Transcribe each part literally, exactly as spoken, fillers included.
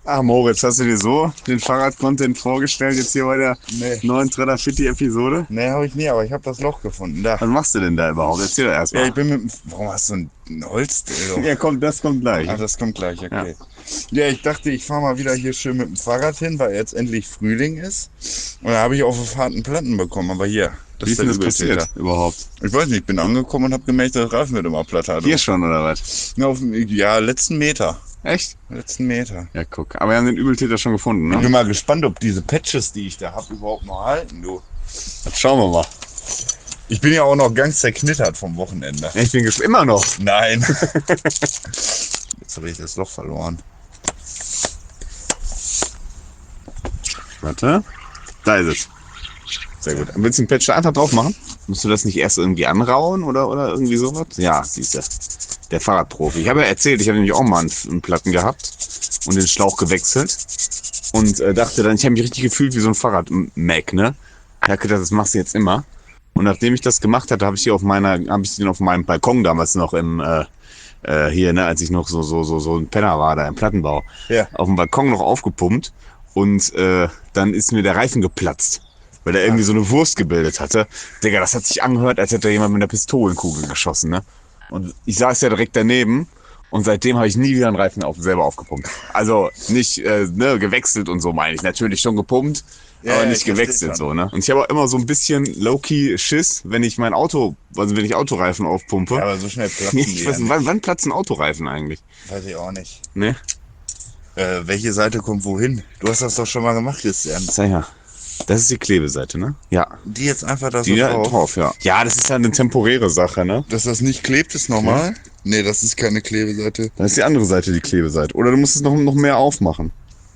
Ach Moritz, hast du dir so den Fahrrad-Content vorgestellt jetzt hier bei der Nee. neuen Tradafitti-Episode? Nee, habe ich nie, aber ich habe das Loch gefunden. Da. Was machst du denn da überhaupt? Erzähl doch erstmal. Ja, ich bin mit dem... Warum hast du ein Holzdildo? Ja, komm, das kommt gleich. Ah, das kommt gleich, okay. Ja, ja ich dachte, ich fahre mal wieder hier schön mit dem Fahrrad hin, weil jetzt endlich Frühling ist. Und da habe ich auf der Fahrt einen Platten bekommen, aber hier. Wie ist denn das passiert überhaupt? Ich weiß nicht, ich bin angekommen und habe gemerkt, dass der Reifen wird immer platt hat. Hier schon, oder was? Ja, auf, ja, letzten Meter. Echt? Letzten Meter. Ja, guck. Aber wir haben den Übeltäter schon gefunden, Ich ne? bin mal gespannt, ob diese Patches, die ich da habe, überhaupt noch halten, du. Das schauen wir mal. Ich bin ja auch noch ganz zerknittert vom Wochenende. Ich bin gespannt. Immer noch. Nein. Jetzt habe ich das Loch verloren. Warte. Da ist es. Sehr gut. Willst du den Patch einfach drauf machen? Musst du das nicht erst irgendwie anrauen oder, oder irgendwie sowas? Ja, siehst du. Der Fahrradprofi. Ich habe ja erzählt, ich habe nämlich auch mal einen, einen Platten gehabt und den Schlauch gewechselt und äh, dachte dann, ich habe mich richtig gefühlt wie so ein Fahrrad-Mac, ne? Ich habe gedacht, das machst du jetzt immer. Und nachdem ich das gemacht hatte, habe ich die auf meiner, habe ich den auf meinem Balkon damals noch im äh, äh, hier, ne, als ich noch so so so so ein Penner war da im Plattenbau, Ja. auf dem Balkon noch aufgepumpt und äh, dann ist mir der Reifen geplatzt, weil er irgendwie so eine Wurst gebildet hatte. Digga, das hat sich angehört, als hätte jemand mit einer Pistolenkugel geschossen, ne? Und ich saß ja direkt daneben und seitdem habe ich nie wieder einen Reifen auf, selber aufgepumpt. Also nicht äh, ne, gewechselt und so meine ich. Natürlich schon gepumpt, Ja, aber ja, nicht ich versteh gewechselt schon. so, ne? Und ich habe auch immer so ein bisschen low-key Schiss, wenn ich mein Auto, also wenn ich Autoreifen aufpumpe. Ja, aber so schnell platzen die Ich ja weiß, nicht. wann, wann platzen Autoreifen eigentlich? Weiß ich auch nicht. Ne? Äh, welche Seite kommt wohin? Du hast das doch schon mal gemacht, Christian. Zeig her. Das ist die Klebeseite, ne? Ja. Die jetzt einfach da so Die da drauf. drauf, ja. Ja, das ist ja eine temporäre Sache, ne? Dass das nicht klebt, ist normal? Nee, das ist keine Klebeseite. Das ist die andere Seite, die Klebeseite. Oder du musst es noch, noch mehr aufmachen.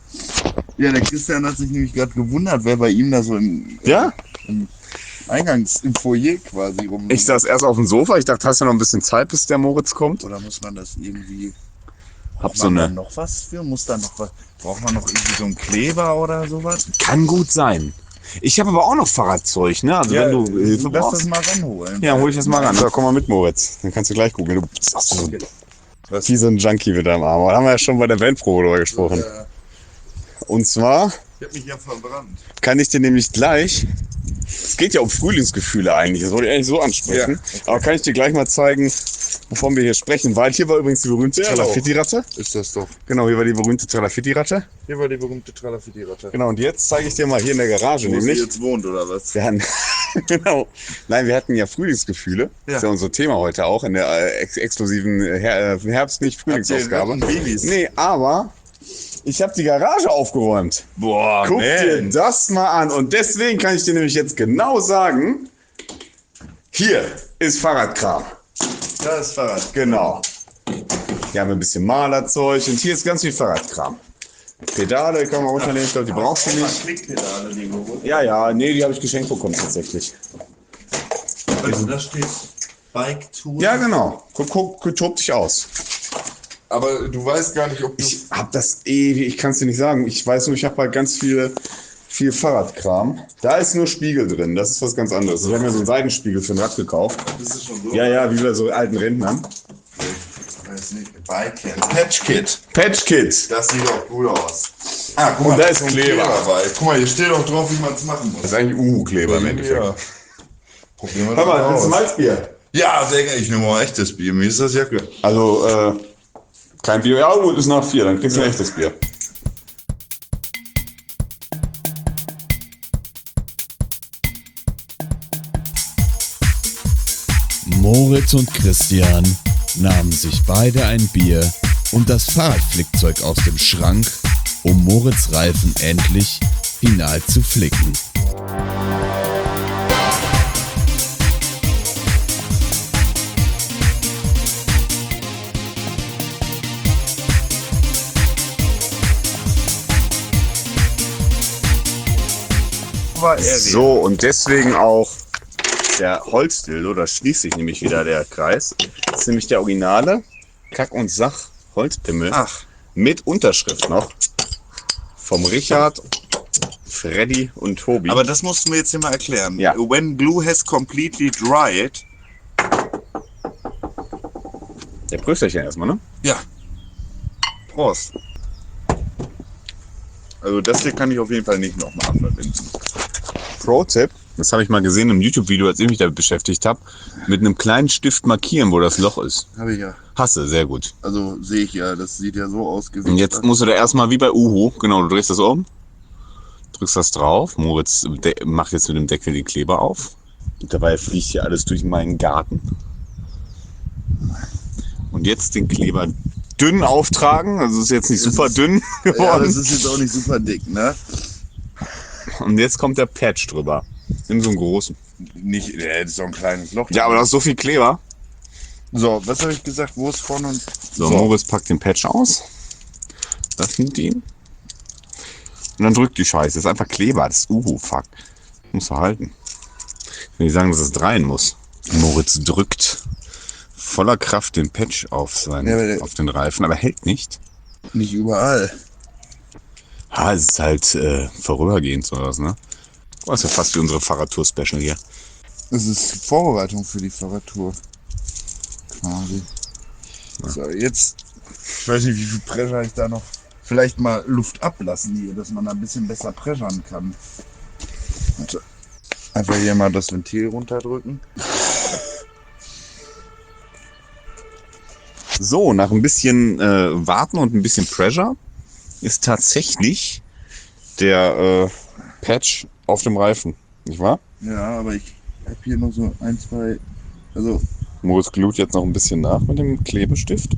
Ja, der Christian hat sich nämlich gerade gewundert, wer bei ihm da so im, Ja? im Eingangs, im Foyer quasi rum. Ich saß erst auf dem Sofa, ich dachte, hast du noch ein bisschen Zeit, bis der Moritz kommt? Oder muss man das irgendwie... Hab Braucht so man da eine. noch was für? Muss da noch was... Braucht man noch irgendwie so einen Kleber oder sowas? Kann gut sein. Ich habe aber auch noch Fahrradzeug, ne? Also wenn du Hilfe lass brauchst. das mal ranholen. Ja, hol ich das mal ran. So, komm mal mit, Moritz. Dann kannst du gleich gucken. Du bist auch so Was? wie so ein Junkie mit deinem Arm. Da haben wir ja schon bei der Bandprobe drüber gesprochen. Ja, Und zwar ich hab mich ja verbrannt. kann ich dir nämlich gleich, es geht ja um Frühlingsgefühle eigentlich, das wollte ich eigentlich so ansprechen, Ja, okay. aber kann ich dir gleich mal zeigen, wovon wir hier sprechen, weil hier war übrigens die berühmte Ja, Tralafitti-Ratte. Ist das doch. Genau, hier war die berühmte Tralafitti-Ratte. Hier war die berühmte Tralafitti-Ratte. Genau, und jetzt zeige ich dir mal hier in der Garage Wo sie nämlich. jetzt wohnt, oder was? Wir hatten, genau. Nein, wir hatten ja Frühlingsgefühle. Ja. Das ist ja unser Thema heute auch in der äh, ex exklusiven Her äh, Herbst, nicht Frühlingsausgabe. Habt ihr Babys? Nee, aber ich habe die Garage aufgeräumt. Boah, Guck dir das mal an. Und deswegen kann ich dir nämlich jetzt genau sagen, hier ist Fahrradkram. Da ist Fahrrad. Genau. Hier haben wir ein bisschen Malerzeug und hier ist ganz viel Fahrradkram. Pedale kann man runternehmen, ich glaube, die brauchst du nicht. Klickpedale, die geholt. Ja, ja, nee, die habe ich geschenkt bekommen tatsächlich. Also da steht Bike Tour. Ja, genau. Guck, guck, guck, tob dich aus. Aber du weißt gar nicht, ob du... Ich hab das ewig, ich kann es dir nicht sagen. Ich weiß nur, ich habe halt ganz viele, viel Fahrradkram. Da ist nur Spiegel drin, das ist was ganz anderes. Ich habe mir so einen Seitenspiegel für ein Rad gekauft. Das ist schon so. Ja, ja, wie bei so alten Rentnern. Ich weiß nicht. Bike Kit. Patch Kit. Patch Kit. Das sieht doch gut aus. Ah, guck Und mal, da ist so ein Kleber. bei. Guck mal, hier steht doch drauf, wie man es machen muss. Das ist eigentlich Uhu-Kleber im Endeffekt. Ja. Probieren wir Hör das mal, mal willst du aus. Malzbier? Ja, sehr gerne. Ich nehme mal echtes Bier. Mir ist das Jacke. Also, äh, kein Bier. Ja, gut, ist nach vier, dann kriegst du ein echtes Bier. Moritz und Christian nahmen sich beide ein Bier und das Fahrradflickzeug aus dem Schrank, um Moritz' Reifen endlich final zu flicken. So, und deswegen auch der Holzdildo, da schließt sich nämlich wieder der Kreis. Das ist nämlich der originale Kack- und Sach-Holzpimmel. Ach. Mit Unterschrift noch. Vom Richard, Freddy und Tobi. Aber das musst du mir jetzt hier mal erklären. Ja. When glue has completely dried. der Prösterchen erstmal, ne? Ja. Prost. Also das hier kann ich auf jeden Fall nicht nochmal anwenden. Pro-Tipp, das habe ich mal gesehen im YouTube-Video, als ich mich damit beschäftigt habe, mit einem kleinen Stift markieren, wo das Loch ist. Habe ich ja. Hasse, sehr gut. Also sehe ich ja, das sieht ja so aus. Und jetzt musst du da erstmal wie bei Uhu, genau, du drehst das um, drückst das drauf, Moritz de- macht jetzt mit dem Deckel den Kleber auf. Und dabei fliegt hier alles durch meinen Garten. Und jetzt den Kleber dünn auftragen, also ist jetzt nicht Das super ist- dünn Ja, geworden. das ist jetzt auch nicht super dick, ne? Und jetzt kommt der Patch drüber. Nimm so einen großen. Nicht, äh, das ist doch ein kleines Loch. Ja, aber da ist so viel Kleber. So, was habe ich gesagt? Wo ist vorne und... So, Moritz packt den Patch aus. Öffnet ihn. Und dann drückt die Scheiße. Das ist einfach Kleber. Das ist Uhu, fuck. Muss er halten. Ich will nicht sagen, dass es drehen muss. Moritz drückt voller Kraft den Patch auf, seinen, Ja, aber der- auf den Reifen, aber hält nicht. Nicht überall. Ha, es ist halt äh, vorübergehend sowas, ne? Das ist ja fast wie unsere Fahrradtour-Special hier. Das ist Vorbereitung für die Fahrradtour. Quasi. So, jetzt, ich weiß nicht, wie viel Pressure ich da noch. Vielleicht mal Luft ablassen hier, dass man da ein bisschen besser pressern kann. Warte. Einfach hier mal das Ventil runterdrücken. So, nach ein bisschen äh, Warten und ein bisschen Pressure ist tatsächlich der äh, Patch auf dem Reifen, nicht wahr? Ja, aber ich habe hier noch so ein, zwei. Also, Moritz glut jetzt noch ein bisschen nach mit dem Klebestift.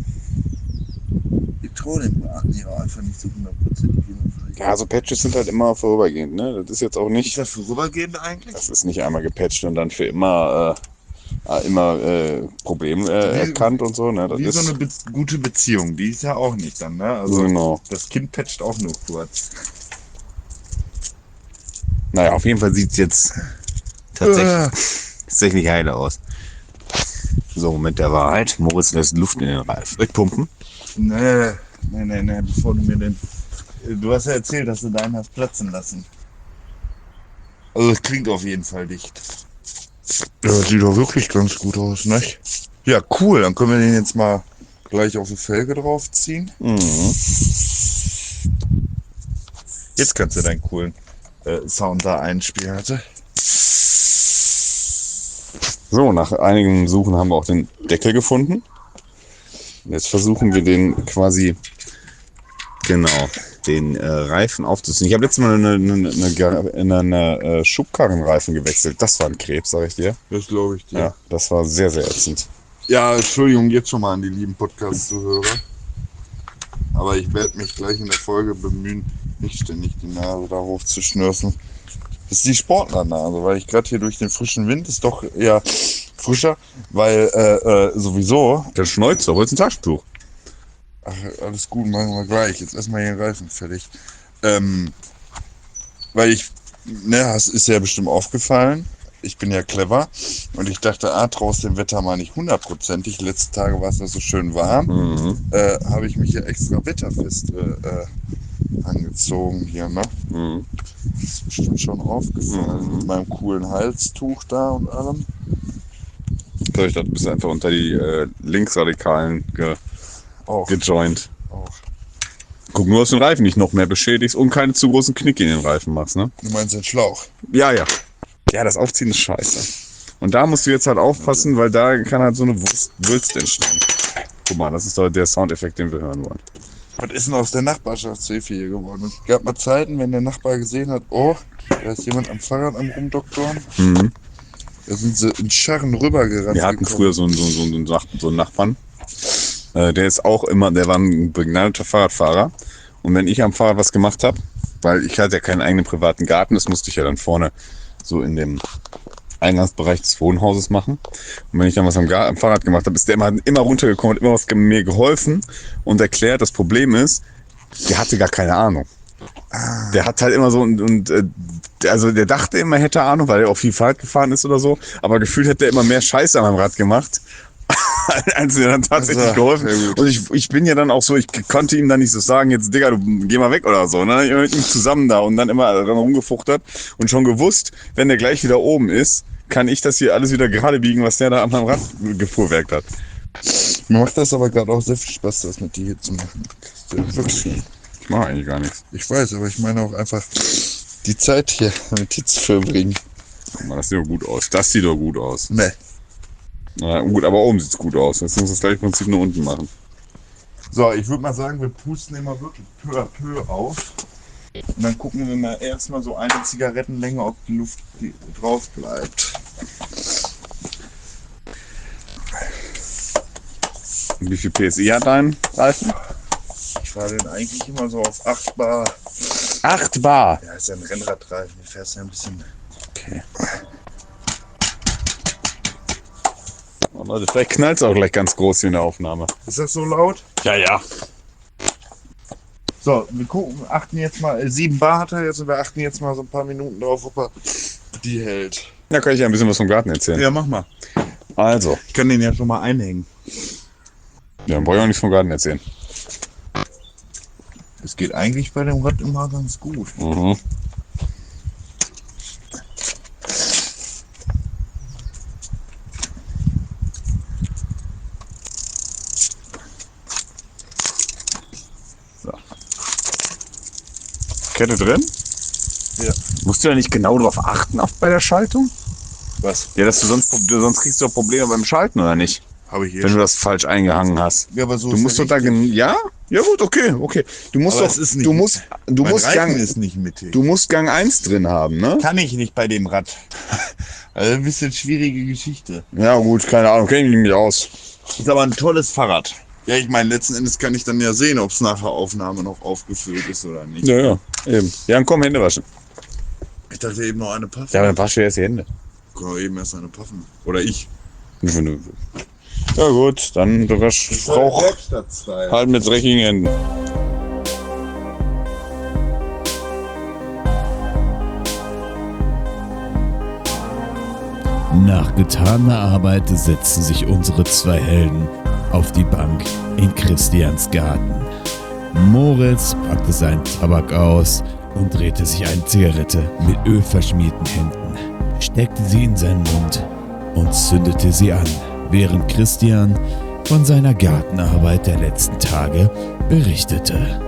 ich traue dem Braten hier auch einfach nicht so hundertprozentig. Ja, so Patches sind halt immer vorübergehend, ne? Das ist jetzt auch Ist nicht, das vorübergehend eigentlich? das ist nicht einmal gepatcht und dann für immer, äh, immer äh, Problem äh, Wie- erkannt und so, ne? Das Wie ist, so eine Be gute Beziehung, die ist ja auch nicht dann, ne? Also, genau. das Kind patcht auch nur kurz. Naja, auf jeden Fall sieht es jetzt tatsächlich, tatsächlich heil aus. So, Moment der Wahrheit. Moritz lässt Luft in den Reifen wegpumpen. Nee, nee, nee, nee, bevor du mir den. Du hast ja erzählt, dass du deinen hast platzen lassen. Also, es klingt auf jeden Fall dicht. Ja, das sieht doch wirklich ganz gut aus, ne? Ja, cool. Dann können wir den jetzt mal gleich auf die Felge draufziehen. Mhm. Jetzt kannst du deinen coolen äh, Sound da einspielen, hatte. So, nach einigem Suchen haben wir auch den Deckel gefunden. Jetzt versuchen wir den quasi, genau, den äh, Reifen aufzuziehen. Ich habe letztes Mal eine, eine, eine, eine, eine äh, Schubkarrenreifen gewechselt. Das war ein Krebs, sag ich dir. Das glaube ich dir. Ja, das war sehr, sehr ätzend. Ja, Entschuldigung jetzt schon mal an die lieben Podcast-Zuhörer. Aber ich werde mich gleich in der Folge bemühen, nicht ständig die Nase da hoch zu schnürfen. Das ist die Sportlernase, weil ich gerade hier durch den frischen Wind ist doch eher frischer, weil äh, äh, sowieso. Der Schnäuzer, holst ein Taschentuch. Ach, alles gut, machen wir gleich. Jetzt erstmal hier den Reifen fertig. Ähm, weil ich, ne, das ist ja bestimmt aufgefallen. Ich bin ja clever und ich dachte, ah, traust dem Wetter mal nicht hundertprozentig. Letzte Tage war es ja so schön warm. Mhm. Äh, habe ich mich ja extra wetterfest äh, äh, angezogen hier, ne? Mhm. Das ist bestimmt schon aufgefallen. Mhm. Mit meinem coolen Halstuch da und allem. So, ich dachte, du bist einfach unter die äh, Linksradikalen ge Auch. gejoint. auch. Guck nur, dass du den Reifen nicht noch mehr beschädigst und keine zu großen Knicke in den Reifen machst, ne? Du meinst den Schlauch? Ja, ja. Ja, das Aufziehen ist scheiße. Und da musst du jetzt halt aufpassen, weil da kann halt so eine Wurst, Wulst entstehen. Guck mal, das ist doch der Soundeffekt, den wir hören wollen. Was ist denn aus der Nachbarschaftshilfe hier geworden? Es gab mal Zeiten, wenn der Nachbar gesehen hat, oh, da ist jemand am Fahrrad am Rumdoktoren. Mhm. Da sind sie in Scharren rübergerannt. Wir hatten gekommen. früher so einen, so, einen- so, einen Nach- so einen Nachbarn. Äh, der ist auch immer, der war ein begnadeter Fahrradfahrer. Und wenn ich am Fahrrad was gemacht habe, weil ich hatte ja keinen eigenen privaten Garten, das musste ich ja dann vorne so in dem Eingangsbereich des Wohnhauses machen. Und wenn ich dann was am, Gar am Fahrrad gemacht habe, ist der immer, immer runtergekommen, hat immer was ge mir geholfen und erklärt, das Problem ist, der hatte gar keine Ahnung. Der hat halt immer so und, und äh, also der dachte immer, er hätte Ahnung, weil er auch viel Fahrrad gefahren ist oder so, aber gefühlt hat er immer mehr Scheiße an meinem Rad gemacht, als er dann tatsächlich Also, geholfen. sehr gut. Und ich, ich bin ja dann auch so, ich konnte ihm dann nicht so sagen, jetzt Digga, du geh mal weg oder so. Und dann hab ich immer mit ihm zusammen da und dann immer dran rumgefuchtert und schon gewusst, wenn der gleich wieder oben ist, kann ich das hier alles wieder gerade biegen, was der da an meinem Rad gefuhrwerkt hat. Mir macht das aber gerade auch sehr viel Spaß, das mit dir hier zu machen. Wirklich. mache eigentlich gar nichts. Ich weiß, aber ich meine auch einfach die Zeit hier mit Hitz verbringen. Guck mal, das sieht doch gut aus. Das sieht doch gut aus. Ne. Na gut, aber oben sieht's gut aus. Jetzt muss das gleiche Prinzip nur unten machen. So, ich würde mal sagen, wir pusten immer wirklich peu à peu auf. Und dann gucken wir mal erstmal so eine Zigarettenlänge, ob die Luft die drauf bleibt. Wie viel P S I hat dein Reifen? Ich fahre den eigentlich immer so auf acht Bar. acht Bar. Ja, ist ja ein Rennradreifen, du fährst ja ein bisschen. Okay. Oh Leute, vielleicht knallt es auch gleich ganz groß hier in der Aufnahme. Ist das so laut? Ja, ja. So, wir gucken, achten jetzt mal, äh, sieben Bar hat er jetzt und wir achten jetzt mal so ein paar Minuten drauf, ob er die hält. Da kann ich ja ein bisschen was vom Garten erzählen. Ja, mach mal. Also, Ich kann den ja schon mal einhängen. ja, dann brauche ich auch nichts vom Garten erzählen. Es geht eigentlich bei dem Rad immer ganz gut. Mhm. So. Kette drin? Ja. Musst du da nicht genau drauf achten auf bei der Schaltung? Was? Ja, dass du sonst, du, sonst kriegst du doch Probleme beim Schalten, oder nicht? Habe ich hier Wenn du das falsch eingehangen hast. Ja, aber so Du ist musst ja doch da richtig. gen ja? Ja gut, okay, okay. Du musst Aber doch es ist nicht du mit- musst du Mein musst Reifen Gang ist nicht mittig. du musst Gang eins drin haben, ne? Kann ich nicht bei dem Rad. Also ein bisschen schwierige Geschichte. Ja gut, keine Ahnung, kenne ich mich nicht aus. Ist aber ein tolles Fahrrad. Ja, ich meine, letzten Endes kann ich dann ja sehen, ob es nach der Aufnahme noch aufgefüllt ist oder nicht. Ja, ja, eben. Ja, dann komm, Hände waschen. Ich dachte eben noch eine Puffen. Ja, aber dann wasch dir erst die Hände. Können wir eben erst eine Puffen. Oder ich. Ja gut, dann du wasch Frau Werkstatt-Style. halt mit dreckigen Händen. Nach getaner Arbeit setzten sich unsere zwei Helden auf die Bank in Christians Garten. Moritz packte seinen Tabak aus und drehte sich eine Zigarette mit ölverschmierten Händen, steckte sie in seinen Mund und zündete sie an, während Christian von seiner Gartenarbeit der letzten Tage berichtete.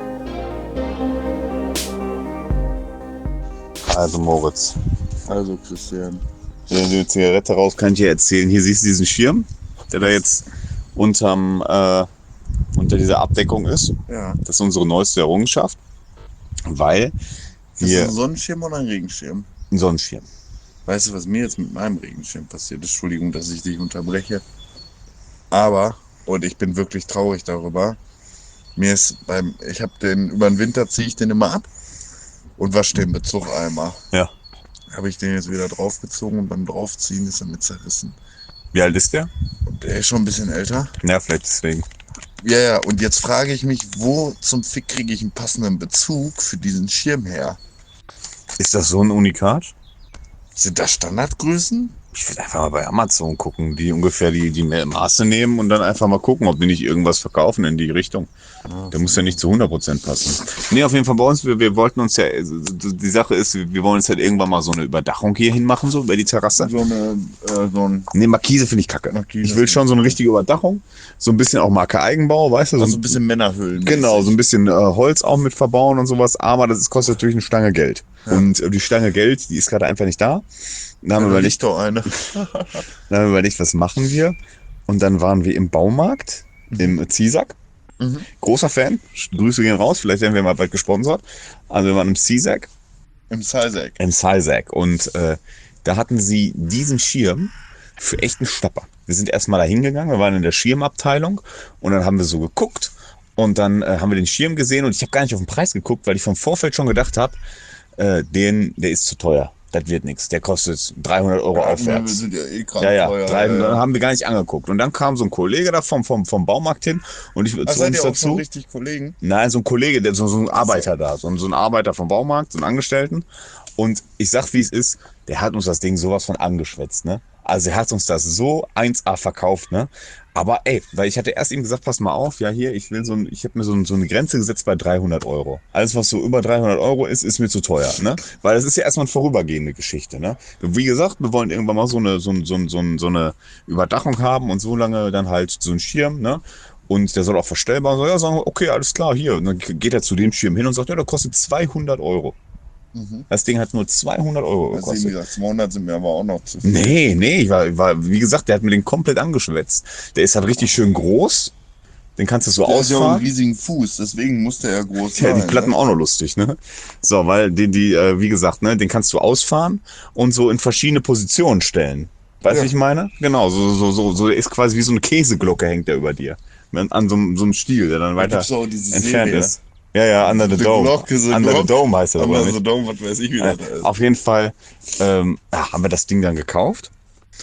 Also Moritz, Also Christian. wenn du die Zigarette raus, kann ich dir erzählen. Hier siehst du diesen Schirm, der da jetzt unterm, äh, unter dieser Abdeckung ist. Ja. Das ist unsere neueste Errungenschaft, weil Ist das wir ein Sonnenschirm oder ein Regenschirm? ein Sonnenschirm. Weißt du, was mir jetzt mit meinem Regenschirm passiert? Entschuldigung, dass ich dich unterbreche. Aber, und ich bin wirklich traurig darüber, mir ist beim, ich habe den, über den Winter ziehe ich den immer ab und wasche den Bezugeimer. Ja. Habe ich den jetzt wieder draufgezogen und beim Draufziehen ist er mit zerrissen. Wie alt ist der? Und der ist schon ein bisschen älter. Ja, vielleicht deswegen. Ja, ja, und jetzt frage ich mich, wo zum Fick kriege ich einen passenden Bezug für diesen Schirm her? Ist das so ein Unikat? Sind das Standardgrößen? Ich will einfach mal bei Amazon gucken, die ungefähr die, die Maße nehmen und dann einfach mal gucken, ob die nicht irgendwas verkaufen in die Richtung. Der muss ja nicht zu hundert Prozent passen. Nee, auf jeden Fall bei uns, wir, wir wollten uns ja, die Sache ist, wir wollen jetzt halt irgendwann mal so eine Überdachung hier hin machen, so über die Terrasse. So, eine, äh, so ein Nee, Markise finde ich kacke. Markise. Ich will schon so eine richtige Überdachung, so ein bisschen auch Marke Eigenbau, weißt du? So also ein bisschen Männerhöhlen. Genau, so ein bisschen äh, Holz auch mit verbauen und sowas, aber das ist, kostet natürlich eine Stange Geld. Ja. Und äh, die Stange Geld, die ist gerade einfach nicht da. Dann haben wir Da überlegt, liegt doch eine. dann haben wir überlegt, was machen wir? Und dann waren wir im Baumarkt, im Ziehsack. Mhm. Großer Fan. Grüße gehen raus, vielleicht werden wir mal bald gesponsert. Also wir waren im Ziehsack, Im Sizeack. im Ziehsack. Und äh, da hatten sie diesen Schirm für echten Stopper. Wir sind erstmal da hingegangen, wir waren in der Schirmabteilung und dann haben wir so geguckt und dann äh, haben wir den Schirm gesehen und ich habe gar nicht auf den Preis geguckt, weil ich vom Vorfeld schon gedacht habe, äh, den, der ist zu teuer. Das wird nichts. Der kostet dreihundert Euro Wir aufwärts. sind ja eh gerade Ja, ja, teuer. drei, ja, ja. haben wir gar nicht angeguckt. Und dann kam so ein Kollege da vom, vom, vom Baumarkt hin und ich Ah, zu seid uns ihr auch schon dazu. richtig Kollegen? Nein, so ein Kollege, der so, so ein Arbeiter da, so ein, so ein Arbeiter vom Baumarkt, so ein Angestellten. Und ich sag, wie es ist, der hat uns das Ding sowas von angeschwätzt, ne? Also er hat uns das so eins A verkauft, ne? Aber ey, weil ich hatte erst ihm gesagt, pass mal auf, ja hier, ich will so ein, ich habe mir so, ein, so eine Grenze gesetzt bei dreihundert Euro. Alles, was so über dreihundert Euro ist, ist mir zu teuer, ne? Weil das ist ja erstmal eine vorübergehende Geschichte, ne? Wie gesagt, wir wollen irgendwann mal so eine, so, ein- so, ein- so, ein- so eine Überdachung haben und so lange dann halt so ein Schirm, ne? Und der soll auch verstellbar sein. Ja, sagen wir, okay, alles klar, hier. Und dann geht er zu dem Schirm hin und sagt, ja, der kostet zweihundert Euro. Mhm. Das Ding hat nur zweihundert Euro Also, wie gekostet. gesagt, zweihundert sind mir aber auch noch zu viel. Nee, nee, ich war, ich war, wie gesagt, der hat mir den komplett angeschwätzt. Der ist halt richtig schön groß. Den kannst du so Der hat ja auch einen ausfahren. riesigen Fuß, deswegen muss der ja groß Ja, sein. die Platten ne? auch noch lustig, ne? So, weil die, die, äh, wie gesagt, ne, den kannst du ausfahren und so in verschiedene Positionen stellen. Weißt du, Ja. wie ich meine? Genau, so, so, so, so ist quasi wie so eine Käseglocke hängt der über dir. An so, einem- so einem Stiel, der dann weiter gibt's auch diese entfernt Serie. ist. Ja, ja, Under the, The Dome. Glocke, the Under the Glocke. Dome heißt er aber Aber nicht. so dumm, was weiß ich, wie Äh, das da ist. auf jeden Fall ähm, ja, haben wir das Ding dann gekauft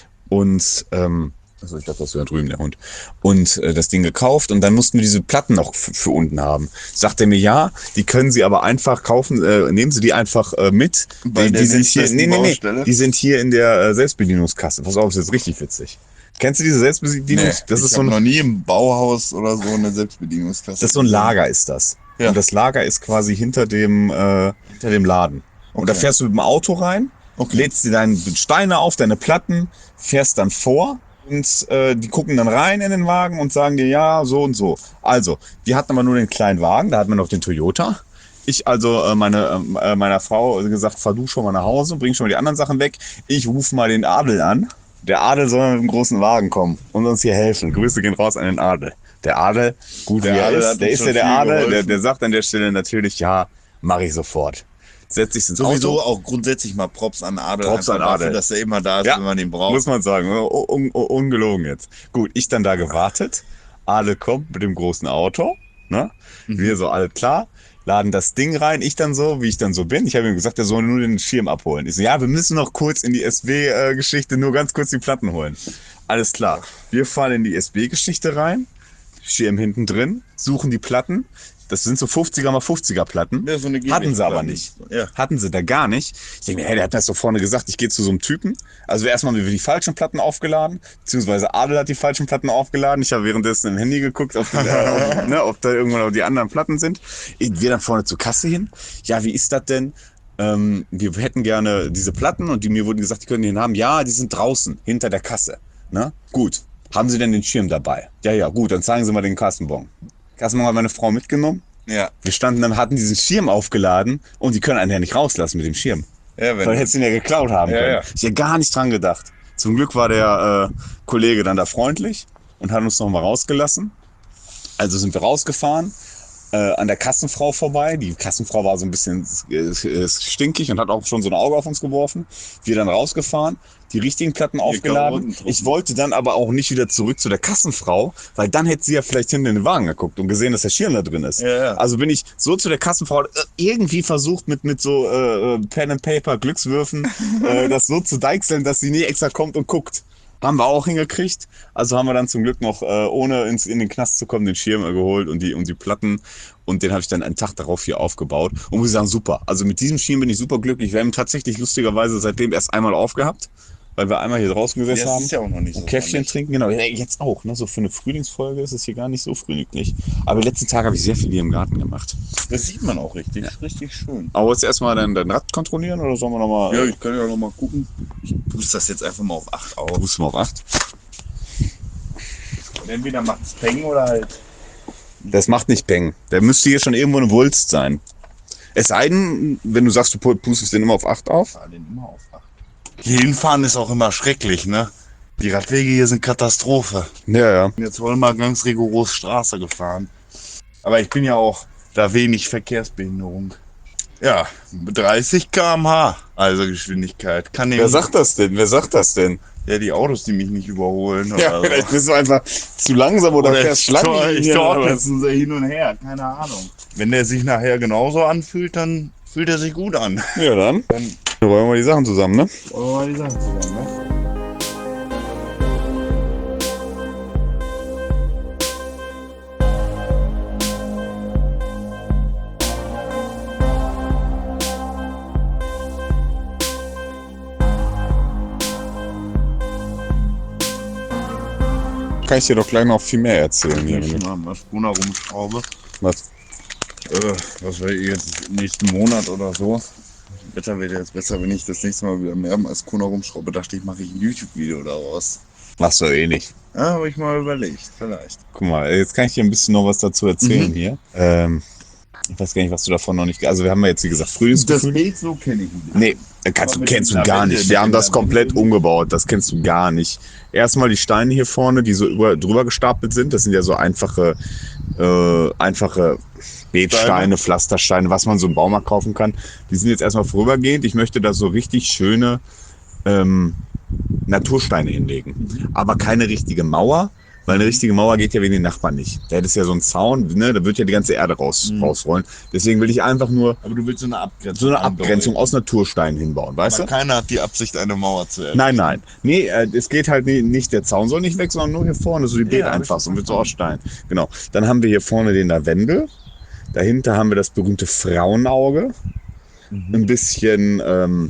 und ähm, also ich dachte, das wäre drüben der Hund. Und äh, das Ding gekauft und dann mussten wir diese Platten noch f- für unten haben. Sagt er mir, ja, die können Sie aber einfach kaufen, äh, nehmen Sie die einfach äh, mit. Bei die, der die sind hier, nächstbesten nee, nee, nee, Baustelle? die sind hier in der äh, Selbstbedienungskasse. Pass auf, das ist jetzt richtig witzig. Kennst du diese Selbstbedienungs? Nee, das ich ist so hab ein, noch nie im Bauhaus oder so eine Selbstbedienungskasse. das ist so ein Lager, ist das. Ja. Und das Lager ist quasi hinter dem, äh, hinter dem Laden. Und da Okay. fährst du mit dem Auto rein, Okay. lädst dir deine Steine auf, deine Platten, fährst dann vor und äh, die gucken dann rein in den Wagen und sagen dir, ja, so und so. Also, die hatten aber nur den kleinen Wagen, da hatten wir noch den Toyota. Ich also äh, meine, äh, meiner Frau gesagt, fahr du schon mal nach Hause, bring schon mal die anderen Sachen weg. Ich rufe mal den Adel an. Der Adel soll mit dem großen Wagen kommen und uns hier helfen. Grüße gehen raus an den Adel. Der Adel, gut Der wie er Adel ist, hat der uns ist ja schon der viel Adel, der, geholfen. der sagt an der Stelle natürlich, ja, mache ich sofort. Setzt sich ins Sowieso Auto. auch grundsätzlich mal Props an Adel. Props einfach an dafür, Adel. dass er immer da ist, Ja, wenn man ihn braucht. Muss man sagen, ne? un, un, ungelogen jetzt. Gut, ich dann da gewartet. Adel kommt mit dem großen Auto. Ne? Mhm. Wir so, alle klar. Laden das Ding rein. Ich dann so, wie ich dann so bin. Ich habe ihm gesagt, er soll nur den Schirm abholen. Ich so, ja, wir müssen noch kurz in die S B-Geschichte, nur ganz kurz die Platten holen. Alles klar. Wir fahren in die S B-Geschichte rein. Schirm hinten drin. Suchen die Platten. Das sind so fünfziger mal fünfziger Platten. Ja, so eine Hatten sie aber Gehwegplatten. nicht. Ja. Hatten sie da gar nicht. Ich denke mir, hey, der hat mir das so vorne gesagt, ich gehe zu so einem Typen. Also erstmal haben wir die falschen Platten aufgeladen, beziehungsweise Adel hat die falschen Platten aufgeladen. Ich habe währenddessen im Handy geguckt, ob, die, äh, ob, ne, ob da irgendwann noch die anderen Platten sind. Wir dann vorne zur Kasse hin. Ja, wie ist das denn? Ähm, wir hätten gerne diese Platten und die, mir wurden gesagt, die können die haben. Ja, die sind draußen, hinter der Kasse. Ne? Gut. Haben Sie denn den Schirm dabei? Ja, ja, gut, dann zeigen Sie mal den Kassenbon. Kassenbon hat meine Frau mitgenommen. Ja. Wir standen dann, hatten diesen Schirm aufgeladen und die können einen ja nicht rauslassen mit dem Schirm. Ja, wenn Weil hättest du ihn ja geklaut haben Ja, können. ja. Ich hätte gar nicht dran gedacht. Zum Glück war der äh, Kollege dann da freundlich und hat uns noch mal rausgelassen. Also sind wir rausgefahren, äh, an der Kassenfrau vorbei. Die Kassenfrau war so ein bisschen äh, stinkig und hat auch schon so ein Auge auf uns geworfen. Wir dann rausgefahren, die richtigen Platten aufgeladen. Karotten drauf. Ich wollte dann aber auch nicht wieder zurück zu der Kassenfrau, weil dann hätte sie ja vielleicht hinten in den Wagen geguckt und gesehen, dass der Schirm da drin ist. Ja, ja. Also bin ich so zu der Kassenfrau äh, irgendwie versucht mit, mit so äh, Pen and Paper Glückswürfen äh, das so zu deichseln, dass sie nie extra kommt und guckt. Haben wir auch hingekriegt. Also haben wir dann zum Glück noch, äh, ohne ins, in den Knast zu kommen, den Schirm äh, geholt und die, und die Platten. Und den habe ich dann einen Tag darauf hier aufgebaut. Und muss ich sagen, super. Also mit diesem Schirm bin ich super glücklich. Wir haben ihn tatsächlich lustigerweise seitdem erst einmal aufgehabt, weil wir einmal hier draußen gesessen das haben. ist ja auch noch nicht so. Käffchen sonderlich. trinken, genau. Ja, jetzt auch, ne? So für eine Frühlingsfolge ist es hier gar nicht so frühlingslich. Aber die letzten Tage habe ich sehr viel hier im Garten gemacht. Das sieht man auch richtig. Richtig schön. Aber wolltest du erstmal dein, dein Rad kontrollieren oder sollen wir nochmal. Ja, ich kann ja noch mal gucken. Ich puste das jetzt einfach mal auf acht auf. Rufst du mal auf acht? Und entweder macht es Peng oder halt. Das macht nicht Peng. Der müsste hier schon irgendwo eine Wulst sein. Es sei denn, wenn du sagst, du pustest den immer auf acht auf. fahr den immer auf acht. Hier hinfahren ist auch immer schrecklich, ne? Die Radwege hier sind Katastrophe. Ja, ja. Ich bin jetzt wohl mal ganz rigoros Straße gefahren. Aber ich bin ja auch da wenig Verkehrsbehinderung. Ja, dreißig Kilometer pro Stunde, also Geschwindigkeit. Kann Wer sagt das denn? Wer sagt das denn? Ja, die Autos, die mich nicht überholen. Ja, Oder vielleicht so. bist du einfach zu langsam oder, Oder fährst ich Schlangen. tor- ich hier, torkel aber- jetzt so hin und her, keine Ahnung. Wenn der sich nachher genauso anfühlt, dann fühlt er sich gut an. Ja, dann. Dann Dann rollen wir die Sachen zusammen, ne? wollen wir mal die Sachen zusammen, ne? Kann ich dir doch gleich noch viel mehr erzählen. Hier Hier. schon mal mal Spooner rumschraube. Was? Äh, was wäre jetzt nächsten Monat oder so? Das Wetter wird jetzt besser, wenn ich das nächste Mal wieder mehr als Kuna rumschraube. Dachte ich, mache ich ein YouTube-Video daraus. Machst du eh nicht. Ja, habe ich mal überlegt, vielleicht. Guck mal, jetzt kann ich dir ein bisschen noch was dazu erzählen Mhm. hier. Ähm, ich weiß gar nicht, was du davon noch nicht... Also wir haben ja jetzt, wie gesagt, Das Frühlingsgefühl. Beet so kenne ich nicht. Nee, kannst du, mit kennst dem du gar Lavendel, nicht. mit Wir haben dem das komplett Lavendel. umgebaut. Das kennst du gar nicht. Erstmal die Steine hier vorne, die so über, drüber gestapelt sind. Das sind ja so einfache, äh, einfache Beetsteine, Steine. Pflastersteine, was man so im Baumarkt kaufen kann. Die sind jetzt erstmal vorübergehend. Ich möchte da so richtig schöne ähm, Natursteine hinlegen. Aber keine richtige Mauer. Weil eine richtige Mauer geht ja wegen den Nachbarn nicht. Das ist ja so ein Zaun, ne? Da wird ja die ganze Erde raus, Mhm. rausrollen. Deswegen will ich einfach nur Aber du willst so eine Abgrenzung. so eine Abgrenzung aus Natursteinen hinbauen, weißt du? Aber keiner hat die Absicht, eine Mauer zu errichten. Nein, nein. Nee, äh, es geht halt nie- nicht, der Zaun soll nicht weg, sondern nur hier vorne, so die Beet hab ich einfach, so mit so verstanden. aus Stein. Genau. Dann haben wir hier vorne den Lavendel. Dahinter haben wir das berühmte Frauenauge. Mhm. Ein bisschen ähm,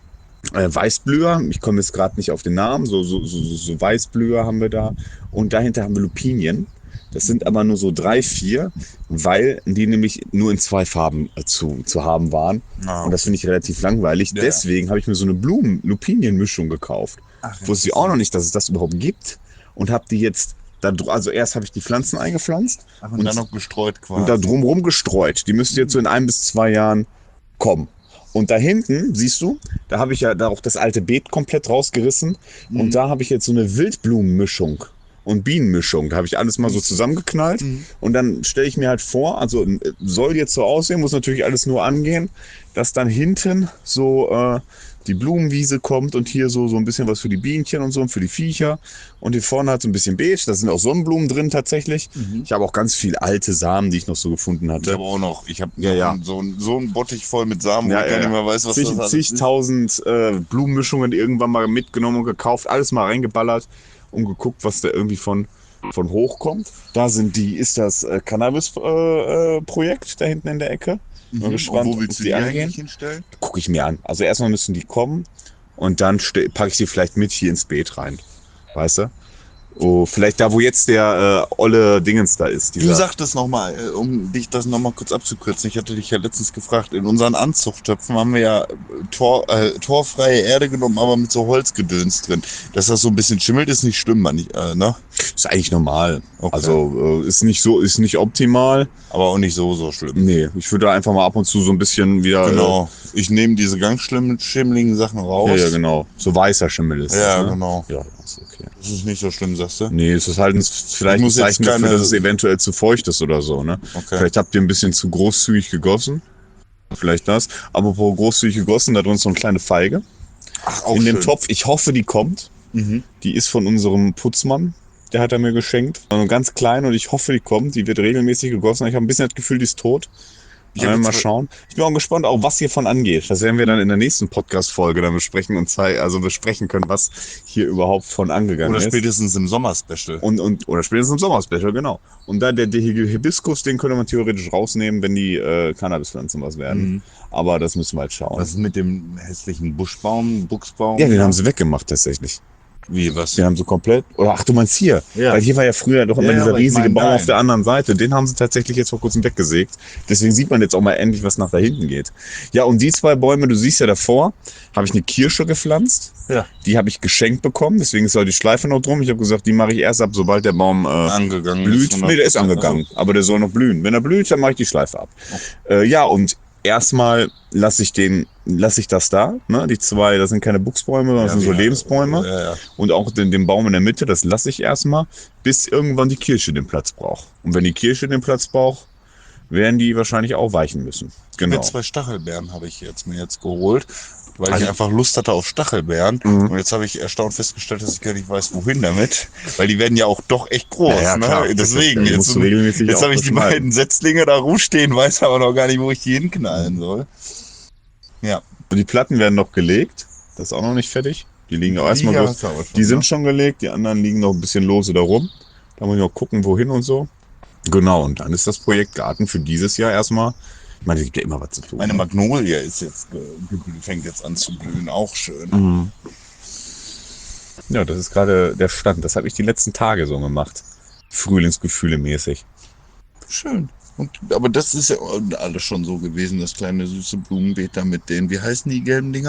äh, Weißblüher. Ich komme jetzt gerade nicht auf den Namen. So, so, so, so so Weißblüher haben wir da. Und dahinter haben wir Lupinien. Das sind aber nur so drei, vier, weil die nämlich nur in zwei Farben äh, zu, zu haben waren. Ah, Und das finde ich relativ langweilig. Ja. Deswegen habe ich mir so eine Blumen-Lupinien-Mischung gekauft. Ach, Wusste ich auch noch nicht, dass es das überhaupt gibt. Und habe die jetzt, da, dr- also erst habe ich die Pflanzen eingepflanzt Ach, und dann noch gestreut quasi. und da drumherum gestreut. Die müssten jetzt so in ein bis zwei Jahren kommen. Und da hinten, siehst du, da habe ich ja da auch das alte Beet komplett rausgerissen. Mhm. Und da habe ich jetzt so eine Wildblumenmischung und Bienenmischung. Da habe ich alles mal so zusammengeknallt. Mhm. Und dann stelle ich mir halt vor, also äh, soll jetzt so aussehen, muss natürlich alles nur angehen, dass dann hinten so äh, die Blumenwiese kommt und hier so, so ein bisschen was für die Bienchen und so und für die Viecher. Und hier vorne hat so ein bisschen beige, da sind auch Sonnenblumen drin tatsächlich. Mhm. Ich habe auch ganz viel alte Samen, die ich noch so gefunden Ich hatte. habe auch noch, ich habe Ja, ja. so, ein- so ein Bottich voll mit Samen, wo Ja, ich gar ja, nicht mehr weiß, was Zig, das alles ist. zigtausend äh, Blumenmischungen irgendwann mal mitgenommen und gekauft, alles mal reingeballert und geguckt, was da irgendwie von, von hochkommt. Da sind die, ist das äh, Cannabis-Projekt äh, Projekt da hinten in der Ecke. Bin Mhm. gespannt, Und wo ob willst du die die angehen. eigentlich hinstellen? Gucke ich mir an. Also erstmal müssen die kommen und dann packe ich sie vielleicht mit hier ins Beet rein. Weißt du? Oh, vielleicht da, wo jetzt der äh, olle Dingens da ist. Du Dieser, sagtest nochmal, um dich das nochmal kurz abzukürzen, ich hatte dich ja letztens gefragt, in unseren Anzuchttöpfen haben wir ja Tor, äh, torfreie Erde genommen, aber mit so Holzgedöns drin. Dass das so ein bisschen schimmelt, ist nicht schlimm, man nicht, äh, ne? ist eigentlich normal. Okay. Also äh, ist nicht so, ist nicht optimal. Aber auch nicht so, so schlimm. Nee, ich würde da einfach mal ab und zu so ein bisschen wieder. Genau. Ich nehme diese ganz schlimmen, schimmeligen Sachen Äh, raus. ja, ja, genau. So weißer Schimmel ist. Ja, das, ne? genau. Ja, ist okay. Das ist nicht so schlimm, sagst du? Nee, es ist halt ein, vielleicht ein muss jetzt Zeichen dafür, keine- dass es eventuell zu feucht ist oder so, ne? Okay. Vielleicht habt ihr ein bisschen zu großzügig gegossen. Vielleicht das. Aber pro großzügig gegossen, da drin ist so eine kleine Feige. Ach, auch in dem schön. Topf. Ich hoffe, die kommt. Mhm. Die ist von unserem Putzmann. Der hat er mir geschenkt. Also ganz klein und ich hoffe, die kommt. Die wird regelmäßig gegossen. Ich habe ein bisschen das Gefühl, die ist tot. Ich Ja, hab mal jetzt- schauen. Ich bin auch gespannt, auch was hiervon angeht. Das werden wir dann in der nächsten Podcast-Folge dann besprechen und zei- also besprechen können, was hier überhaupt von angegangen Oder ist. spätestens im Sommer-Special. Und, und, oder spätestens im Sommer-Special, genau. Und da der, der Hibiskus, den könnte man theoretisch rausnehmen, wenn die äh, Cannabispflanzen was werden. Mhm. Aber das müssen wir halt schauen. Was ist mit dem hässlichen Buschbaum, Buchsbaum? Ja, den haben sie weggemacht tatsächlich. Wie, was? Den haben sie komplett. Oder ach, du meinst hier. Ja. Weil hier war ja früher doch immer Ja, dieser aber ich riesige mein, Baum nein. auf der anderen Seite. Den haben sie tatsächlich jetzt vor kurzem weggesägt. Deswegen sieht man jetzt auch mal endlich, was nach da hinten geht. Ja, und die zwei Bäume, du siehst ja davor, habe ich eine Kirsche gepflanzt. Ja. Die habe ich geschenkt bekommen. Deswegen ist auch die Schleife noch drum. Ich habe gesagt, die mache ich erst ab, sobald der Baum äh, Angegangen blüht. ist. Nee, der ist angegangen. Aber der soll noch blühen. Wenn er blüht, dann mache ich die Schleife ab. Äh, ja, und erstmal lasse ich den, lasse ich das da. Ne? Die zwei, das sind keine Buchsbäume, sondern das sind so Lebensbäume. Ja, ja. Und auch den, den Baum in der Mitte, das lasse ich erstmal, bis irgendwann die Kirsche den Platz braucht. Und wenn die Kirsche den Platz braucht, werden die wahrscheinlich auch weichen müssen. Genau. Mit zwei Stachelbeeren habe ich jetzt mir jetzt geholt, weil Also- ich einfach Lust hatte auf Stachelbeeren. Mhm. Und jetzt habe ich erstaunt festgestellt, dass ich gar nicht weiß, wohin damit. Weil die werden ja auch doch echt groß. Ja, ja, klar. Ne? Deswegen, Das jetzt, musst du regelmäßig jetzt auch habe ich die beschneiden. beiden Setzlinge da rumstehen, weiß aber noch gar nicht, wo ich die hinknallen soll. Ja. Und die Platten werden noch gelegt. Das ist auch noch nicht fertig. Die liegen auch erstmal Die so. hast du aber schon, Die sind ne? schon gelegt, die anderen liegen noch ein bisschen lose da rum. Da muss ich noch gucken, wohin und so. Genau, und dann ist das Projekt Garten für dieses Jahr erstmal. Ich meine, es gibt ja immer was zu tun. Meine Magnolie ist jetzt, ge- ge- fängt jetzt an zu blühen, auch schön. Mhm. Ja, das ist gerade der Stand. Das habe ich die letzten Tage so gemacht. Frühlingsgefühle mäßig. Schön. Und, aber das ist ja alles schon so gewesen, das kleine süße Blumenbeet da mit den, wie heißen die gelben Dinger?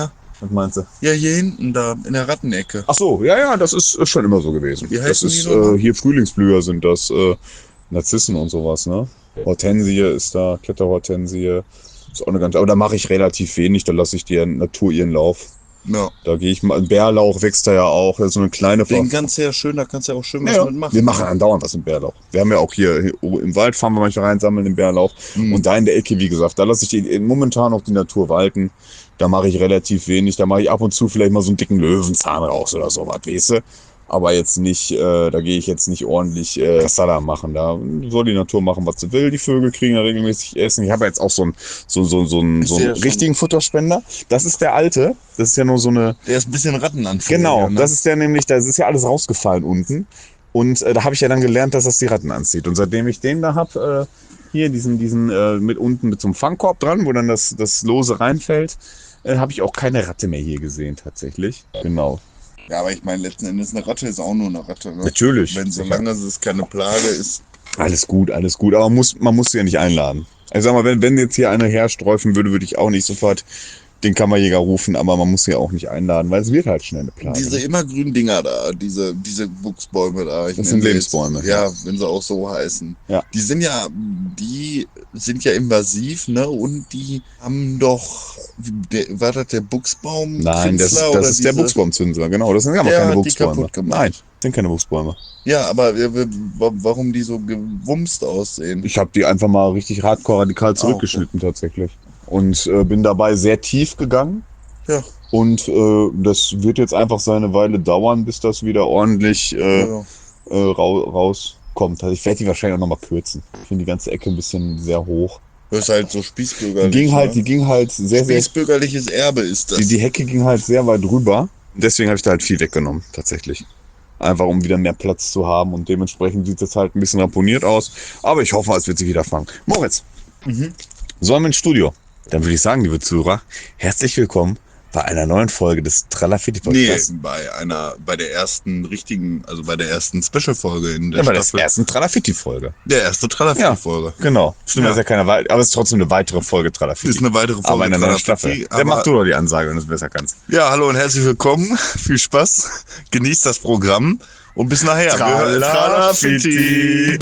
Was meinst du? Ja, hier hinten, da in der Rattenecke. Ach so, ja, ja, das ist, ist schon immer so gewesen. Wie das heißen ist die nochmal? äh, hier Frühlingsblüher sind das, äh, Narzissen und sowas, ne? Hortensie ist da, Kletterhortensie. Ist auch eine ganze, aber da mache ich relativ wenig, da lasse ich die Natur ihren Lauf. Ja. Da gehe ich mal, ein Bärlauch wächst da ja auch, das ist so eine kleine Den Ver- ganz sehr schön, da kannst du ja auch schön was ja, mitmachen. wir machen andauernd was im Bärlauch. Wir haben ja auch hier, hier im Wald fahren wir manchmal rein, sammeln den Bärlauch. Mhm. Und da in der Ecke, wie gesagt, da lasse ich die, momentan noch die Natur walten. Da mache ich relativ wenig. Da mache ich ab und zu vielleicht mal so einen dicken Löwenzahn raus oder sowas, weißt du? Aber jetzt nicht, äh, da gehe ich jetzt nicht ordentlich äh, Kassala machen. Da soll die Natur machen, was sie will. Die Vögel kriegen ja regelmäßig Essen. Ich habe jetzt auch so einen so, so, so, einen- Ich so sehe einen das richtigen Futterspender. Das ist der alte. Das ist ja nur so eine... Der ist ein bisschen rattenanfällig. Genau, ne? das ist ja nämlich, das ist ja alles rausgefallen unten. Und äh, da habe ich ja dann gelernt, dass das die Ratten anzieht. Und seitdem ich den da habe, äh, hier diesen, diesen äh, mit unten mit so einem Fangkorb dran, wo dann das, das Lose reinfällt, äh, habe ich auch keine Ratte mehr hier gesehen tatsächlich. Genau. Ja, aber ich meine, letzten Endes, eine Ratte ist auch nur eine Ratte. Ne? Natürlich. Wenn solange es keine Plage ist. Alles gut, alles gut. Aber man muss, man muss sie ja nicht einladen. Also sag mal, wenn, wenn jetzt hier einer hersträufen würde, würde ich auch nicht sofort den Kammerjäger rufen, aber man muss sie ja auch nicht einladen, weil es wird halt schnell eine Plage. Diese immergrünen Dinger da, diese, diese Buchsbäume da. Ich Das nenne sind sie Lebensbäume. Jetzt, ja, wenn sie auch so heißen. Ja. Die sind ja, die sind ja invasiv, ne? Und die haben doch, der, war das der Buchsbaum? Nein, das, Künstler das oder ist der diese- Buchsbaumzünsler, genau. Das sind aber Der keine hat die Buchsbäume. kaputt gemacht. Nein, das sind keine Buchsbäume. Ja, aber äh, wa- warum die so gewumst aussehen? Ich habe die einfach mal richtig hardcore radikal zurückgeschnitten tatsächlich. Und äh, bin dabei sehr tief gegangen. Ja. Und äh, das wird jetzt einfach seine Weile dauern, bis das wieder ordentlich äh, Ja. äh, rau rauskommt. Also ich werde die wahrscheinlich auch nochmal kürzen. Ich finde die ganze Ecke ein bisschen sehr hoch. Das ist halt so Die spießbürgerlich. ging halt, ne? die ging halt sehr, sehr. Spießbürgerliches Erbe ist das. Die, die Hecke ging halt sehr weit rüber. Und deswegen habe ich da halt viel weggenommen, tatsächlich. Einfach um wieder mehr Platz zu haben. Und dementsprechend sieht es halt ein bisschen ramponiert aus. Aber ich hoffe, es wird sich wieder fangen. Moritz, Mhm. sollen wir ins Studio? Dann würde ich sagen, liebe Zuhörer, herzlich willkommen bei einer neuen Folge des Tralafitti Nee, Podcasts. bei einer, bei der ersten richtigen, also bei der ersten Special-Folge in der Ja, bei der Staffel. ersten Tralafitti-Folge. Der erste Tralafitti-Folge. Genau. Stimmt, Ja. das ist ja keine Wei- aber es ist trotzdem eine weitere Folge Tralafitti. Ist eine weitere Folge. aber in einer neuen Tralafitti, Staffel. Dann aber- mach du doch die Ansage, wenn du es besser kannst. Ja, hallo und herzlich willkommen. Viel Spaß. Genießt das Programm und bis nachher. Wir hören- Tralafitti.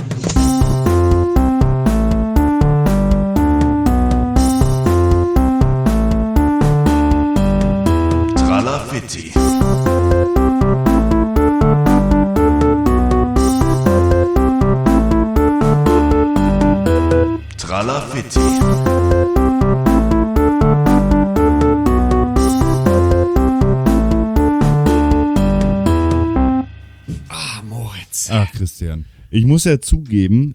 Tralafitti. Tralafitti. Ah, Moritz. Ach, Christian. Ich muss ja zugeben,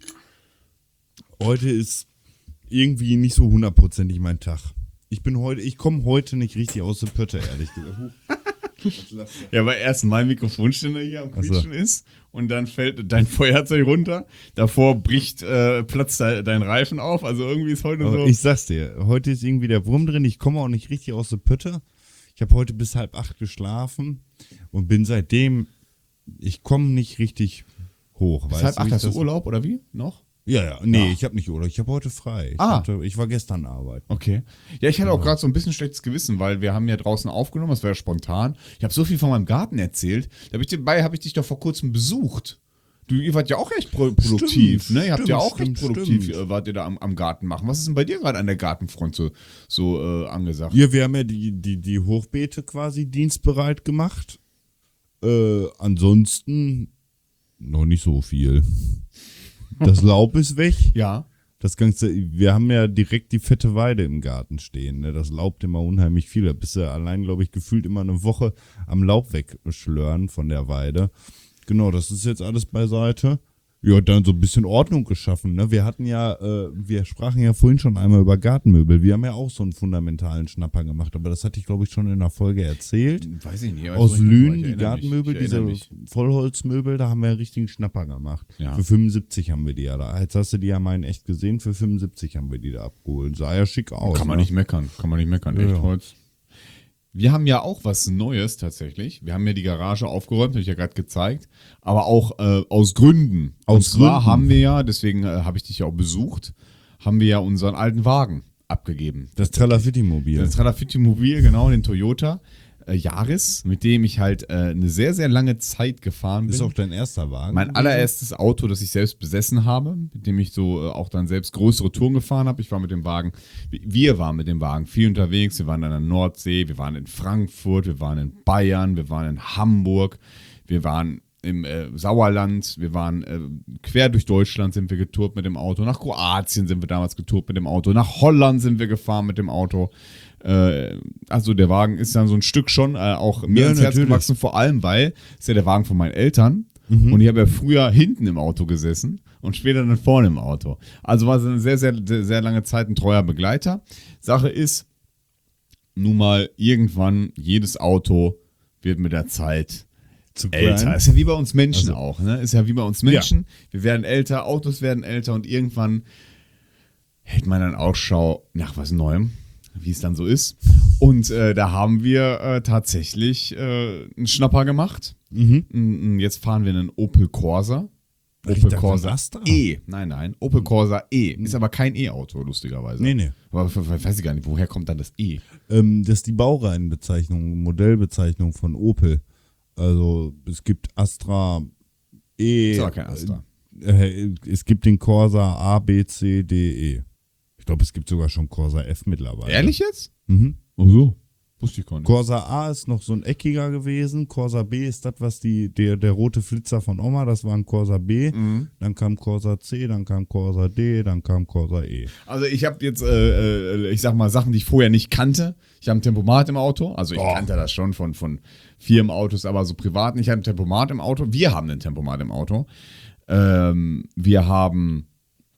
heute ist irgendwie nicht so hundertprozentig mein Tag. Ich bin heute, ich komme heute nicht richtig aus der Pötte, ehrlich gesagt. Ja, weil erst mein Mikrofonständer hier am Ach so. Quietschen ist und dann fällt dein Feuerzeug runter. Davor bricht, äh, platzt de- dein Reifen auf. Also irgendwie ist heute Aber so. ich sag's dir, heute ist irgendwie der Wurm drin. Ich komme auch nicht richtig aus der Pötte. Ich habe heute bis halb acht geschlafen und bin seitdem, ich komme nicht richtig hoch. Bis weißt halb du, wie acht ich hast du das- Urlaub oder wie? Noch? Ja, ja. Nee, Ja. ich habe nicht Urlaub. Ich habe heute frei. Ich, Ah. hatte, ich war gestern arbeiten. Okay. Ja, ich hatte auch gerade so ein bisschen schlechtes Gewissen, weil wir haben ja draußen aufgenommen, das war ja spontan. Ich habe so viel von meinem Garten erzählt. Dabei habe ich dich doch vor kurzem besucht. Du, ihr wart ja auch recht pro produktiv, Stimmt, ne? Ihr habt ja stimmt, auch stimmt, recht produktiv, stimmt. äh, wart ihr da am, am Garten machen. Was ist denn bei dir gerade an der Gartenfront so, so äh, angesagt? Ja, wir haben ja die, die, die Hochbeete quasi dienstbereit gemacht. Äh, ansonsten noch nicht so viel. Das Laub ist weg. Ja. Das Ganze, wir haben ja direkt die fette Weide im Garten stehen. Ne? Das laubt immer unheimlich viel. Da bist du allein, glaube ich, gefühlt immer eine Woche am Laub wegschlören von der Weide. Genau, das ist jetzt alles beiseite. Ja, dann so ein bisschen Ordnung geschaffen. Ne? Wir hatten ja, äh, wir sprachen ja vorhin schon einmal über Gartenmöbel. Wir haben ja auch so einen fundamentalen Schnapper gemacht, aber das hatte ich, glaube ich, schon in der Folge erzählt. Weiß ich nicht. aber Aus ich- ich Lünen, die erinnere mich, Gartenmöbel, ich diese erinnere mich. Vollholzmöbel, da haben wir einen richtigen Schnapper gemacht. Ja. Für fünfundsiebzig haben wir die ja da. Jetzt hast du die ja meinen echt gesehen, für fünfundsiebzig haben wir die da abgeholt. Sah ja schick aus. Kann man ne? nicht meckern, kann man nicht meckern, echt Ja. Holz. Wir haben ja auch was Neues tatsächlich. Wir haben ja die Garage aufgeräumt, habe ich ja gerade gezeigt. Aber auch äh, aus Gründen. Aus Und zwar Gründen. haben wir ja, deswegen äh, habe ich dich ja auch besucht, haben wir ja unseren alten Wagen abgegeben. Das Tralafitti-Mobil. Das Tralafitti-Mobil, genau, den Toyota äh, Yaris, mit dem ich halt äh, eine sehr, sehr lange Zeit gefahren bin. Ist auch dein erster Wagen? Mein allererstes Auto, das ich selbst besessen habe, mit dem ich so äh, auch dann selbst größere Touren gefahren habe. Ich war mit dem Wagen, wir waren mit dem Wagen viel unterwegs. Wir waren an der Nordsee, wir waren in Frankfurt, wir waren in Bayern, wir waren in Hamburg, wir waren im äh, Sauerland, wir waren äh, quer durch Deutschland sind wir getourt mit dem Auto. Nach Kroatien sind wir damals getourt mit dem Auto. Nach Holland sind wir gefahren mit dem Auto. Äh, also der Wagen ist dann so ein Stück schon äh, auch mir Ja, ins Herz natürlich. gewachsen, vor allem, weil es ist ja der Wagen von meinen Eltern. Mhm. Und ich habe ja früher hinten im Auto gesessen und später dann vorne im Auto. Also war es eine sehr, sehr, sehr, sehr lange Zeit ein treuer Begleiter. Sache ist, nun mal irgendwann, jedes Auto wird mit der Zeit Zu älter. klein? Ist ja wie bei uns Menschen Also- auch. Ne? Ist ja wie bei uns Menschen. Wir werden älter, Autos werden älter und irgendwann hält man dann Ausschau nach was Neuem, wie es dann so ist. Und äh, da haben wir äh, tatsächlich äh, einen Schnapper gemacht. Mhm. Mm, Jetzt fahren wir einen Opel Corsa. Ich Opel dachte, Corsa ein Astra. E. Nein, nein. Opel Corsa E. Ist aber kein E-Auto, lustigerweise. Nee, nee. Aber f- f- weiß ich gar nicht, woher kommt dann das E? Ähm, das ist die Baureihenbezeichnung, Modellbezeichnung von Opel. Also es gibt Astra E. Ist aber kein Astra. Äh, es gibt den Corsa A, B, C, D, E. Ich glaube, es gibt sogar schon Corsa F mittlerweile. Ehrlich jetzt? Mhm. Ach so. Wusste ich gar nicht. Corsa A ist noch so ein eckiger gewesen. Corsa B ist das, was die, der, der rote Flitzer von Oma, das war ein Corsa B. Mhm. Dann kam Corsa C, dann kam Corsa D, dann kam Corsa E. Also ich habe jetzt, äh, äh, ich sag mal, Sachen, die ich vorher nicht kannte. Ich habe ein Tempomat im Auto. Also ich Oh. kannte das schon von, von Firmenautos, aber so privat nicht. Ich habe ein Tempomat im Auto. Wir haben ein Tempomat im Auto. Ähm, wir haben...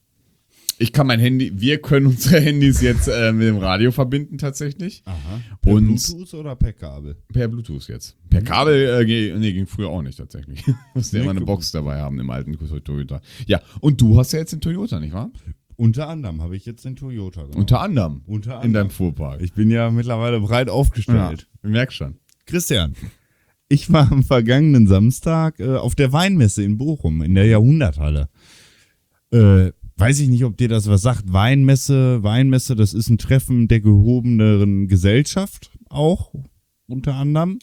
Ich kann mein Handy, wir können unsere Handys jetzt äh, mit dem Radio verbinden tatsächlich. Aha. Per Und- Bluetooth oder per Kabel? Per Bluetooth jetzt. Per Kabel äh, ge- nee, ging früher auch nicht tatsächlich. Musste ja Nee, immer eine guck. Box dabei haben im alten Toyota. Ja, und du hast ja jetzt den Toyota, nicht wahr? Unter anderem habe ich jetzt den Toyota genommen. Unter anderem. Unter In anderem. deinem Fuhrpark. Ich bin ja mittlerweile breit ja, aufgestellt. ich merk schon. Christian, ich war am vergangenen Samstag äh, auf der Weinmesse in Bochum, in der Jahrhunderthalle. Äh, weiß ich nicht, ob dir das was sagt. Weinmesse, Weinmesse, das ist ein Treffen der gehobeneren Gesellschaft auch, unter anderem.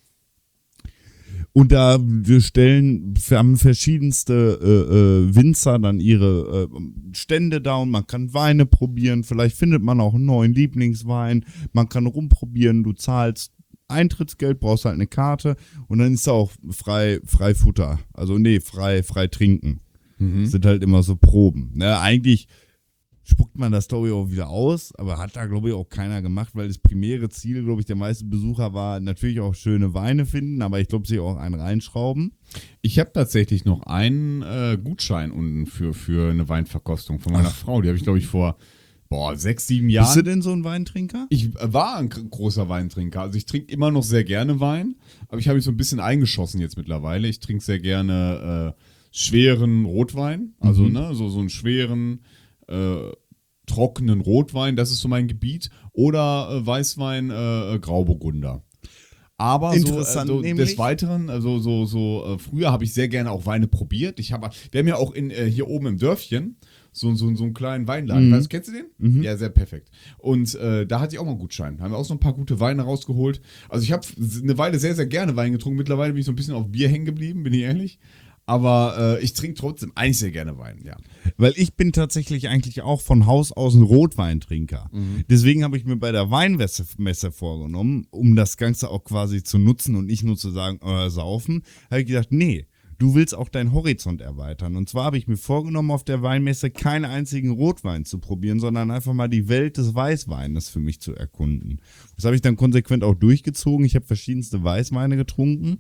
Und da wir stellen, wir haben verschiedenste äh, äh, Winzer dann ihre äh, Stände da und man kann Weine probieren. Vielleicht findet man auch einen neuen Lieblingswein. Man kann rumprobieren. Du zahlst Eintrittsgeld, brauchst halt eine Karte und dann ist da auch frei, frei Futter. Also nee, frei, frei trinken. Mhm. Sind halt immer so Proben. Ne, eigentlich spuckt man das, glaube ich, auch wieder aus, aber hat da, glaube ich, auch keiner gemacht, weil das primäre Ziel, glaube ich, der meisten Besucher war natürlich auch schöne Weine finden, aber ich glaube, sich auch einen reinschrauben. Ich habe tatsächlich noch einen äh, Gutschein unten für, für eine Weinverkostung von meiner Frau. Die habe ich, glaube ich, vor boah, sechs, sieben Bist du Jahren. denn so ein Weintrinker? Ich äh, war ein gr- großer Weintrinker. Also ich trinke immer noch sehr gerne Wein, aber ich habe mich so ein bisschen eingeschossen jetzt mittlerweile. Ich trinke sehr gerne äh, schweren Rotwein. Also, Mhm. ne, so, so einen schweren, äh, trockenen Rotwein, das ist so mein Gebiet. Oder äh, Weißwein, äh, Grauburgunder. Aber so, äh, Interessant, so nämlich- des Weiteren, also so, so äh, früher habe ich sehr gerne auch Weine probiert. Ich habe, wir haben ja auch in, äh, hier oben im Dörfchen so, so, so einen kleinen Weinladen. Mhm. Weißt, kennst du den? Ja, sehr perfekt. Und äh, da hatte ich auch mal einen Gutschein. Da haben wir auch so ein paar gute Weine rausgeholt. Also ich habe eine Weile sehr, sehr gerne Wein getrunken. Mittlerweile bin ich so ein bisschen auf Bier hängen geblieben, bin ich ehrlich. Aber äh, ich trinke trotzdem eigentlich sehr gerne Wein, ja. Weil ich bin tatsächlich eigentlich auch von Haus aus ein Rotweintrinker. Deswegen habe ich mir bei der Weinmesse Messe vorgenommen, um das Ganze auch quasi zu nutzen und nicht nur zu sagen, äh, saufen, habe ich gedacht, nee, du willst auch deinen Horizont erweitern. Und zwar habe ich mir vorgenommen, auf der Weinmesse keinen einzigen Rotwein zu probieren, sondern einfach mal die Welt des Weißweines für mich zu erkunden. Das habe ich dann konsequent auch durchgezogen. Ich habe verschiedenste Weißweine getrunken.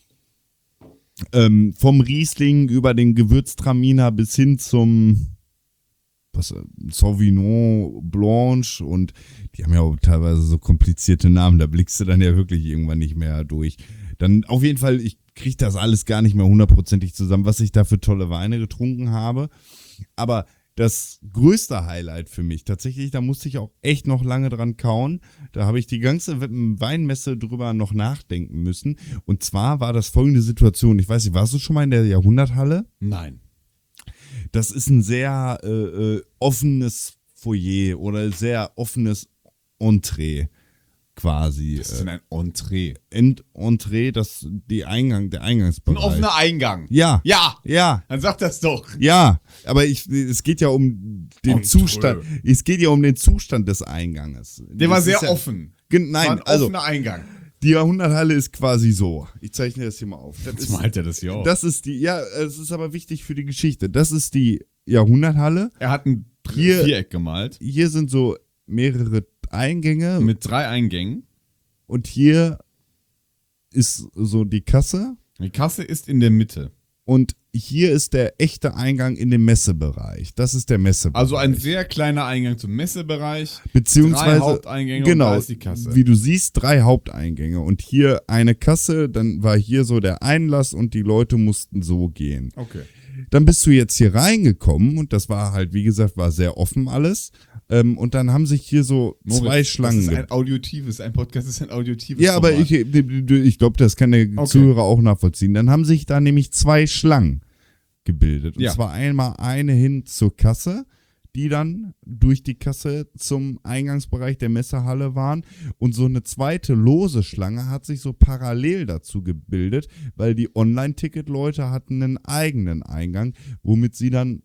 Ähm, vom Riesling über den Gewürztraminer bis hin zum was, äh, Sauvignon Blanche und die haben ja auch teilweise so komplizierte Namen, da blickst du dann ja wirklich irgendwann nicht mehr durch. Dann auf jeden Fall, ich kriege das alles gar nicht mehr hundertprozentig zusammen, was ich da für tolle Weine getrunken habe. Aber das größte Highlight für mich, tatsächlich, da musste ich auch echt noch lange dran kauen. Da habe ich die ganze Weinmesse drüber noch nachdenken müssen. Und zwar war das folgende Situation. Ich weiß nicht, warst du schon mal in der Jahrhunderthalle? Nein. Das ist ein sehr äh, äh, offenes Foyer oder sehr offenes Entree quasi. Was ist denn ein Entree? Ent Entree, das die Eingang, der Ein Eingangsbereich. offener Eingang. Ja. Ja. Ja. Dann sag das doch. Ja, aber ich, es geht ja um den Entree. Zustand. Es geht ja um den Zustand des Einganges. Der war Das sehr ist ja, offen. Gen, War nein, ein also offener Eingang. die Jahrhunderthalle ist quasi so. Ich zeichne das hier mal auf. Das Jetzt ist, malt er das hier auf. das ist die, ja, es ist aber wichtig für die Geschichte. Das ist die Jahrhunderthalle. Er hat ein Hier- Viereck gemalt. Hier sind so mehrere Eingänge Mit drei Eingängen. und hier ist so die Kasse Die Kasse ist in der Mitte. und hier ist der echte Eingang in den Messebereich. Das ist der Messebereich. Also ein sehr kleiner Eingang zum Messebereich. Beziehungsweise, drei Haupteingänge genau, und da ist die Kasse. wie du siehst, drei Haupteingänge und hier eine Kasse, dann war hier so der Einlass und die Leute mussten so gehen. Okay. Dann bist du jetzt hier reingekommen und das war halt, wie gesagt, war sehr offen alles. Ähm, und dann haben sich hier so Moritz, zwei Schlangen. Das ist ge- ein audiotives, ein Podcast ist ein audiotives ja, aber Format. ich, ich glaube, das kann der Okay. Zuhörer auch nachvollziehen. Dann haben sich da nämlich zwei Schlangen gebildet. Und Ja. zwar einmal eine hin zur Kasse, die dann durch die Kasse zum Eingangsbereich der Messehalle waren. Und so eine zweite lose Schlange hat sich so parallel dazu gebildet, weil die Online-Ticket-Leute hatten einen eigenen Eingang, womit sie dann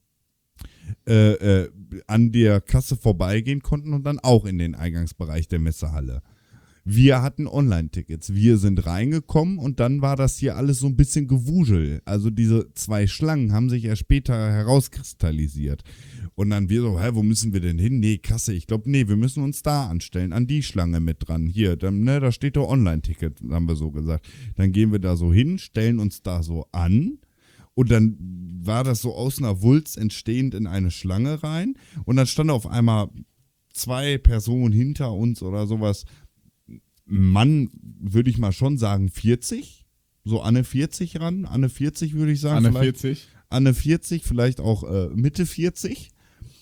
äh, äh, an der Kasse vorbeigehen konnten und dann auch in den Eingangsbereich der Messehalle. Wir hatten Online-Tickets. Wir sind reingekommen und dann war das hier alles so ein bisschen Gewusel. Also diese zwei Schlangen haben sich ja später herauskristallisiert. Und dann wir so, hä, wo müssen wir denn hin? Nee, Kasse. Ich glaube, nee, wir müssen uns da anstellen, an die Schlange mit dran. Hier, dann, ne, da steht doch Online-Ticket, haben wir so gesagt. Dann gehen wir da so hin, stellen uns da so an. Und dann war das so aus einer Wulst entstehend in eine Schlange rein. Und dann stand auf einmal zwei Personen hinter uns oder sowas. Mann, würde ich mal schon sagen, vierzig. So Anne vierzig ran. Anne vierzig würde ich sagen. Anne Vielleicht vierzig. Anne vierzig, vielleicht auch äh, Mitte vierzig.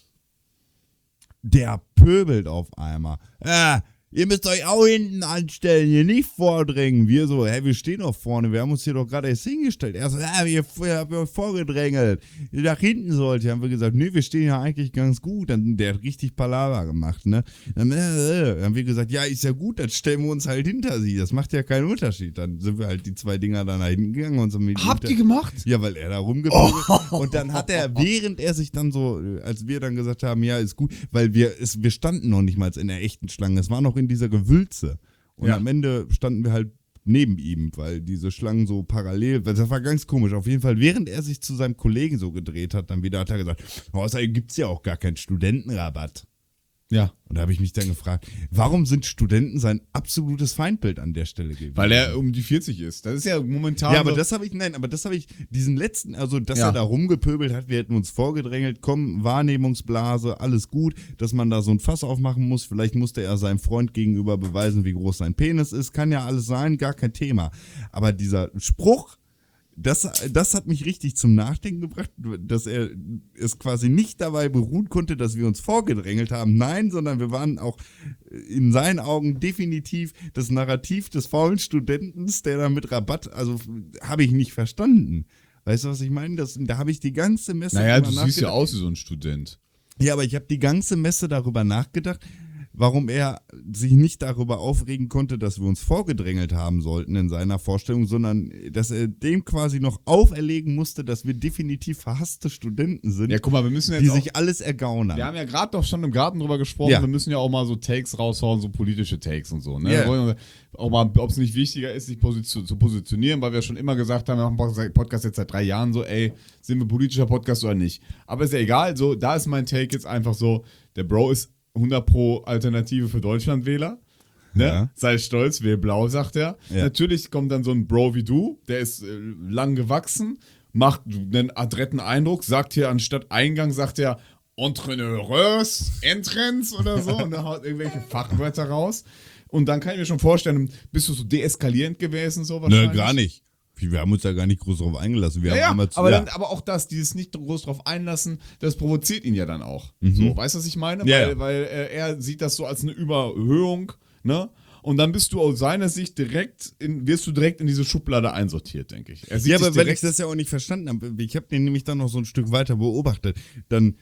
Der pöbelt auf einmal. Äh, ihr müsst euch auch hinten anstellen, hier nicht vordrängen. Wir so, hä, wir stehen doch vorne, wir haben uns hier doch gerade erst hingestellt. Er so, ja, ihr, ihr habt euch vorgedrängelt. Ihr nach hinten sollt. Haben wir gesagt, nee, wir stehen ja eigentlich ganz gut. Dann, der hat richtig Palaver gemacht, ne? Dann, äh, äh, haben wir gesagt, ja, ist ja gut, dann stellen wir uns halt hinter sie. Das macht ja keinen Unterschied. Dann sind wir halt die zwei Dinger da nach hinten gegangen und so mit Habt ihr gemacht? ja, weil er da rumgepöbelt und dann hat er, während er sich dann so, als wir dann gesagt haben, ja, ist gut, weil wir, es, wir standen noch nicht mal in der echten Schlange, es war noch in dieser Gewülze und Ja. am Ende standen wir halt neben ihm, weil diese Schlangen so parallel, weil das war ganz komisch. Auf jeden Fall, während er sich zu seinem Kollegen so gedreht hat, dann wieder hat er gesagt, oh, außerdem gibt es ja auch gar keinen Studentenrabatt. Ja. Und da habe ich mich dann gefragt, warum sind Studenten sein absolutes Feindbild an der Stelle gewesen? Weil er um die vierzig ist. Das ist ja momentan. Ja, aber so- das habe ich, nein, aber das habe ich, diesen letzten, also dass Ja. er da rumgepöbelt hat, wir hätten uns vorgedrängelt, komm, Wahrnehmungsblase, alles gut, dass man da so ein Fass aufmachen muss, vielleicht musste er seinem Freund gegenüber beweisen, wie groß sein Penis ist, kann ja alles sein, gar kein Thema. Aber dieser Spruch, das, das hat mich richtig zum Nachdenken gebracht, dass er es quasi nicht dabei beruhen konnte, dass wir uns vorgedrängelt haben. Nein, sondern wir waren auch in seinen Augen definitiv das Narrativ des faulen Studenten, der da mit Rabatt, also habe ich nicht verstanden. Weißt du, was ich meine? Das, da habe ich die ganze Messe Naja, du drüber siehst ja nachgedacht. aus wie so ein Student. Ja, aber ich habe die ganze Messe darüber nachgedacht, warum er sich nicht darüber aufregen konnte, dass wir uns vorgedrängelt haben sollten in seiner Vorstellung, sondern dass er dem quasi noch auferlegen musste, dass wir definitiv verhasste Studenten sind, Ja, guck mal, wir müssen jetzt die auch, sich alles ergaunern. wir haben ja gerade doch schon im Garten drüber gesprochen, Ja. wir müssen ja auch mal so Takes raushauen, so politische Takes und so. Ne? Ja. Wir wollen auch mal, ob es nicht wichtiger ist, sich position, zu positionieren, weil wir schon immer gesagt haben, wir machen einen Podcast jetzt seit drei Jahren so, ey, sind wir politischer Podcast oder nicht? Aber ist ja egal, so, da ist mein Take jetzt einfach so, der Bro ist hundert pro Alternative für Deutschlandwähler. Ne? Ja. Sei stolz, wähl blau, sagt er. Ja. Natürlich kommt dann so ein Bro wie du, der ist äh, lang gewachsen, macht einen adretten Eindruck, sagt hier anstatt Eingang, sagt er Entrepreneurs, Entrance oder so und dann haut irgendwelche Fachwörter raus. Und dann kann ich mir schon vorstellen, bist du so deeskalierend gewesen, so Nö, wahrscheinlich? gar nicht. Wir haben uns da gar nicht groß drauf eingelassen. Wir Ja, haben ja, einmal zu, aber, ja. dann, aber auch das, dieses nicht groß drauf einlassen, das provoziert ihn ja dann auch. Mhm. So, weißt du, was ich meine? Ja, weil ja. weil äh, er sieht das so als eine Überhöhung, ne? Und dann bist du aus seiner Sicht direkt, in, wirst du direkt in diese Schublade einsortiert, denke ich. Er sieht Ja, dich aber weil ich direkt, das ja auch nicht verstanden habe. Ich habe den nämlich dann noch so ein Stück weiter beobachtet. Dann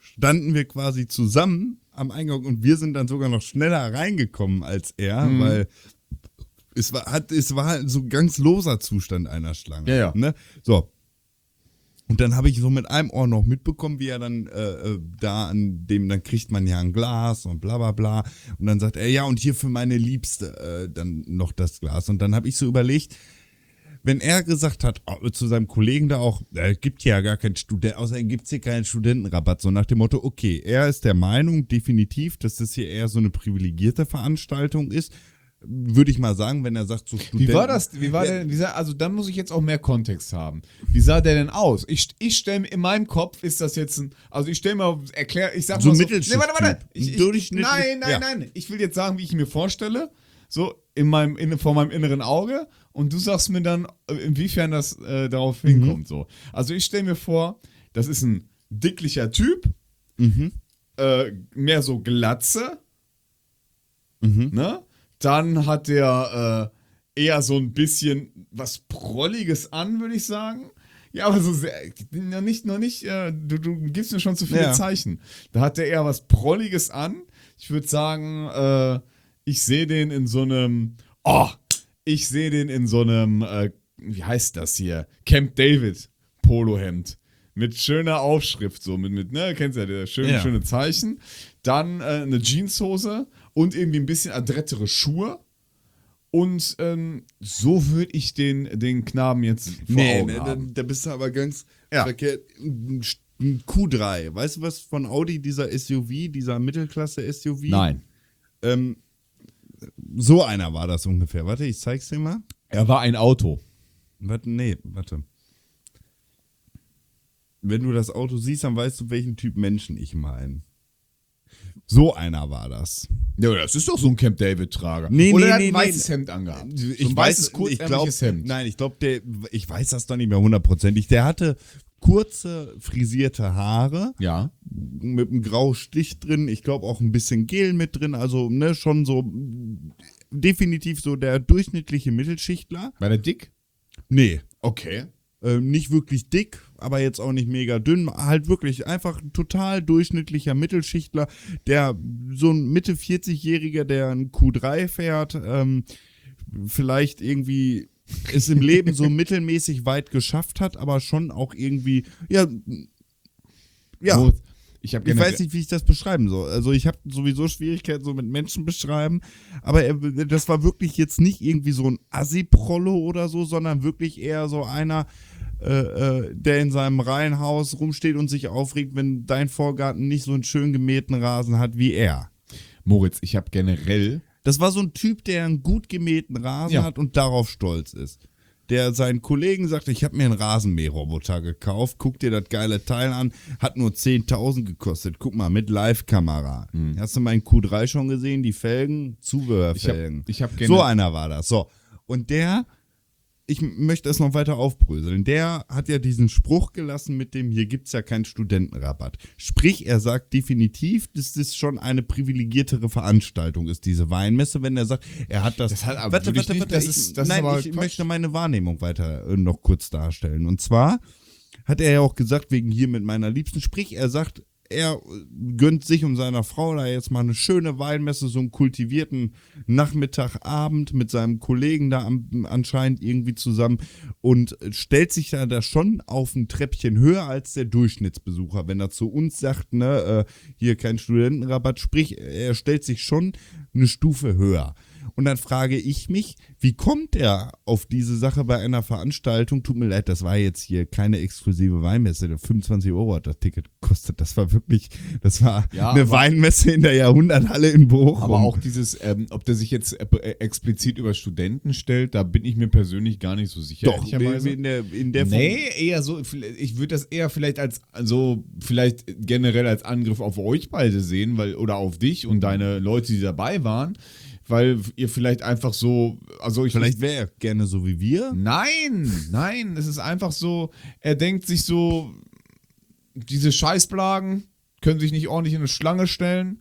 standen wir quasi zusammen am Eingang und wir sind dann sogar noch schneller reingekommen als er, Mhm. weil es war, hat, es war so ein ganz loser Zustand einer Schlange. Ja, ja. Ne? So. Und dann habe ich so mit einem Ohr noch mitbekommen, wie er dann äh, äh, da an dem, dann kriegt man ja ein Glas und bla bla bla. Und dann sagt er, ja, und hier für meine Liebste äh, dann noch das Glas. Und dann habe ich so überlegt, wenn er gesagt hat, oh, zu seinem Kollegen da auch, es äh, gibt ja gar keinen Studenten, außerdem gibt es hier keinen Studentenrabatt, so nach dem Motto, okay, er ist der Meinung definitiv, dass das hier eher so eine privilegierte Veranstaltung ist, würde ich mal sagen, wenn er sagt, so Studenten. Wie war das? Wie war Ja. der, wie sah, also dann muss ich jetzt auch mehr Kontext haben. Wie sah der denn aus? Ich, ich stelle mir, in meinem Kopf ist das jetzt ein, also ich stelle mir, erklär, ich sag So mal so. Mittelschicht-Typ. Nee, warte, warte. Ich, ich, Durchschnittlich- nein, nein, ja. nein. Ich will jetzt sagen, wie ich mir vorstelle, so in meinem, in, vor meinem inneren Auge und du sagst mir dann, inwiefern das äh, darauf Mhm. hinkommt, so. Also ich stelle mir vor, das ist ein dicklicher Typ, Mhm. äh, mehr so Glatze, Mhm. ne? Dann hat der äh, eher so ein bisschen was Prolliges an, würde ich sagen. Ja, aber so sehr, noch nicht, noch nicht, äh, du, du gibst mir schon zu viele Ja. Zeichen. Da hat der eher was Prolliges an. Ich würde sagen, äh, ich sehe den in so einem, oh, ich sehe den in so einem, äh, wie heißt das hier? Camp David Polohemd. Mit schöner Aufschrift, so mit, mit ne, kennst du ja, der schöne, Ja. schöne Zeichen. Dann äh, eine Jeanshose und irgendwie ein bisschen adrettere Schuhe. Und ähm, so würde ich den, den Knaben jetzt vor Nee, Augen nee da, haben. da bist du aber ganz Ja. verkehrt. Ein ein Q drei, weißt du was von Audi, dieser S U V, dieser Mittelklasse-S U V? Nein. Ähm, so einer war das ungefähr. Warte, ich zeig's dir mal. Er war ein Auto. Warte, nee, warte. Wenn du das Auto siehst, dann weißt du, welchen Typ Menschen ich meine. So einer war das. Ja, das ist doch so ein Camp David-Trager. Nee, Oder nee, er hat nee, ein nee. weißes Hemd angehabt. So Ich ein weiß, weißes, ich glaube, kurzärmliches Hemd. nein, ich glaube, der, ich weiß das doch nicht mehr hundertprozentig. Der hatte kurze frisierte Haare Ja. mit einem Graustich drin. Ich glaube auch ein bisschen Gel mit drin. Also ne, schon so mm, definitiv so der durchschnittliche Mittelschichtler. War der dick? Nee, Okay. äh, nicht wirklich dick, aber jetzt auch nicht mega dünn. Halt wirklich einfach ein total durchschnittlicher Mittelschichtler, der so ein Mitte vierzig-Jähriger, der ein Q drei fährt, ähm, vielleicht irgendwie es im Leben so mittelmäßig weit geschafft hat, aber schon auch irgendwie, ja, ja. Moritz, ich habe Ich weiß nicht, wie ich das beschreiben soll. Also ich habe sowieso Schwierigkeiten so mit Menschen beschreiben, aber er, das war wirklich jetzt nicht irgendwie so ein Assi-Prollo oder so, sondern wirklich eher so einer, äh, äh, der in seinem Reihenhaus rumsteht und sich aufregt, wenn dein Vorgarten nicht so einen schön gemähten Rasen hat wie er. Moritz, ich habe generell. Das war so ein Typ, der einen gut gemähten Rasen Ja. hat und darauf stolz ist. Der seinen Kollegen sagte, ich habe mir einen Rasenmäherroboter gekauft, guck dir das geile Teil an, hat nur zehntausend gekostet, guck mal, mit Live-Kamera. Hast du meinen Q drei schon gesehen, die Felgen? Zubehörfelgen. Ich hab- ich hab so gerne- einer war das, so. Und der, ich möchte es noch weiter aufbröseln, der hat ja diesen Spruch gelassen mit dem, hier gibt's ja keinen Studentenrabatt. Sprich, er sagt definitiv, dass das schon eine privilegiertere Veranstaltung ist, diese Weinmesse, wenn er sagt, er hat das... Das hat aber würde ich nicht- das ist- das ist nein, aber ich Quatsch. möchte meine Wahrnehmung weiter äh, noch kurz darstellen. Und zwar hat er ja auch gesagt, wegen hier mit meiner Liebsten, sprich, er sagt, er äh, gönnt sich und seiner Frau da jetzt mal eine schöne Weinmesse, so einen kultivierten Nachmittagabend mit seinem Kollegen da am, anscheinend irgendwie zusammen und stellt sich da, da schon auf ein Treppchen höher als der Durchschnittsbesucher, wenn er zu uns sagt, ne, äh, hier kein Studentenrabatt, sprich, er stellt sich schon eine Stufe höher. Und dann frage ich mich, wie kommt er auf diese Sache bei einer Veranstaltung? Tut mir leid, das war jetzt hier keine exklusive Weinmesse. fünfundzwanzig Euro hat das Ticket gekostet. Das war wirklich, das war Ja, eine aber- Weinmesse in der Jahrhunderthalle in Bochum. Aber auch dieses, ähm, ob der sich jetzt äh, äh, explizit über Studenten stellt, da bin ich mir persönlich gar nicht so sicher. doch, ehrlicherweise. in der, in der Nee, eher so, ich würde das eher vielleicht als, also vielleicht generell als Angriff auf euch beide sehen, weil, oder auf dich und deine Leute, die dabei waren, weil ihr vielleicht einfach so, also ich Vielleicht wäre er gerne so wie wir. Nein, nein, es ist einfach so, er denkt sich so, diese Scheißblagen können sich nicht ordentlich in eine Schlange stellen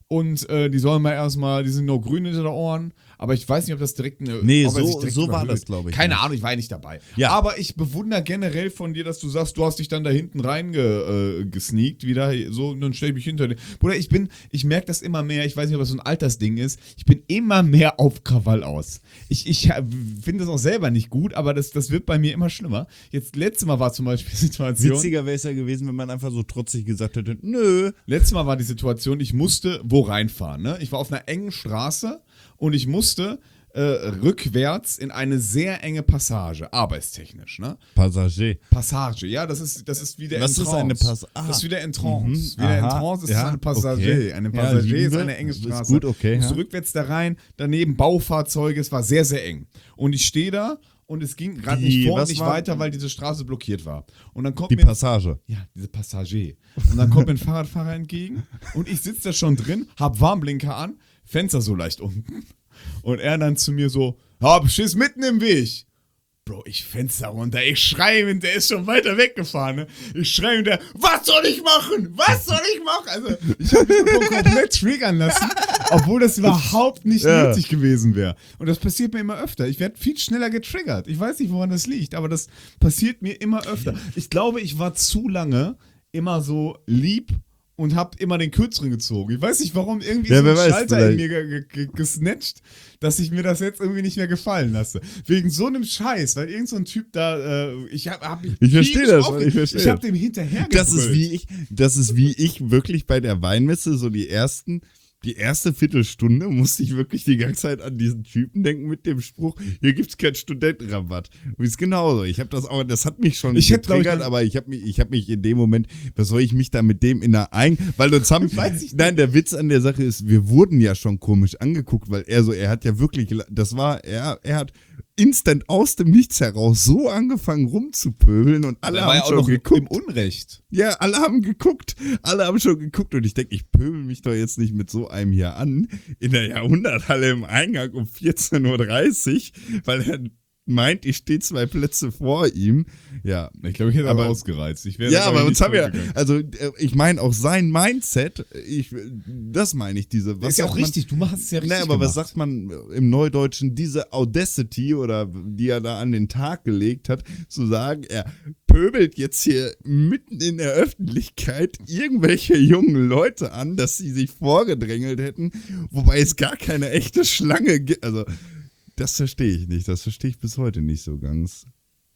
Und äh, die sollen mal erstmal, die sind noch grün hinter den Ohren, aber ich weiß nicht, ob das direkt eine. Nee, ob er sich so, direkt so war überhöht. das, glaube ich. Keine nicht. Ahnung, ich war ja nicht dabei. Ja. Aber ich bewundere generell von dir, dass du sagst, du hast dich dann da hinten reingesneakt, äh, wieder so, und dann stell ich mich hinter dir. Bruder, ich bin, ich merke das immer mehr, ich weiß nicht, ob das so ein Altersding ist, ich bin immer mehr auf Krawall aus. Ich, ich finde das auch selber nicht gut, aber das, das wird bei mir immer schlimmer. Jetzt, letztes Mal war zum Beispiel die Situation. Witziger wäre es ja gewesen, wenn man einfach so trotzig gesagt hätte, nö. Letztes Mal war die Situation, ich musste wo reinfahren. Ne? Ich war auf einer engen Straße und ich musste äh, rückwärts in eine sehr enge Passage, arbeitstechnisch. Ne? Passagier. Passage, ja, das ist, das ist wie der Was ist Entrance. eine Pass- ah. Das ist wie der Entrance. Mhm, Wie der aha, Entrance ist ja, eine Passagier. okay. Eine Ja, Passagier lieben ist wir. eine enge Ist Straße. gut, okay, Du musst ja. rückwärts da rein, daneben Baufahrzeuge, es war sehr, sehr eng. Und ich stehe da und es ging gerade Die- nicht vor und was nicht war- weiter, weil diese Straße blockiert war. Und dann kommt Die mir Passage. ja, diese Passagier. Und dann kommt mir ein Fahrradfahrer entgegen und ich sitze da schon drin, hab Warnblinker an, Fenster so leicht unten. Und er dann zu mir so, hab Schiss mitten im Weg. Bro, ich Fenster runter, ich schreie ihm, der ist schon weiter weggefahren, ne? Ich schreie ihm, der, was soll ich machen? Was soll ich machen? Also, ich hab mich davon komplett triggern lassen, obwohl das überhaupt nicht Ja. nötig gewesen wäre. Und das passiert mir immer öfter. Ich werde viel schneller getriggert. Ich weiß nicht, woran das liegt, aber das passiert mir immer öfter. Ich glaube, ich war zu lange immer so lieb und hab immer den Kürzeren gezogen. Ich weiß nicht, warum irgendwie Ja, so wer ein weiß, Schalter in vielleicht. mir ge ge gesnatcht, dass ich mir das jetzt irgendwie nicht mehr gefallen lasse. Wegen so einem Scheiß, weil irgend so ein Typ da, äh, ich hab, hab mich Ich verstehe tierisch das, aufge- ich verstehe Ich hab das. dem hinterher Das ist gebrüllt. wie ich, das ist wie ich wirklich bei der Weinmesse, so die ersten, die erste Viertelstunde musste ich wirklich die ganze Zeit an diesen Typen denken mit dem Spruch, hier gibt's keinen Studentenrabatt. Und ist genauso. Ich habe das auch, das hat mich schon Ich hätte, glaub ich, getriggert, aber ich habe mich, ich habe mich in dem Moment, was soll ich mich da mit dem in der ein, weil uns haben, Weiß ich nein, der Witz an der Sache ist, wir wurden ja schon komisch angeguckt, weil er so, er hat ja wirklich, das war, er, er hat instant aus dem Nichts heraus so angefangen rumzupöbeln und alle Der haben war ja auch schon noch geguckt. im Unrecht. Ja, alle haben geguckt. Alle haben schon geguckt und ich denke, ich pöbel mich doch jetzt nicht mit so einem hier an. In der Jahrhunderthalle im Eingang um vierzehn Uhr dreißig, weil er meint, ich stehe zwei Plätze vor ihm. Ja. Ich glaube, ich hätte aber Aber- ausgereizt. Ich wäre Ja, da, glaub aber ich, uns nicht haben ja, zurückgegangen. also äh, ich meine auch sein Mindset, ich, das meine ich, diese, Das ist ja auch sagt man- richtig, du machst es ja richtig Nee, aber was gemacht. sagt man im Neudeutschen, diese Audacity oder die er da an den Tag gelegt hat, zu sagen, er pöbelt jetzt hier mitten in der Öffentlichkeit irgendwelche jungen Leute an, dass sie sich vorgedrängelt hätten, wobei es gar keine echte Schlange gibt. Also, das verstehe ich nicht. Das verstehe ich bis heute nicht so ganz.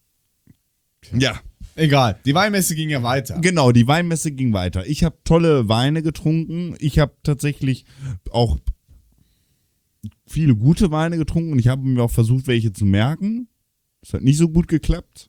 Ja, Egal, die Weinmesse ging ja weiter. genau, die Weinmesse ging weiter. Ich habe tolle Weine getrunken. Ich habe tatsächlich auch viele gute Weine getrunken und ich habe mir auch versucht, welche zu merken. Das hat nicht so gut geklappt.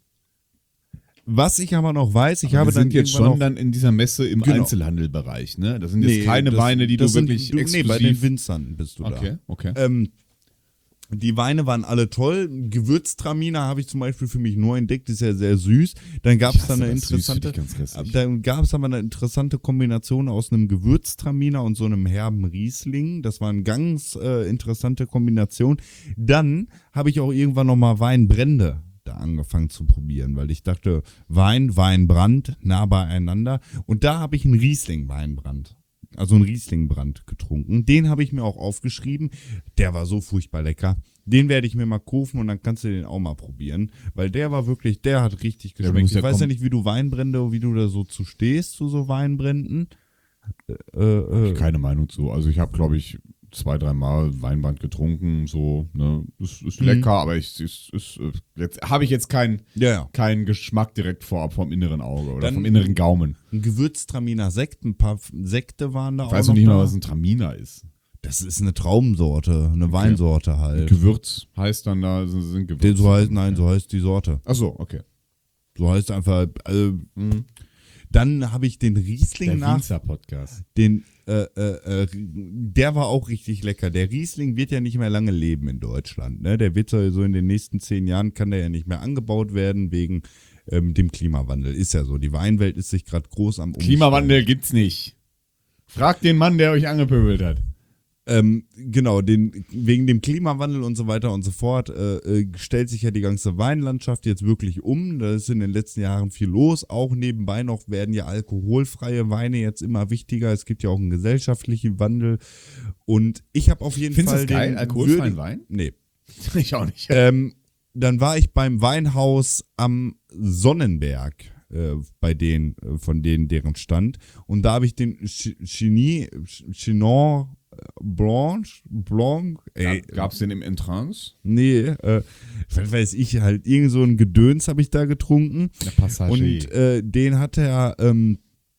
Was ich aber noch weiß, ich Aber habe wir dann sind jetzt irgendwann schon auch- dann in dieser Messe im Genau. Einzelhandelbereich, ne? Das sind jetzt Nee, keine das- Weine, die du das sind- wirklich du, exklusiv... Nee, bei den Winzern bist du okay, okay. da. Ähm, die Weine waren alle toll. Gewürztraminer habe ich zum Beispiel für mich neu entdeckt, ist ja sehr süß. Dann gab es Ich da hasse eine das, süß finde interessante, ich ganz grässlich. dann gab es aber eine interessante Kombination aus einem Gewürztraminer und so einem herben Riesling. Das war eine ganz äh, interessante Kombination. Dann habe ich auch irgendwann nochmal Weinbrände da angefangen zu probieren, weil ich dachte, Wein, Weinbrand, nah beieinander. Und da habe ich einen Riesling-Weinbrand, also einen Riesling-Brand getrunken. Den habe ich mir auch aufgeschrieben. Der war so furchtbar lecker. Den werde ich mir mal kaufen und dann kannst du den auch mal probieren, weil der war wirklich, der hat richtig Ja, geschmeckt. muss ja ich weiß ja kommen. nicht, wie du Weinbrände, wie du da so zu stehst, zu so Weinbränden. Äh, äh, Keine Meinung zu. Also ich habe, glaube ich, zwei, dreimal Weinbrand getrunken, so, ne? Ist, ist Mhm. lecker, aber ich, ist, ist, äh, jetzt habe ich jetzt keinen ja, ja. keinen Geschmack direkt vorab vom inneren Auge oder Dann- vom inneren Gaumen. Ein Gewürztraminer Sekt, ein paar Sekte waren da Ich auch weiß noch noch nicht mal, da. was ein Traminer ist. Das ist eine Traubensorte, eine Weinsorte halt. Gewürz heißt dann da, sind sind Gewürze. Den so heißt, nein, so heißt die Sorte. Achso, okay. So heißt einfach. Äh, Dann habe ich den Riesling Der nach. Winzer-Podcast. Den, äh, äh, äh, der war auch richtig lecker. Der Riesling wird ja nicht mehr lange leben in Deutschland. Ne? Der wird so so in den nächsten zehn Jahren kann der ja nicht mehr angebaut werden wegen ähm, dem Klimawandel. Ist ja so. Die Weinwelt ist sich gerade groß am Umstellen. Klimawandel gibt's nicht. Fragt den Mann, der euch angepöbelt hat. Ähm, genau, den, wegen dem Klimawandel und so weiter und so fort äh, äh, stellt sich ja die ganze Weinlandschaft jetzt wirklich um. Da ist in den letzten Jahren viel los. Auch nebenbei noch werden ja alkoholfreie Weine jetzt immer wichtiger. Es gibt ja auch einen gesellschaftlichen Wandel. Und ich habe auf jeden Findest du Fall das geil, den alkoholfreien würdi- Wein? Nee. Ich auch nicht. Ähm, dann war ich beim Weinhaus am Sonnenberg, äh, bei denen, äh, von denen deren Stand. Und da habe ich den Ch- Chini, Ch- Chinon Blanche, Blanc, ey, Gab es den im Entrance? nee, äh, was weiß ich, halt irgend so ein Gedöns habe ich da getrunken. Der Passagier. Und äh, den hat er ähm,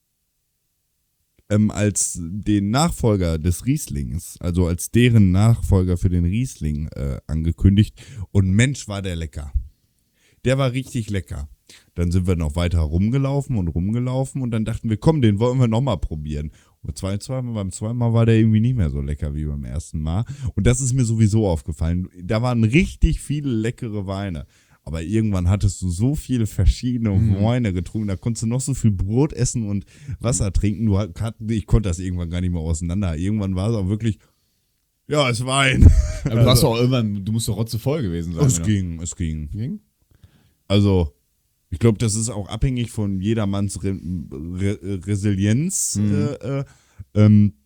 ähm, als den Nachfolger des Rieslings, also als deren Nachfolger für den Riesling äh, angekündigt. Und Mensch, war der lecker. Der war richtig lecker. Dann sind wir noch weiter rumgelaufen und rumgelaufen und dann dachten wir, komm, den wollen wir nochmal probieren. Und zwei, zweimal, beim zweiten Mal war der irgendwie nicht mehr so lecker wie beim ersten Mal. Und das ist mir sowieso aufgefallen. Da waren richtig viele leckere Weine. Aber irgendwann hattest du so viele verschiedene Mhm. Weine getrunken, da konntest du noch so viel Brot essen und Wasser trinken. Du hat, ich konnte das irgendwann gar nicht mehr auseinander. Irgendwann war es auch wirklich, ja, es Wein. Aber du hast doch irgendwann, du musst doch rotzevoll gewesen sein. Es oder? ging, es ging. Ging? Also, ich glaube, das ist auch abhängig von jedermanns Re Re Resilienz. Mhm. Äh, äh, ähm,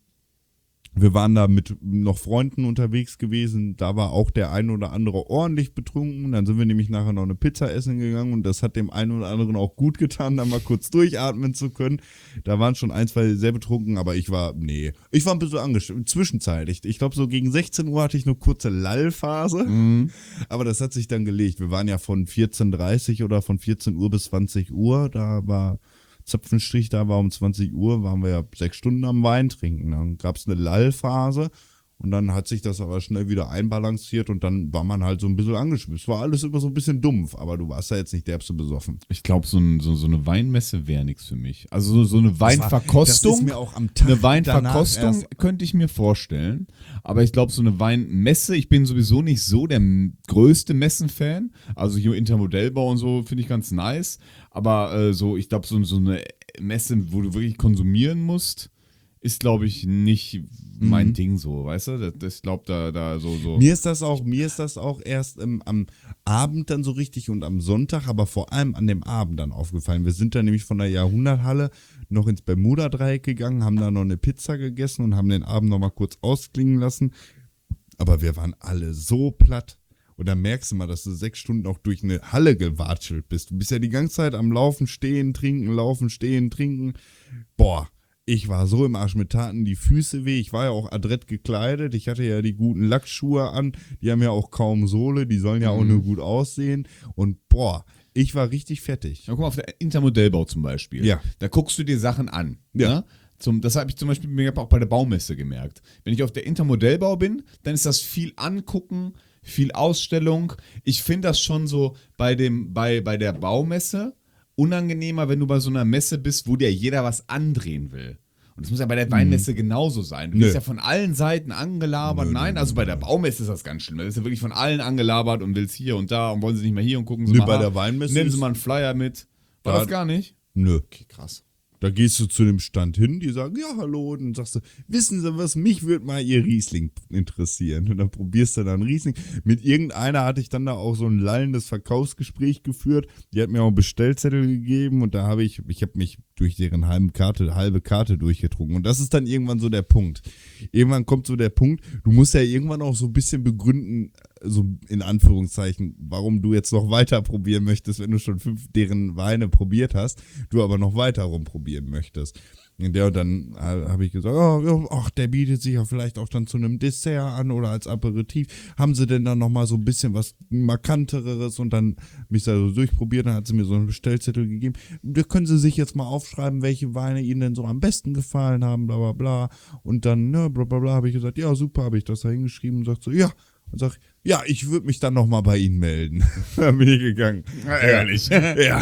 wir waren da mit noch Freunden unterwegs gewesen. Da war auch der ein oder andere ordentlich betrunken. Dann sind wir nämlich nachher noch eine Pizza essen gegangen und das hat dem einen oder anderen auch gut getan, da mal kurz durchatmen zu können. Da waren schon ein, zwei sehr betrunken, aber ich war, nee, ich war ein bisschen angestimmt. Zwischenzeitlich. Ich glaube, so gegen sechzehn Uhr hatte ich eine kurze Lallphase. Mhm. Aber das hat sich dann gelegt. Wir waren ja von vierzehn Uhr dreißig oder von vierzehn Uhr bis zwanzig Uhr. Da war Zapfenstrich, da war um zwanzig Uhr, waren wir ja sechs Stunden am Wein trinken. Dann gab es eine Lallphase und dann hat sich das aber schnell wieder einbalanciert und dann war man halt so ein bisschen angeschwipst. Es war alles immer so ein bisschen dumpf, aber du warst ja jetzt nicht derbste besoffen. Ich glaube, so, ein, so, so eine Weinmesse wäre nichts für mich. Also so, so eine Weinverkostung. Das ist mir auch am Tag Eine Weinverkostung danach erst- könnte ich mir vorstellen. Aber ich glaube, so eine Weinmesse, ich bin sowieso nicht so der m- größte Messenfan. Also hier Intermodellbau und so finde ich ganz nice. Aber äh, so, ich glaube, so, so eine Messe, wo du wirklich konsumieren musst, ist, glaube ich, nicht mein Mhm. Ding so, weißt du? Das, das glaube da, da so, so. Mir ist das auch, mir ist das auch erst ähm, am Abend dann so richtig und am Sonntag, aber vor allem an dem Abend dann aufgefallen. Wir sind dann nämlich von der Jahrhunderthalle noch ins Bermuda-Dreieck gegangen, haben da noch eine Pizza gegessen und haben den Abend noch mal kurz ausklingen lassen. Aber wir waren alle so platt. Und dann merkst du mal, dass du sechs Stunden auch durch eine Halle gewatschelt bist. Du bist ja die ganze Zeit am Laufen, Stehen, Trinken, Laufen, Stehen, Trinken. Boah, ich war so im Arsch, mit taten die Füße weh. Ich war ja auch adrett gekleidet. Ich hatte ja die guten Lackschuhe an. Die haben ja auch kaum Sohle. Die sollen ja auch nur gut aussehen. Und boah, ich war richtig fertig. Ja, guck mal, auf der Intermodellbau zum Beispiel. Ja. Da guckst du dir Sachen an. Ja. Ne? Zum, das habe ich zum Beispiel mir auch bei der Baumesse gemerkt. Wenn ich auf der Intermodellbau bin, dann ist das viel angucken, viel Ausstellung. Ich finde das schon so bei, dem, bei, bei der Baumesse unangenehmer, wenn du bei so einer Messe bist, wo dir jeder was andrehen will. Und das muss ja bei der Weinmesse genauso sein. Du Nö. wirst ja von allen Seiten angelabert. Nö, Nein, nö, also nö, bei der Baumesse ist das ganz schlimm. Da ist ja wirklich von allen angelabert und willst hier und da und wollen sie nicht mehr hier und gucken sie Nö, mal. bei ah, der Weinmesse Nennen ist- sie mal einen Flyer mit. War Da- das gar nicht? Nö. Okay, krass. Da gehst du zu dem Stand hin, die sagen, ja, hallo, und dann sagst du, wissen Sie was, mich würde mal Ihr Riesling interessieren. Und dann probierst du dann Riesling. Mit irgendeiner hatte ich dann da auch so ein lallendes Verkaufsgespräch geführt. Die hat mir auch einen Bestellzettel gegeben und da habe ich, ich habe mich durch deren halbe Karte, halbe Karte durchgetrunken. Und das ist dann irgendwann so der Punkt. Irgendwann kommt so der Punkt, du musst ja irgendwann auch so ein bisschen begründen, so in Anführungszeichen, warum du jetzt noch weiter probieren möchtest, wenn du schon fünf deren Weine probiert hast, du aber noch weiter rumprobieren möchtest. Und der, dann habe ich gesagt, oh, ja, ach, der bietet sich ja vielleicht auch dann zu einem Dessert an oder als Aperitif. Haben sie denn dann noch mal so ein bisschen was Markanteres? Und dann mich da so durchprobiert, dann hat sie mir so einen Bestellzettel gegeben. Da können sie sich jetzt mal aufschreiben, welche Weine ihnen denn so am besten gefallen haben, bla bla bla. Und dann, ne, bla bla bla, habe ich gesagt, ja, super, habe ich das da hingeschrieben und sagt so, ja. Und sag, ja, ich würde mich dann noch mal bei Ihnen melden. Dann bin ich gegangen. Ehrlich. Ja.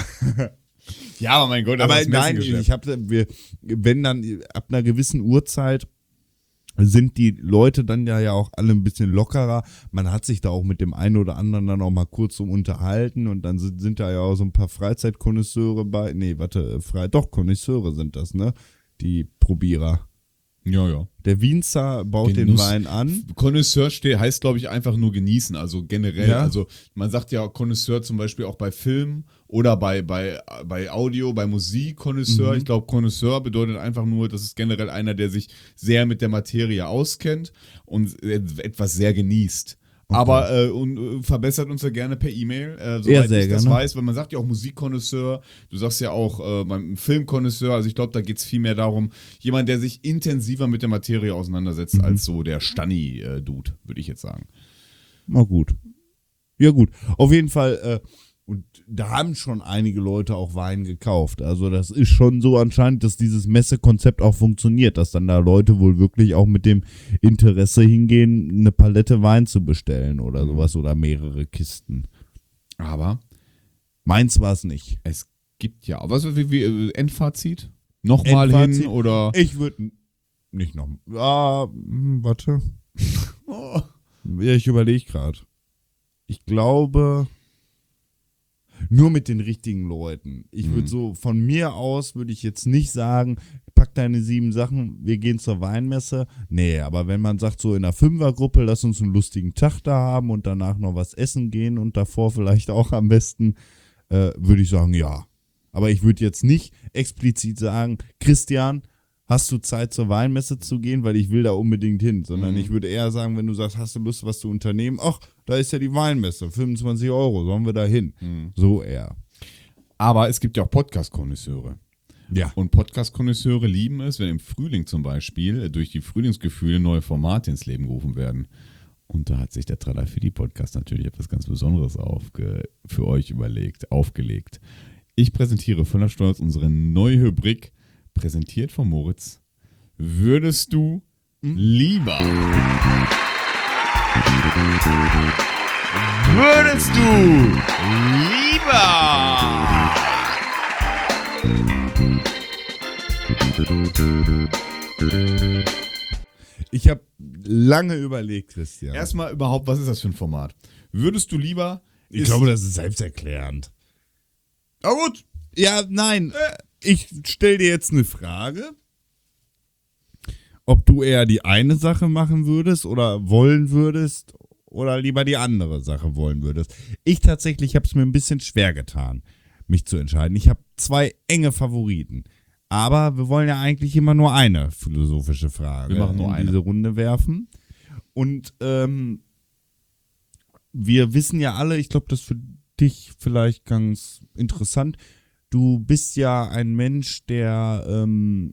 Ja, aber mein Gott, das Aber ist nein, Messengeschäft. ich habe, wir, wenn dann ab einer gewissen Uhrzeit sind die Leute dann ja, ja auch alle ein bisschen lockerer. Man hat sich da auch mit dem einen oder anderen dann auch mal kurz um unterhalten und dann sind, sind da ja auch so ein paar Freizeitkonnoisseure bei. Nee, warte, frei, doch, Konnoisseure sind das, ne? Die Probierer. Ja, ja. Der Winzer baut den Genuss. Wein an. Connoisseur steht, heißt, glaube ich, einfach nur genießen. Also generell, Ja. also man sagt ja Connoisseur zum Beispiel auch bei Film oder bei, bei, bei Audio, bei Musik Connoisseur. Mhm. Ich glaube, Connoisseur bedeutet einfach nur, das ist generell einer, der sich sehr mit der Materie auskennt und etwas sehr genießt. Aber äh, und, äh, verbessert uns ja gerne per E-Mail, äh, soweit Ja, sehr ich das gerne. weiß, weil man sagt ja auch Musikkonnoisseur, du sagst ja auch äh, beim Filmkonnoisseur, also ich glaube, da geht es viel mehr darum, jemand, der sich intensiver mit der Materie auseinandersetzt, Mhm. als so der Stanni-Dude, würde ich jetzt sagen. Na gut. Ja gut. Auf jeden Fall, äh, und da haben schon einige Leute auch Wein gekauft. Also das ist schon so anscheinend, dass dieses Messekonzept auch funktioniert, dass dann da Leute wohl wirklich auch mit dem Interesse hingehen, eine Palette Wein zu bestellen oder sowas oder mehrere Kisten. Aber Meins war es nicht. es gibt ja, was wie, wie äh, Endfazit? Nochmal Endfazit? hin oder? Ich würde nicht noch. Ah, hm, warte. Oh. Ja, ich überlege gerade. Ich glaube, nur mit den richtigen Leuten. Ich würde Mhm. so, von mir aus würde ich jetzt nicht sagen, pack deine sieben Sachen, wir gehen zur Weinmesse. Nee, aber wenn man sagt, so in einer Fünfergruppe, lass uns einen lustigen Tag da haben und danach noch was essen gehen und davor vielleicht auch am besten, äh, würde ich sagen, ja. Aber ich würde jetzt nicht explizit sagen, Christian, hast du Zeit zur Weinmesse zu gehen, weil ich will da unbedingt hin, sondern Mhm. ich würde eher sagen, wenn du sagst, hast du Lust, was zu unternehmen, ach, da ist ja die Weinmesse, fünfundzwanzig Euro, sollen wir da hin? Mhm. So eher. Aber es gibt ja auch Podcast-Konnoisseure. Ja. Und Podcast-Konnoisseure lieben es, wenn im Frühling zum Beispiel äh, durch die Frühlingsgefühle neue Formate ins Leben gerufen werden. Und da hat sich der Tralafili-Podcast natürlich etwas ganz Besonderes aufge für euch überlegt, aufgelegt. Ich präsentiere voller Stolz unsere neue Rubrik, präsentiert von Moritz. Würdest du lieber? Würdest du lieber? Ich habe lange überlegt, Christian. Erstmal überhaupt, was ist das für ein Format? Würdest du lieber? ich ist- glaube, das ist selbsterklärend. Na gut. Ja, nein, äh, ich stelle dir jetzt eine Frage, ob du eher die eine Sache machen würdest oder wollen würdest oder lieber die andere Sache wollen würdest. Ich tatsächlich habe es mir ein bisschen schwer getan, mich zu entscheiden. Ich habe zwei enge Favoriten. Aber wir wollen ja eigentlich immer nur eine philosophische Frage Wir machen nur in eine. diese Runde werfen. Und ähm, wir wissen ja alle, ich glaube, das ist für dich vielleicht ganz interessant. Du bist ja ein Mensch, der ähm,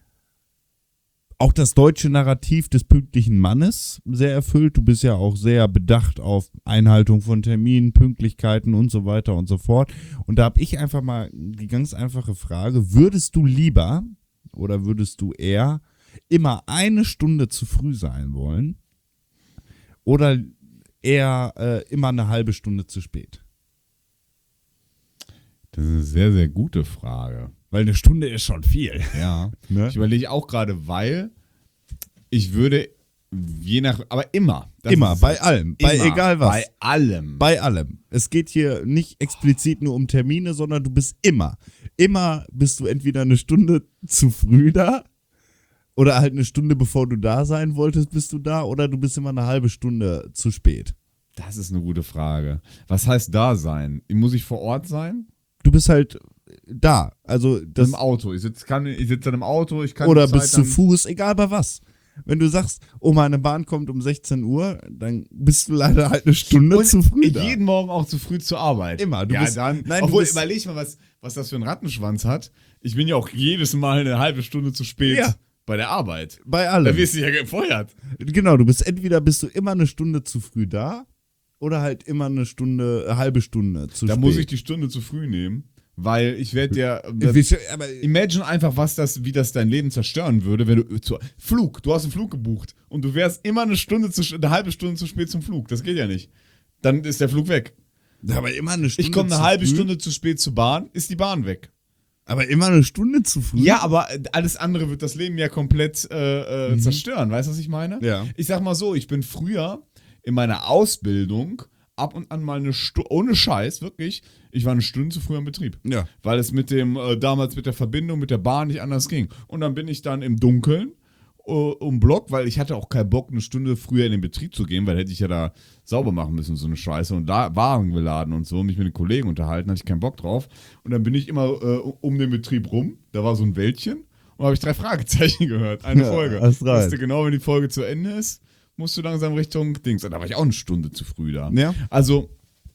auch das deutsche Narrativ des pünktlichen Mannes sehr erfüllt. Du bist ja auch sehr bedacht auf Einhaltung von Terminen, Pünktlichkeiten und so weiter und so fort. Und da habe ich einfach mal die ganz einfache Frage, würdest du lieber oder würdest du eher immer eine Stunde zu früh sein wollen oder eher äh, immer eine halbe Stunde zu spät? Das ist eine sehr, sehr gute Frage. Weil eine Stunde ist schon viel. Ja. Ne? Ich überlege auch gerade, weil ich würde je nach, aber immer. Das Immer, ist- bei allem, bei immer, egal was. Bei allem. Bei allem. Es geht hier nicht explizit nur um Termine, sondern du bist immer, immer bist du entweder eine Stunde zu früh da oder halt eine Stunde bevor du da sein wolltest, bist du da oder du bist immer eine halbe Stunde zu spät. Das ist eine gute Frage. Was heißt da sein? Muss ich vor Ort sein? Du bist halt da. Also das, Im Auto. Ich sitze ich sitz dann im Auto, ich kann oder die Zeit bist zu dann- Fuß, egal bei was. Wenn du sagst, oh, meine Bahn kommt um sechzehn Uhr, dann bist du leider halt eine Stunde Und zu früh da. jeden Morgen auch zu früh zur Arbeit. Immer, du ja, bist- dann. nein, du obwohl, bist- überleg mal, was, was das für einen Rattenschwanz hat. Ich bin ja auch jedes Mal eine halbe Stunde zu spät Ja. bei der Arbeit. Bei Da allem. wirst du ja gefeuert. Genau, du bist entweder bist du immer eine Stunde zu früh da oder halt immer eine Stunde, eine halbe Stunde zu Da spät. muss ich die Stunde zu früh nehmen, weil ich werde ja. Wisst ihr, aber Imagine einfach, was das, wie das dein Leben zerstören würde, wenn du zu, Flug, du hast einen Flug gebucht und du wärst immer eine Stunde zu, eine halbe Stunde zu spät zum Flug. Das geht ja nicht. Dann ist der Flug weg. aber immer eine Stunde Ich komme eine zu halbe früh, Stunde zu spät zur Bahn, ist die Bahn weg. Aber immer eine Stunde zu früh? Ja, aber alles andere wird das Leben ja komplett äh, äh, zerstören. Weißt du, was ich meine? Ja. Ich sag mal so, ich bin früher in meiner Ausbildung ab und an mal eine Stunde, ohne Scheiß, wirklich, ich war eine Stunde zu früh am Betrieb. Ja. Weil es mit dem, äh, damals mit der Verbindung mit der Bahn nicht anders ging. Und dann bin ich dann im Dunkeln uh, um Block, weil ich hatte auch keinen Bock, eine Stunde früher in den Betrieb zu gehen, weil hätte ich ja da sauber machen müssen, so eine Scheiße, und da Waren geladen und so, mich mit den Kollegen unterhalten, hatte ich keinen Bock drauf. Und dann bin ich immer äh, um den Betrieb rum, da war so ein Wäldchen, und habe ich drei Fragezeichen gehört, eine Ja, Folge. hast recht. Wusste genau, wenn die Folge zu Ende ist, musst du langsam Richtung Dings. Da war ich auch eine Stunde zu früh da. Ja. Also,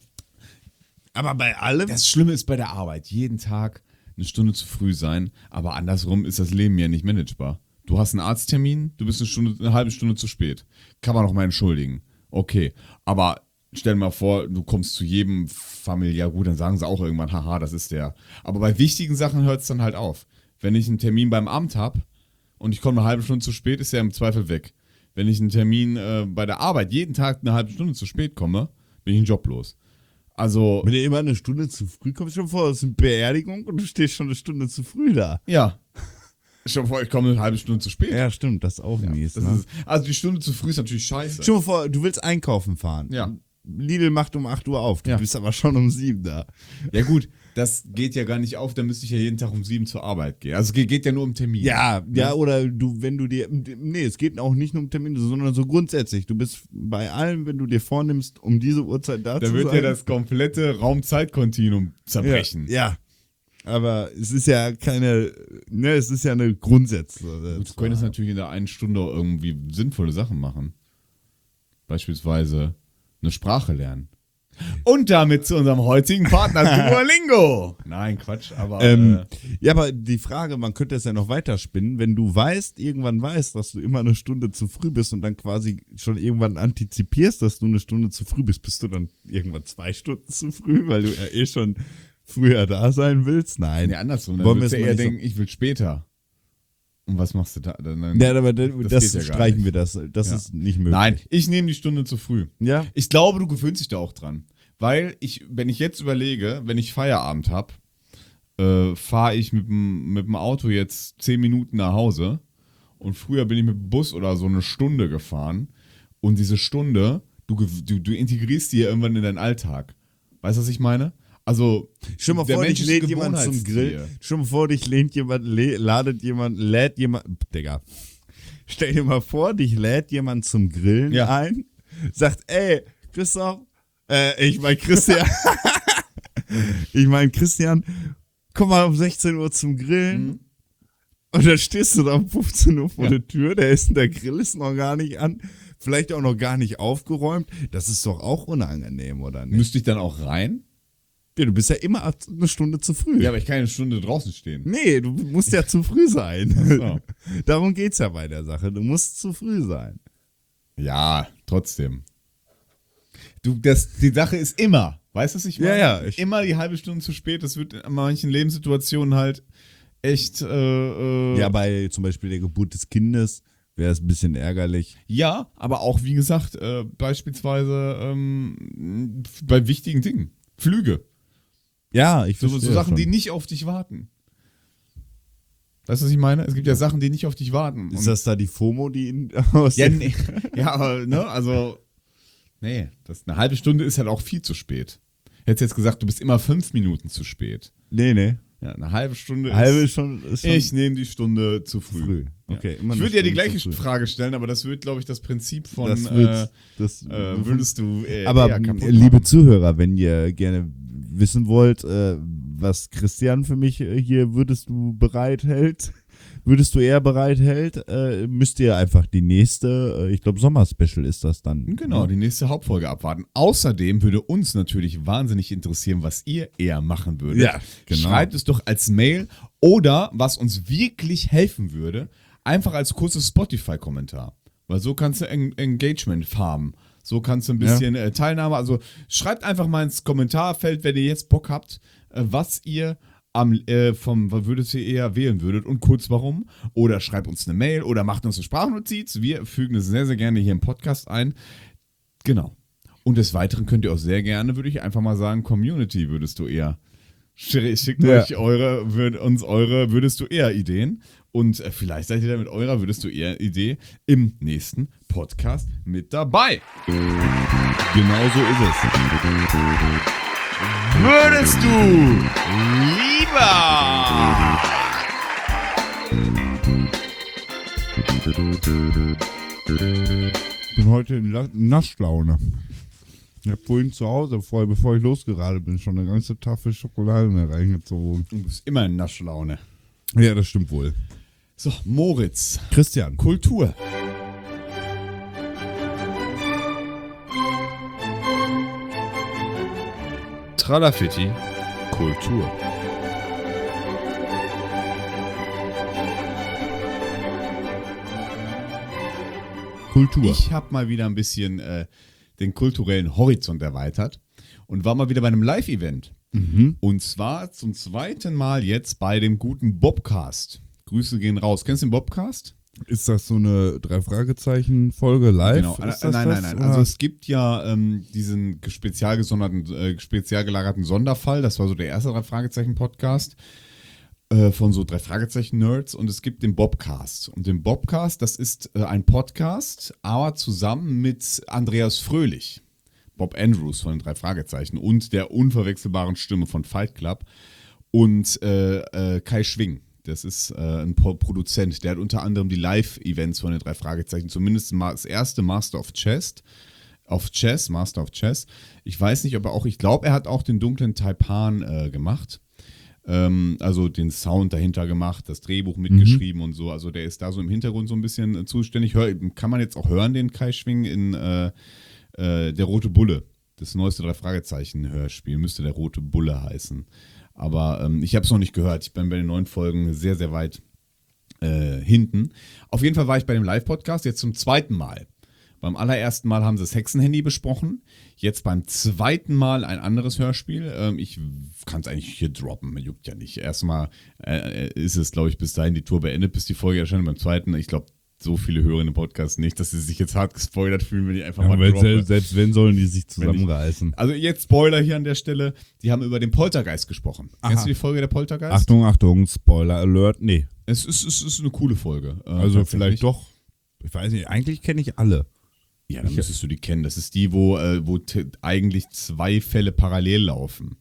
Aber bei allem. das Schlimme ist bei der Arbeit, jeden Tag eine Stunde zu früh sein, aber andersrum ist das Leben ja nicht managebar. Du hast einen Arzttermin, du bist eine Stunde, eine halbe Stunde zu spät. Kann man auch mal entschuldigen. Okay, aber stell dir mal vor, du kommst zu jedem familiär, gut, dann sagen sie auch irgendwann, haha, das ist der. Aber bei wichtigen Sachen hört es dann halt auf. Wenn ich einen Termin beim Amt habe und ich komme eine halbe Stunde zu spät, ist der im Zweifel weg. Wenn ich einen Termin äh, bei der Arbeit jeden Tag eine halbe Stunde zu spät komme, bin ich einen Job los. Also, Wenn du immer eine Stunde zu früh kommst, schon vor, es ist eine Beerdigung und du stehst schon eine Stunde zu früh da. ja. Schon vor, ich komme eine halbe Stunde zu spät. Ja, stimmt, das ist auch mies. Das Ne? ist, also die Stunde zu früh ist natürlich scheiße. Stell dir vor, du willst einkaufen fahren. Ja. Lidl macht um acht Uhr auf, du Ja. bist aber schon um sieben da. Ja gut, das geht ja gar nicht auf, da müsste ich ja jeden Tag um sieben zur Arbeit gehen. Also es geht, geht ja nur um Termin. Ja, ja, oder du, wenn du dir, nee, es geht auch nicht nur um Termine, sondern so grundsätzlich. Du bist bei allem, wenn du dir vornimmst, um diese Uhrzeit da Da zu wird sein. ja das komplette Raum-Zeit-Kontinuum zerbrechen. Ja. Aber es ist ja keine, ne, es ist ja eine Grundsätze. Du könntest natürlich in der einen Stunde auch irgendwie sinnvolle Sachen machen. Beispielsweise eine Sprache lernen. Und damit zu unserem heutigen Partner Duolingo. Nein, Quatsch, aber Ähm, äh, ja, aber die Frage, man könnte es ja noch weiterspinnen, wenn du weißt, irgendwann weißt, dass du immer eine Stunde zu früh bist und dann quasi schon irgendwann antizipierst, dass du eine Stunde zu früh bist, bist du dann irgendwann zwei Stunden zu früh, weil du ja eh schon früher da sein willst? Nein. nee, andersrum. Dann Wollen wir würdest du es mal eher nicht so- denken, ich will später. Und was machst du da? Dann, dann, Ja, aber das, das geht ja gar streichen nicht. wir das. Das Ja. ist nicht möglich. Nein, ich nehme die Stunde zu früh. Ja? Ich glaube, du gewöhnst dich da auch dran. Weil ich, wenn ich jetzt überlege, wenn ich Feierabend habe, äh, fahre ich mit dem, mit dem Auto jetzt zehn Minuten nach Hause und früher bin ich mit dem Bus oder so eine Stunde gefahren und diese Stunde, du, gew- du, du integrierst die ja irgendwann in deinen Alltag. Weißt du, was ich meine? Also, Stell dir mal der vor, dich Mensch ist lädt jemand zum Gewohnheitstier. Grill. Stell dir mal vor, dich lädt jemand, lä- ladet jemand, lädt jemand, Digga. Stell dir mal vor, dich lädt jemand zum Grillen Ja. ein, sagt, ey, Christoph, äh, ich mein Christian, ich mein Christian, komm mal um sechzehn Uhr zum Grillen. Mhm. Und dann stehst du da um fünfzehn Uhr vor Ja. der Tür, der, ist, der Grill ist noch gar nicht an, vielleicht auch noch gar nicht aufgeräumt. Das ist doch auch unangenehm, oder nicht? Müsste ich dann auch rein? Ja, du bist ja immer eine Stunde zu früh. Ja, aber ich kann eine Stunde draußen stehen. Nee, du musst ja zu früh sein. So. Darum geht's ja bei der Sache. Du musst zu früh sein. Ja, trotzdem. Du, das, die Sache ist immer, weißt du, was ich meine? Ja, ja, ich- immer die halbe Stunde zu spät, das wird in manchen Lebenssituationen halt echt, äh, äh, Ja, bei zum Beispiel der Geburt des Kindes wäre es ein bisschen ärgerlich. ja, aber auch, wie gesagt, äh, beispielsweise ähm, bei wichtigen Dingen. Flüge. Ja, ich So, verstehe so Sachen, schon. die nicht auf dich warten. Weißt du, was ich meine? Es gibt ja Sachen, die nicht auf dich warten. Ist Und- das da die FOMO, die in, aus ja, dem- nee, ja, aber, ne, also, nee, das, eine halbe Stunde ist halt auch viel zu spät. Hättest jetzt gesagt, du bist immer fünf Minuten zu spät. Nee, nee. Ja, eine halbe Stunde Halbe ist, schon, ist schon ich nehme die Stunde zu früh. früh. Okay, Ja. immer Ich eine würde ja die Stunde gleiche zu früh. Frage stellen, aber das wird, glaube ich, das Prinzip von, Das äh, wird, das, äh, würdest du äh, aber eher kaputt liebe machen. Zuhörer, wenn ihr gerne wissen wollt, äh, was Christian für mich äh, hier würdest du bereithält, würdest du eher bereithält, äh, müsst ihr einfach die nächste, äh, ich glaube Sommer-Special ist das dann. Genau, die nächste Hauptfolge abwarten. Außerdem würde uns natürlich wahnsinnig interessieren, was ihr eher machen würdet. Ja, genau. Schreibt es doch als Mail oder, was uns wirklich helfen würde, einfach als kurzes Spotify-Kommentar. Weil so kannst du en Engagement farmen. So kannst du ein bisschen äh, Teilnahme, also schreibt einfach mal ins Kommentarfeld, wenn ihr jetzt Bock habt, äh, was ihr am, äh, vom, was würdet ihr eher wählen würdet und kurz warum. Oder schreibt uns eine Mail oder macht uns eine Sprachnotiz. Wir fügen es sehr, sehr gerne hier im Podcast ein. Genau. Und des Weiteren könnt ihr auch sehr gerne, würde ich einfach mal sagen, Community würdest du eher. Sch- Schickt Ja. euch eure, würd, uns eure, würdest du eher Ideen. Und äh, vielleicht seid ihr da mit eurer, würdest du eher Idee im nächsten Podcast mit dabei. Genau so ist es. Würdest du lieber Ich bin heute in La- Naschlaune. Ich habe vorhin zu Hause, vorher, bevor ich losgeradelt bin, schon eine ganze Tafel Schokolade mir reingezogen. Du bist immer in Naschlaune. Ja, das stimmt wohl. So, Moritz. Christian. Kultur. Tralafitti. Kultur. Kultur. Ich habe mal wieder ein bisschen äh, den kulturellen Horizont erweitert und war mal wieder bei einem Live-Event. Mhm. Und zwar zum zweiten Mal jetzt bei dem guten Bobcast. Grüße gehen raus. Kennst du den Bobcast? Ist das so eine Drei-Fragezeichen-Folge live? Genau. Ist Nein, das nein, das, nein. oder? Also es gibt ja ähm, diesen spezial gesonderten, äh, spezial gelagerten Sonderfall. Das war so der erste Drei-Fragezeichen-Podcast äh, von so Drei-Fragezeichen-Nerds. Und es gibt den Bobcast. Und den Bobcast, das ist äh, ein Podcast, aber zusammen mit Andreas Fröhlich, Bob Andrews von den Drei Fragezeichen und der unverwechselbaren Stimme von Fight Club und äh, äh, Kai Schwing. Das ist äh, ein Pro- Produzent, der hat unter anderem die Live-Events von den Drei Fragezeichen, zumindest ma- das erste Master of Chess, auf Chess, Master of Chess. Ich weiß nicht, ob er auch, ich glaube, er hat auch den dunklen Taipan äh, gemacht. Ähm, also den Sound dahinter gemacht, das Drehbuch mitgeschrieben und so. Also der ist da so im Hintergrund so ein bisschen äh, zuständig. Hör, kann man jetzt auch hören, den Kai Schwing in äh, äh, Der Rote Bulle. Das neueste Drei-Fragezeichen-Hörspiel müsste Der Rote Bulle heißen. Aber ähm, ich habe es noch nicht gehört. Ich bin bei den neuen Folgen sehr, sehr weit äh, hinten. Auf jeden Fall war ich bei dem Live-Podcast jetzt zum zweiten Mal. Beim allerersten Mal haben sie das Hexenhandy besprochen. Jetzt beim zweiten Mal ein anderes Hörspiel. Ähm, ich kann es eigentlich hier droppen, juckt ja nicht. Erstmal äh, ist es, glaube ich, bis dahin die Tour beendet, bis die Folge erscheint. Beim zweiten, ich glaube, so viele hören im Podcast nicht, dass sie sich jetzt hart gespoilert fühlen, wenn ich einfach Ja, mal weil droppe. selbst, selbst wenn, sollen die sich Wenn ich- zusammenreißen. Also jetzt Spoiler hier an der Stelle. Die haben über den Poltergeist gesprochen. Aha. Kennst du die Folge der Poltergeist? Achtung, Achtung, Spoiler Alert. Nee. Es ist, es ist eine coole Folge. Äh, Also tatsächlich. vielleicht doch. Ich weiß nicht, eigentlich kenne ich alle. Ja, dann müsstest du die kennen. Das ist die, wo, äh, wo t- eigentlich zwei Fälle parallel laufen.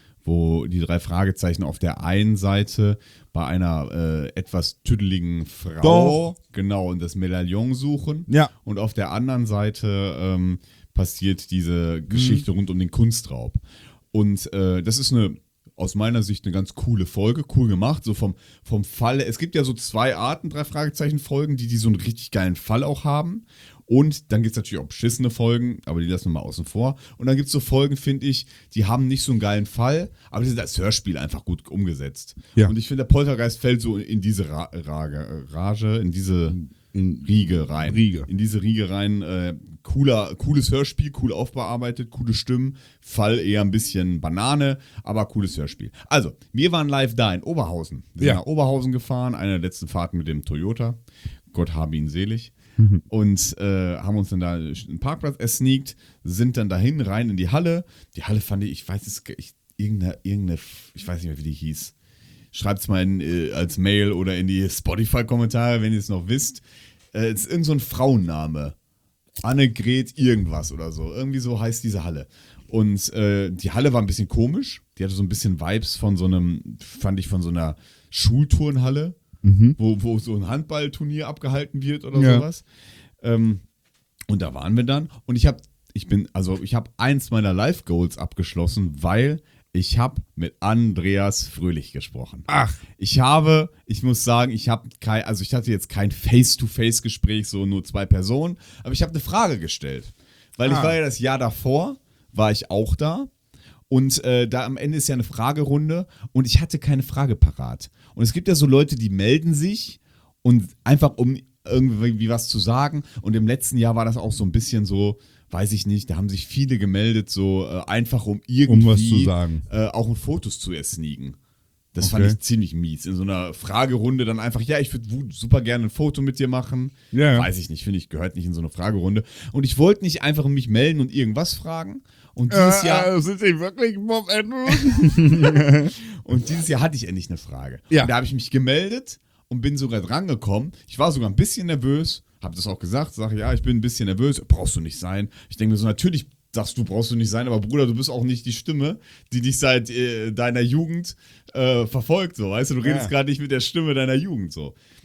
Wo die drei Fragezeichen auf der einen Seite bei einer äh, etwas tüdeligen Frau genau und das Medaillon suchen. Ja. Und auf der anderen Seite ähm, passiert diese Geschichte rund um den Kunstraub. Und äh, das ist eine, aus meiner Sicht eine ganz coole Folge, cool gemacht, so vom, vom Fall. Es gibt ja so zwei Arten, drei Fragezeichen-Folgen, die, die so einen richtig geilen Fall auch haben. Und dann gibt es natürlich auch beschissene Folgen, aber die lassen wir mal außen vor. Und dann gibt es so Folgen, finde ich, die haben nicht so einen geilen Fall, aber die sind als Hörspiel einfach gut umgesetzt. Ja. Und ich finde, der Poltergeist fällt so in diese Ra Rage, Rage, in diese Riege rein. Riege. In diese Riege rein. Äh, cooler, cooles Hörspiel, cool aufbearbeitet, coole Stimmen. Fall eher ein bisschen Banane, aber cooles Hörspiel. Also, wir waren live da in Oberhausen. Wir sind Ja. nach Oberhausen gefahren, eine der letzten Fahrten mit dem Toyota. Gott habe ihn selig. Und äh, haben uns dann da einen Parkplatz ersneakt, sind dann dahin, rein in die Halle. Die Halle fand ich, ich weiß es, ich, irgendeine, irgendeine, ich weiß nicht mehr, wie die hieß. Schreibt es mal in, äh, als Mail oder in die Spotify-Kommentare, wenn ihr es noch wisst. Äh, es ist irgend so ein Frauenname. Annegret irgendwas oder so. Irgendwie so heißt diese Halle. Und äh, die Halle war ein bisschen komisch. Die hatte so ein bisschen Vibes von so einem, fand ich, von so einer Schulturnhalle. Mhm. Wo, wo so ein Handballturnier abgehalten wird oder Ja. sowas. Ähm, und da waren wir dann. Und ich habe, ich bin, also ich habe eins meiner Live-Goals abgeschlossen, weil ich habe mit Andreas Fröhlich gesprochen. Ach. Ich habe, ich muss sagen, ich habe kein, also ich hatte jetzt kein Face-to-Face-Gespräch, so nur zwei Personen, aber ich habe eine Frage gestellt. Weil ich Ah. war ja das Jahr davor, war ich auch da. Und äh, da am Ende ist ja eine Fragerunde und ich hatte keine Frage parat. Und es gibt ja so Leute, die melden sich und einfach um irgendwie was zu sagen. Und im letzten Jahr war das auch so ein bisschen so, weiß ich nicht, da haben sich viele gemeldet, so äh, einfach um irgendwie Um was zu sagen. Äh, auch ein Fotos zu ersneaken. Das Okay. fand ich ziemlich mies. In so einer Fragerunde dann einfach, ja, ich würde super gerne ein Foto mit dir machen. Ja, ja. Weiß ich nicht, finde ich, gehört nicht in so eine Fragerunde. Und ich wollte nicht einfach mich melden und irgendwas fragen. Und dieses Jahr. Äh, sind Sie wirklich Bob Andrews? Und dieses Jahr hatte ich endlich eine Frage. Ja. Und da habe ich mich gemeldet und bin sogar drangekommen. Ich war sogar ein bisschen nervös, habe das auch gesagt, sage, ja, ich bin ein bisschen nervös. Brauchst du nicht sein. Ich denke mir so, natürlich sagst du, brauchst du nicht sein, aber Bruder, du bist auch nicht die Stimme, die dich seit äh, deiner Jugend äh, verfolgt, so, weißt du, du redest Ja. gerade nicht mit der Stimme deiner Jugend, so.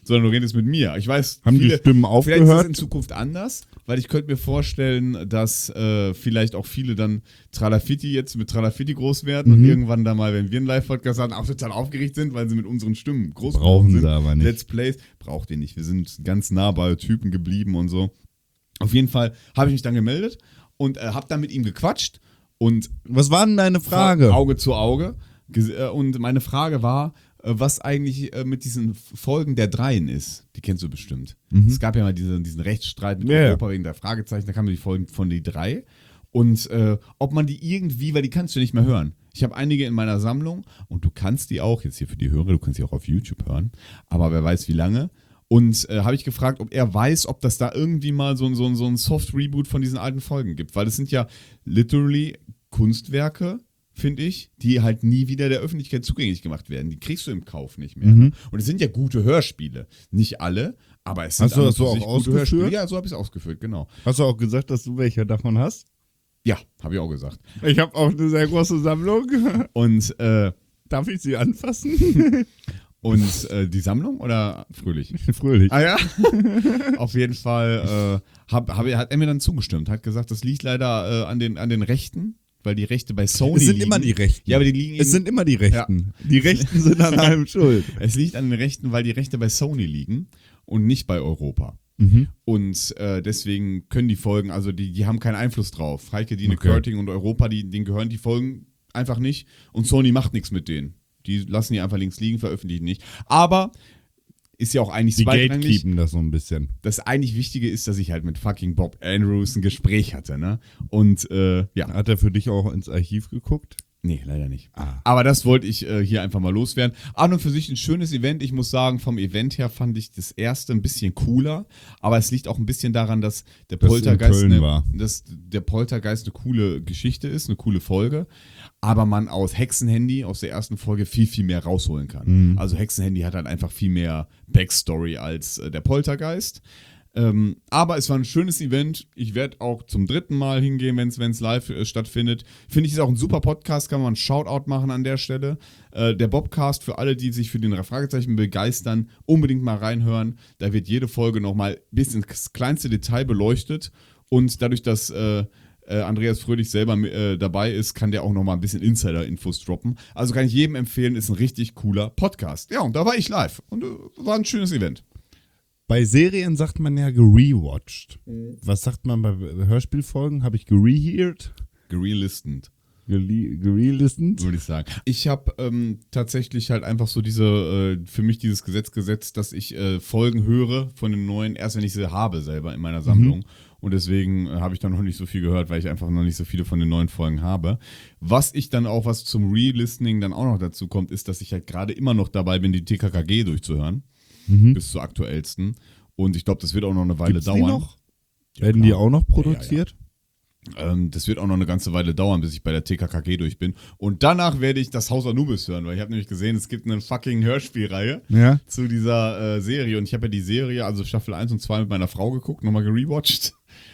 sondern du redest mit mir. Ich weiß, Haben die Stimmen vielleicht ist das aufgehört? in Zukunft anders, weil ich könnte mir vorstellen, dass äh, vielleicht auch viele dann Tralafitti jetzt mit Tralafitti groß werden Mhm. und irgendwann dann mal, wenn wir einen Live-Podcast haben, auch total aufgeregt sind, weil sie mit unseren Stimmen groß Brauchen geworden sind. sie aber nicht. Let's Plays braucht ihr nicht. Wir sind ganz nah bei Typen geblieben und so. Auf jeden Fall habe ich mich dann gemeldet und äh, habe dann mit ihm gequatscht und Was war denn deine Frage? Auge zu Auge. Ges- äh, Und meine Frage war, äh, was eigentlich äh, mit diesen Folgen der Dreien ist. Die kennst du bestimmt. Es gab ja mal diese, diesen Rechtsstreit mit Ja, ja. Europa wegen der Fragezeichen, da kamen die Folgen von die drei. Und äh, ob man die irgendwie, weil die kannst du nicht mehr hören. Ich habe einige in meiner Sammlung und du kannst die auch, jetzt hier für die Hörer, du kannst die auch auf YouTube hören, aber wer weiß wie lange. Und äh, habe ich gefragt, ob er weiß, ob das da irgendwie mal so, ein- so, ein- so ein Soft-Reboot von diesen alten Folgen gibt. Weil es sind ja literally Kunstwerke, finde ich, die halt nie wieder der Öffentlichkeit zugänglich gemacht werden. Die kriegst du im Kauf nicht mehr. Mhm. Und es sind ja gute Hörspiele. Nicht alle, aber es sind Hast du an das und so für sich auch gute Hörspiele. ausgeführt? Ja, so habe ich es ausgeführt, genau. Hast du auch gesagt, dass du welche davon hast? Ja, habe ich auch gesagt. Ich habe auch eine sehr große Sammlung. Und äh, Darf ich sie anfassen? Und äh, die Sammlung oder Fröhlich? Fröhlich. Ah ja? Auf jeden Fall äh, hab, hab, hat er mir dann zugestimmt. Hat gesagt, das liegt leider äh, an, den, an den Rechten, weil die Rechte bei Sony Es sind liegen. immer die Rechten. Ja, aber die liegen Es eben- sind immer die Rechten. Die Rechten sind an allem schuld. Es liegt an den Rechten, weil die Rechte bei Sony liegen und nicht bei Europa. Mhm. Und äh, deswegen können die Folgen, also die, die haben keinen Einfluss drauf. Heike, Dine, Okay. Körting und Europa, die, denen gehören die Folgen einfach nicht. Und Sony macht nichts mit denen. Die lassen die einfach links liegen, veröffentlichen nicht. Aber ist ja auch eigentlich Die zweitrangig. gatekeepen das so ein bisschen. Das eigentlich Wichtige ist, dass ich halt mit fucking Bob Andrews ein Gespräch hatte, ne? Und äh, ja, Hat er für dich auch ins Archiv geguckt? nee, leider nicht. Ah. Aber das wollte ich äh, hier einfach mal loswerden. An und für sich ein schönes Event. Ich muss sagen, vom Event her fand ich das erste ein bisschen cooler. Aber es liegt auch ein bisschen daran, dass der Dass Poltergeist, in Köln eine, war. dass der Poltergeist eine coole Geschichte ist, eine coole Folge. Aber man aus Hexenhandy, aus der ersten Folge, viel, viel mehr rausholen kann. Mhm. Also Hexenhandy hat halt einfach viel mehr Backstory als äh, der Poltergeist. Ähm, aber es war ein schönes Event. Ich werde auch zum dritten Mal hingehen, wenn es live äh, stattfindet. Finde ich, ist auch ein super Podcast, kann man einen Shoutout machen an der Stelle. Äh, der Bobcast, für alle, die sich für den Fragezeichen begeistern, unbedingt mal reinhören. Da wird jede Folge nochmal bis ins kleinste Detail beleuchtet. Und dadurch, dass äh, äh, Andreas Fröhlich selber äh, dabei ist, kann der auch nochmal ein bisschen Insider-Infos droppen. Also kann ich jedem empfehlen, ist ein richtig cooler Podcast. Ja, und da war ich live. Und äh, war ein schönes Event. Bei Serien sagt man ja gerewatcht. Was sagt man bei Hörspielfolgen? Habe ich gereheard? Gerelistened. Gele- Gerelistened? Würde ich sagen. Ich habe ähm, tatsächlich halt einfach so diese, äh, für mich dieses Gesetz gesetzt, dass ich äh, Folgen höre von den neuen, erst wenn ich sie habe selber in meiner Sammlung. Und deswegen äh, habe ich dann noch nicht so viel gehört, weil ich einfach noch nicht so viele von den neuen Folgen habe. Was ich dann auch, was zum Re-Listening dann auch noch dazu kommt, ist, dass ich halt gerade immer noch dabei bin, die T K K G durchzuhören. Bis zur aktuellsten. Und ich glaube, das wird auch noch eine Weile Gibt's die dauern. noch? Werden die auch noch produziert? Ähm, das wird auch noch eine ganze Weile dauern, bis ich bei der T K K G durch bin. Und danach werde ich das Haus Anubis hören, weil ich habe nämlich gesehen, es gibt eine fucking Hörspielreihe Ja. zu dieser äh, Serie. Und ich habe ja die Serie, also Staffel eins und zwei mit meiner Frau geguckt, nochmal gerewatcht.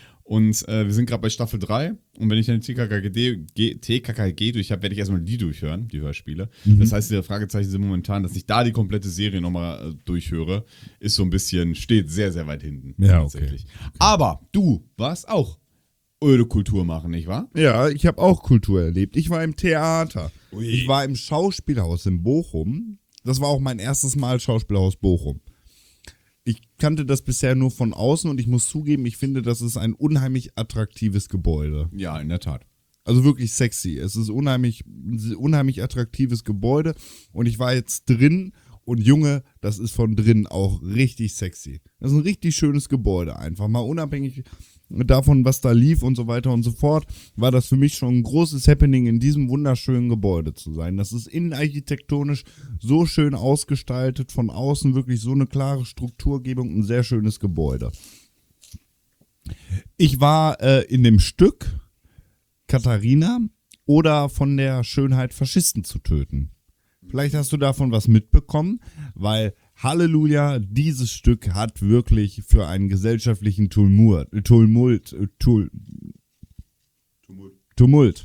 Und äh, wir sind gerade bei Staffel drei. Und wenn ich dann die T K K G, G, T K K G durch habe, werde ich erstmal die durchhören, die Hörspiele. Mhm. Das heißt, die Fragezeichen sind momentan, dass ich da die komplette Serie nochmal äh, durchhöre, ist so ein bisschen, steht sehr, sehr weit hinten. Ja, okay. Aber du warst auch öde Kultur machen, nicht wahr? Ja, ich habe auch Kultur erlebt. Ich war im Theater. Ui. Ich war im Schauspielhaus in Bochum. Das war auch mein erstes Mal Schauspielhaus Bochum. Ich kannte das bisher nur von außen und ich muss zugeben, ich finde, das ist ein unheimlich attraktives Gebäude. Ja, in der Tat. Also wirklich sexy. Es ist unheimlich, ein unheimlich attraktives Gebäude und ich war jetzt drin und Junge, das ist von drin auch richtig sexy. Das ist ein richtig schönes Gebäude einfach. Mal unabhängig davon, was da lief und so weiter und so fort, war das für mich schon ein großes Happening, in diesem wunderschönen Gebäude zu sein. Das ist innenarchitektonisch so schön ausgestaltet, von außen wirklich so eine klare Strukturgebung, ein sehr schönes Gebäude. Ich war äh, in dem Stück Katharina oder von der Schönheit Faschisten zu töten. Vielleicht hast du davon was mitbekommen, weil Halleluja, dieses Stück hat wirklich für einen gesellschaftlichen Tumult, Tumult, Tumult, Tumult. Tumult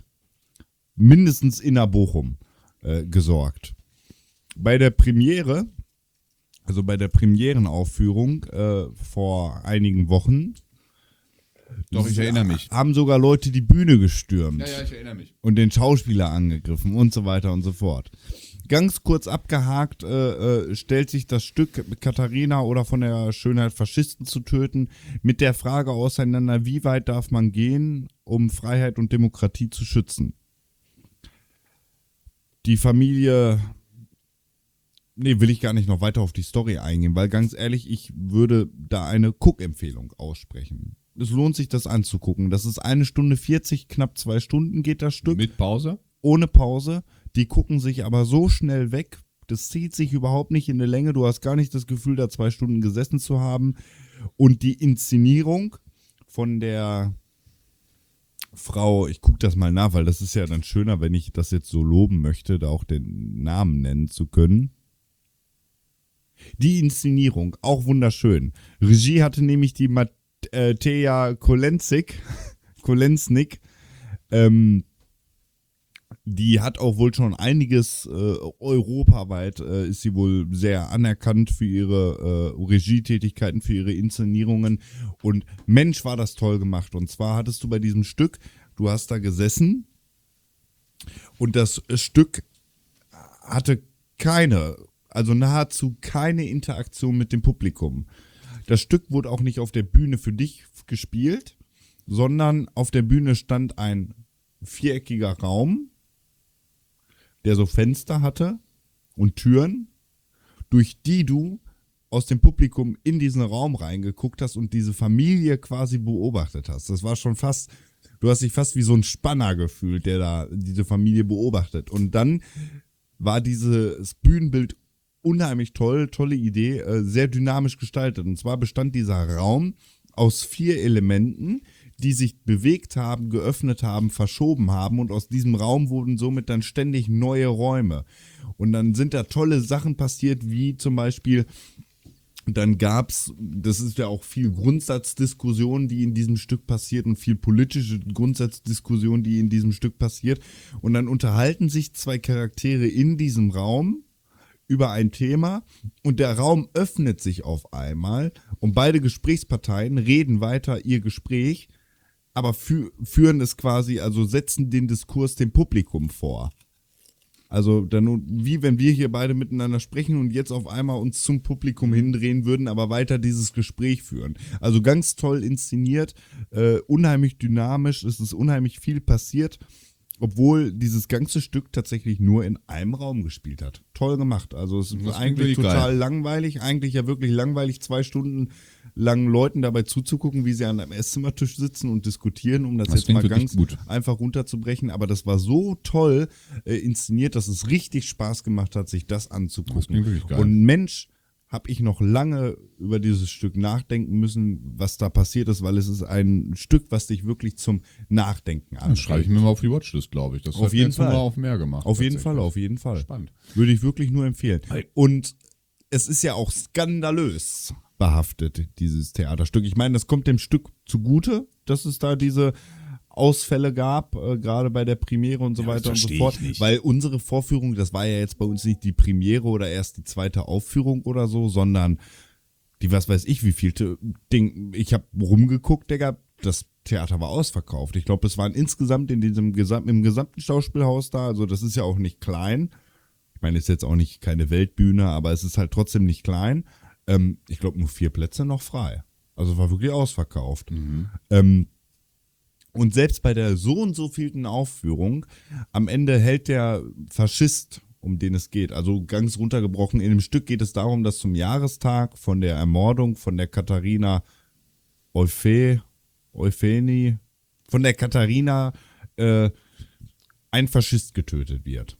mindestens inner Bochum äh, gesorgt. Bei der Premiere Also bei der Premierenaufführung äh, vor einigen Wochen. Doch, ich erinnere mich. Haben sogar Leute die Bühne gestürmt. Ja, ja, ich erinnere mich. Und den Schauspieler angegriffen und so weiter und so fort. Ganz kurz abgehakt äh, äh, stellt sich das Stück Katharina oder von der Schönheit Faschisten zu töten mit der Frage auseinander, wie weit darf man gehen, um Freiheit und Demokratie zu schützen. Die Familie, nee, will ich gar nicht noch weiter auf die Story eingehen, weil ganz ehrlich, ich würde da eine Guck-Empfehlung aussprechen. Es lohnt sich, das anzugucken. Das ist eine Stunde vierzig, knapp zwei Stunden geht das Stück. Mit Pause? Ohne Pause. Die gucken sich aber so schnell weg. Das zieht sich überhaupt nicht in der Länge. Du hast gar nicht das Gefühl, da zwei Stunden gesessen zu haben. Und die Inszenierung von der Frau, ich gucke das mal nach, weil das ist ja dann schöner, wenn ich das jetzt so loben möchte, da auch den Namen nennen zu können. Die Inszenierung, auch wunderschön. Regie hatte nämlich die Mateja Kolensik, Kolensnik, ähm, die hat auch wohl schon einiges, äh, europaweit äh, ist sie wohl sehr anerkannt für ihre äh, Regietätigkeiten, für ihre Inszenierungen. Und Mensch, war das toll gemacht. Und zwar hattest du bei diesem Stück, du hast da gesessen und das Stück hatte keine, also nahezu keine Interaktion mit dem Publikum. Das Stück wurde auch nicht auf der Bühne für dich gespielt, sondern auf der Bühne stand ein viereckiger Raum, der so Fenster hatte und Türen, durch die du aus dem Publikum in diesen Raum reingeguckt hast und diese Familie quasi beobachtet hast. Das war schon fast, du hast dich fast wie so ein Spanner gefühlt, der da diese Familie beobachtet. Und dann war dieses Bühnenbild unheimlich toll, tolle Idee, äh, sehr dynamisch gestaltet. Und zwar bestand dieser Raum aus vier Elementen, die sich bewegt haben, geöffnet haben, verschoben haben und aus diesem Raum wurden somit dann ständig neue Räume. Und dann sind da tolle Sachen passiert, wie zum Beispiel, dann gab's, das ist ja auch viel Grundsatzdiskussion, die in diesem Stück passiert und viel politische Grundsatzdiskussion, die in diesem Stück passiert. Und dann unterhalten sich zwei Charaktere in diesem Raum über ein Thema und der Raum öffnet sich auf einmal und beide Gesprächsparteien reden weiter ihr Gespräch, aber fü- führen es quasi, also setzen den Diskurs dem Publikum vor. Also dann wie wenn wir hier beide miteinander sprechen und jetzt auf einmal uns zum Publikum hindrehen würden, aber weiter dieses Gespräch führen. Also ganz toll inszeniert, äh, unheimlich dynamisch, es ist unheimlich viel passiert, obwohl dieses ganze Stück tatsächlich nur in einem Raum gespielt hat. Toll gemacht. Also es ist Das klingt eigentlich wirklich total geil. langweilig, eigentlich ja wirklich langweilig, zwei Stunden lang Leuten dabei zuzugucken, wie sie an einem Esszimmertisch sitzen und diskutieren, um das, Das jetzt klingt mal wirklich ganz gut. einfach runterzubrechen. Aber das war so toll äh, inszeniert, dass es richtig Spaß gemacht hat, sich das anzugucken. Das klingt wirklich geil. Und Mensch, habe ich noch lange über dieses Stück nachdenken müssen, was da passiert ist, weil es ist ein Stück, was dich wirklich zum Nachdenken Das anregt. schreibe ich mir mal auf die Watchlist, glaube ich. Das Auf hat mir jeden jetzt noch Fall. mal auf mehr gemacht. Auf jeden tatsächlich. Fall, auf jeden Fall. Spannend. Würde ich wirklich nur empfehlen. Und es ist ja auch skandalös behaftet, dieses Theaterstück. Ich meine, das kommt dem Stück zugute, dass es da diese Ausfälle gab, äh, gerade bei der Premiere und so Ja, das weiter und so verstehe fort. ich nicht. Weil unsere Vorführung, das war ja jetzt bei uns nicht die Premiere oder erst die zweite Aufführung oder so, sondern die, was weiß ich, wie vielte Ding. Ich habe rumgeguckt, Digga, das Theater war ausverkauft. Ich glaube, es waren insgesamt in diesem Gesam- im gesamten Schauspielhaus da, also das ist ja auch nicht klein. Ich meine, es ist jetzt auch nicht keine Weltbühne, aber es ist halt trotzdem nicht klein. Ähm, ich glaube, nur vier Plätze noch frei. Also war wirklich ausverkauft. Ähm, und selbst bei der so und so vielten Aufführung, am Ende hält der Faschist, um den es geht, also ganz runtergebrochen, in dem Stück geht es darum, dass zum Jahrestag von der Ermordung von der Katharina Eufe, Euphenie, von der Katharina äh, ein Faschist getötet wird.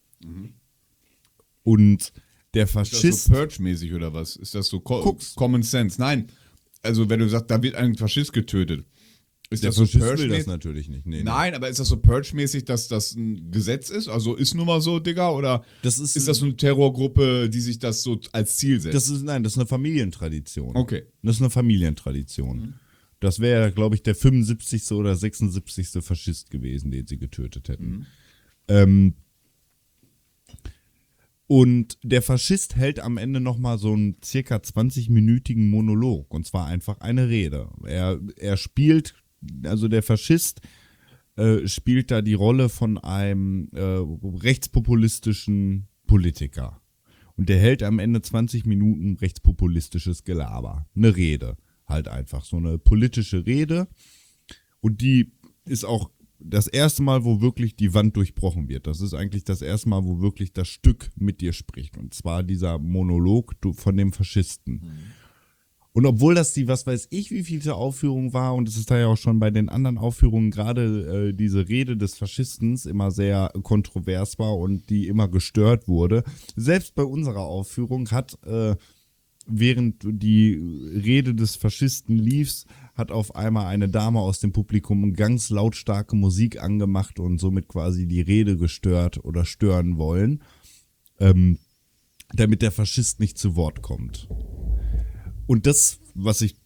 Und der Ist das Faschist... so Purge-mäßig oder was? Ist das so Co Guck's. Common Sense? Nein. Also wenn du sagst, da wird ein Faschist getötet. Ist der das so Faschist will das Purge-mäßig? natürlich nicht. Nee, nee. Nein, aber ist das so Purge-mäßig, dass das ein Gesetz ist? Also ist nun mal so, Digga? Oder Das ist, ist das so eine Terrorgruppe, die sich das so als Ziel setzt? das ist, nein, das ist eine Familientradition. Okay. Das ist eine Familientradition. Das wäre, glaube ich, der fünfundsiebzigste oder sechsundsiebzigste Faschist gewesen, den sie getötet hätten. Ähm, Und der Faschist hält am Ende nochmal so einen circa zwanzig-minütigen Monolog. Und zwar einfach eine Rede. Er, er spielt, also der Faschist äh, spielt da die Rolle von einem äh, rechtspopulistischen Politiker. Und der hält am Ende zwanzig Minuten rechtspopulistisches Gelaber. Eine Rede. Halt einfach. So eine politische Rede. Und die ist auch das erste Mal, wo wirklich die Wand durchbrochen wird. Das ist eigentlich das erste Mal, wo wirklich das Stück mit dir spricht. Und zwar dieser Monolog von dem Faschisten. Mhm. Und obwohl das die, was weiß ich, wie vielte Aufführung war, und es ist da ja auch schon bei den anderen Aufführungen gerade äh, diese Rede des Faschistens immer sehr kontrovers war und die immer gestört wurde. Selbst bei unserer Aufführung hat, äh, während die Rede des Faschisten lief, hat auf einmal eine Dame aus dem Publikum ganz lautstarke Musik angemacht und somit quasi die Rede gestört oder stören wollen, ähm, damit der Faschist nicht zu Wort kommt. Und das, was ich,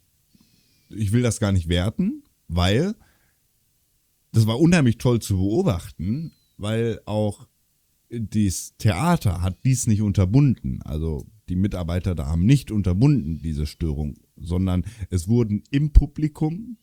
ich will das gar nicht werten, weil das war unheimlich toll zu beobachten, weil auch das Theater hat dies nicht unterbunden. Also die Mitarbeiter da haben nicht unterbunden, diese Störung, sondern es wurden im Publikum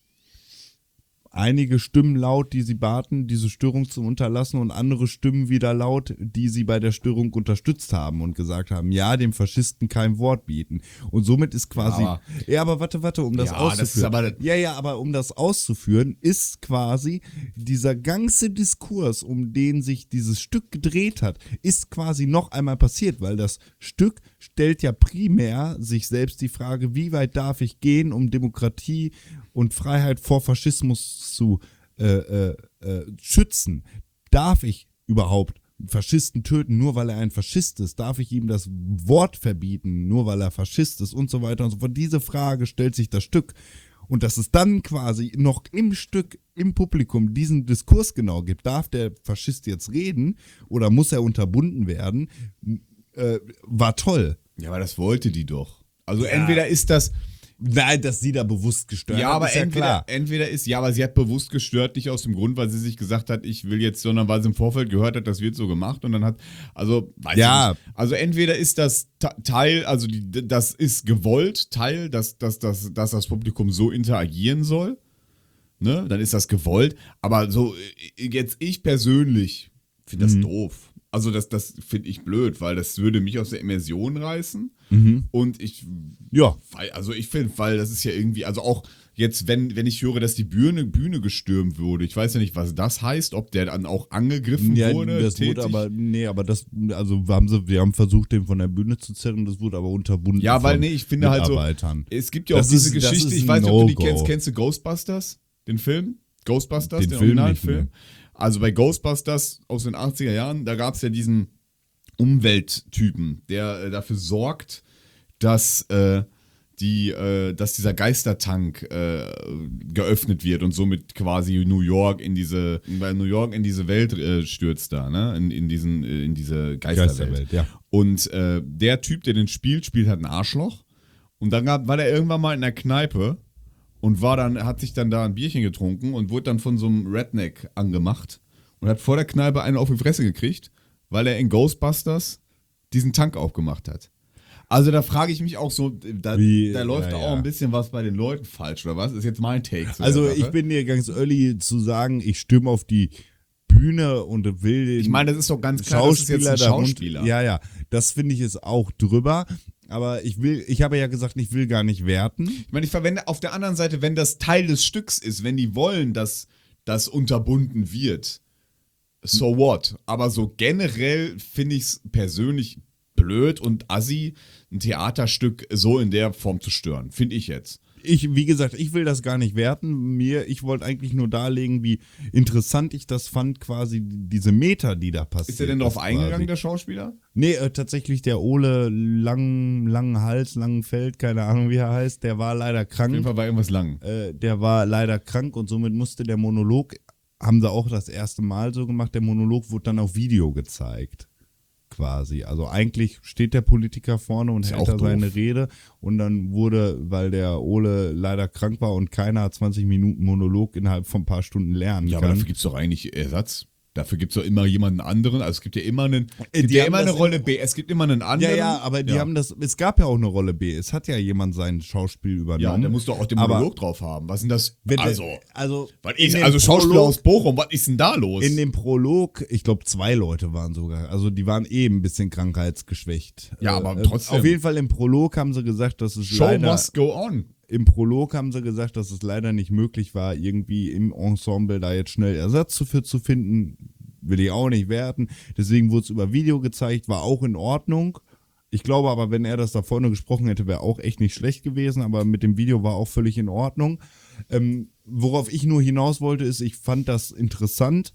einige Stimmen laut, die sie baten, diese Störung zu unterlassen, und andere Stimmen wieder laut, die sie bei der Störung unterstützt haben und gesagt haben, ja, dem Faschisten kein Wort bieten. Und somit ist quasi, ja, aber, ja, aber warte, warte, um das ja, auszuführen. Das ist aber, ja, ja, aber um das auszuführen, ist quasi dieser ganze Diskurs, um den sich dieses Stück gedreht hat, ist quasi noch einmal passiert, weil das Stück stellt ja primär sich selbst die Frage, wie weit darf ich gehen, um Demokratie und Freiheit vor Faschismus zu äh, äh, äh, schützen. Darf ich überhaupt Faschisten töten, nur weil er ein Faschist ist? Darf ich ihm das Wort verbieten, nur weil er Faschist ist und so weiter und so fort? Diese Frage stellt sich das Stück. Und dass es dann quasi noch im Stück, im Publikum diesen Diskurs genau gibt. Darf der Faschist jetzt reden oder muss er unterbunden werden? Äh, war toll. Ja, aber das wollte die doch. Also Ja. entweder ist das... Nein, dass sie da bewusst gestört Ja, hat, aber ist ja entweder, klar. entweder ist, ja, aber sie hat bewusst gestört, nicht aus dem Grund, weil sie sich gesagt hat, ich will jetzt, sondern weil sie im Vorfeld gehört hat, das wird so gemacht und dann hat, also, weiß Ja. ich nicht. Also entweder ist das Ta- Teil, also die, das ist gewollt, Teil, dass, dass, dass, dass das Publikum so interagieren soll, ne, dann ist das gewollt, aber so, jetzt ich persönlich finde das Mhm. doof. Also das, das finde ich blöd, weil das würde mich aus der Immersion reißen Mhm. und ich Ja. weil, also ich finde, weil das ist ja irgendwie, also auch jetzt, wenn, wenn ich höre, dass die Bühne, Bühne gestürmt wurde, ich weiß ja nicht, was das heißt, ob der dann auch angegriffen Ja, wurde. das tätig. wurde aber, nee, aber das, also haben sie, wir haben versucht, den von der Bühne zu zerren, das wurde aber unterbunden Ja, weil von nee, ich finde halt so, Mitarbeitern. es gibt ja auch Das diese ist- das Geschichte, ist ich ein weiß nicht, ob du die No-Go. kennst, kennst du Ghostbusters, den Film? Ghostbusters, Den den, Film Originalfilm? nicht, Also bei Ghostbusters aus den achtziger Jahren, da gab es ja diesen Umwelttypen, der äh, dafür sorgt, dass äh, die, äh, dass dieser Geistertank äh, geöffnet wird und somit quasi New York in diese, weil New York in diese Welt äh, stürzt da, ne? In, in diesen, äh, in diese Geisterwelt. Geisterwelt, ja. Und äh, der Typ, der den spielt, spielt halt ein Arschloch. Und dann gab, war der irgendwann mal in der Kneipe und war dann, hat sich dann da ein Bierchen getrunken und wurde dann von so einem Redneck angemacht und hat vor der Kneipe einen auf die Fresse gekriegt, weil er in Ghostbusters diesen Tank aufgemacht hat. Also da frage ich mich auch so, da, Wie, da läuft ja, auch ja. ein bisschen was bei den Leuten falsch, oder was? Ist jetzt mein Take. zu Also der ich Sache. bin dir ganz early zu sagen, ich stimme auf die Bühne und will den Ich meine, das ist doch ganz klar, das ist jetzt Schauspieler ein darunter- Schauspieler. Ja, ja, das finde ich ist auch drüber. Aber ich will, ich habe ja gesagt, ich will gar nicht werten. Ich meine, ich verwende auf der anderen Seite, wenn das Teil des Stücks ist, wenn die wollen, dass das unterbunden wird, so what? Aber so generell finde ich es persönlich blöd und assi, ein Theaterstück so in der Form zu stören. Finde ich jetzt. Ich, wie gesagt, ich will das gar nicht werten. Mir, ich wollte eigentlich nur darlegen, wie interessant ich das fand, quasi diese Meter, die da passiert. Ist er denn darauf ist eingegangen, quasi. der Schauspieler? Nee, äh, tatsächlich der Ole Lang, Langen Hals, Langenfeld, keine Ahnung wie er heißt, der war leider Auf jeden krank. Fall war irgendwas lang. Äh, der war leider krank und somit musste der Monolog, haben sie auch das erste Mal so gemacht, der Monolog wurde dann auf Video gezeigt. Quasi. Also eigentlich steht der Politiker vorne und Ist ja hält auch da doof. seine Rede und dann wurde, weil der Ole leider krank war und keiner zwanzig Minuten Monolog innerhalb von ein paar Stunden lernen Ja, aber kann. dafür gibt es doch eigentlich Ersatz. Dafür gibt es doch immer jemanden anderen. Also es gibt ja immer einen, es gibt die ja haben immer eine das Rolle B. Es gibt immer einen Ja, anderen. ja, aber die Ja. haben das, es gab ja auch eine Rolle B. Es hat ja jemand sein Schauspiel übernommen. Ja, der muss doch auch den Aber Monolog drauf haben. Was ist denn das? wenn- Also, also, was in ist, dem also Schauspieler Prolog- aus Bochum, was ist denn da los? In dem Prolog, ich glaube, zwei Leute waren sogar. Also die waren eben ein bisschen krankheitsgeschwächt. Ja, aber Äh, trotzdem. Auf jeden Fall im Prolog haben sie gesagt, dass es Show leider must go on. im Prolog haben sie gesagt, dass es leider nicht möglich war, irgendwie im Ensemble da jetzt schnell Ersatz dafür zu finden. Will ich auch nicht werten. Deswegen wurde es über Video gezeigt, war auch in Ordnung. Ich glaube aber, wenn er das da vorne gesprochen hätte, wäre auch echt nicht schlecht gewesen, aber mit dem Video war auch völlig in Ordnung. Ähm, worauf ich nur hinaus wollte, ist, ich fand das interessant,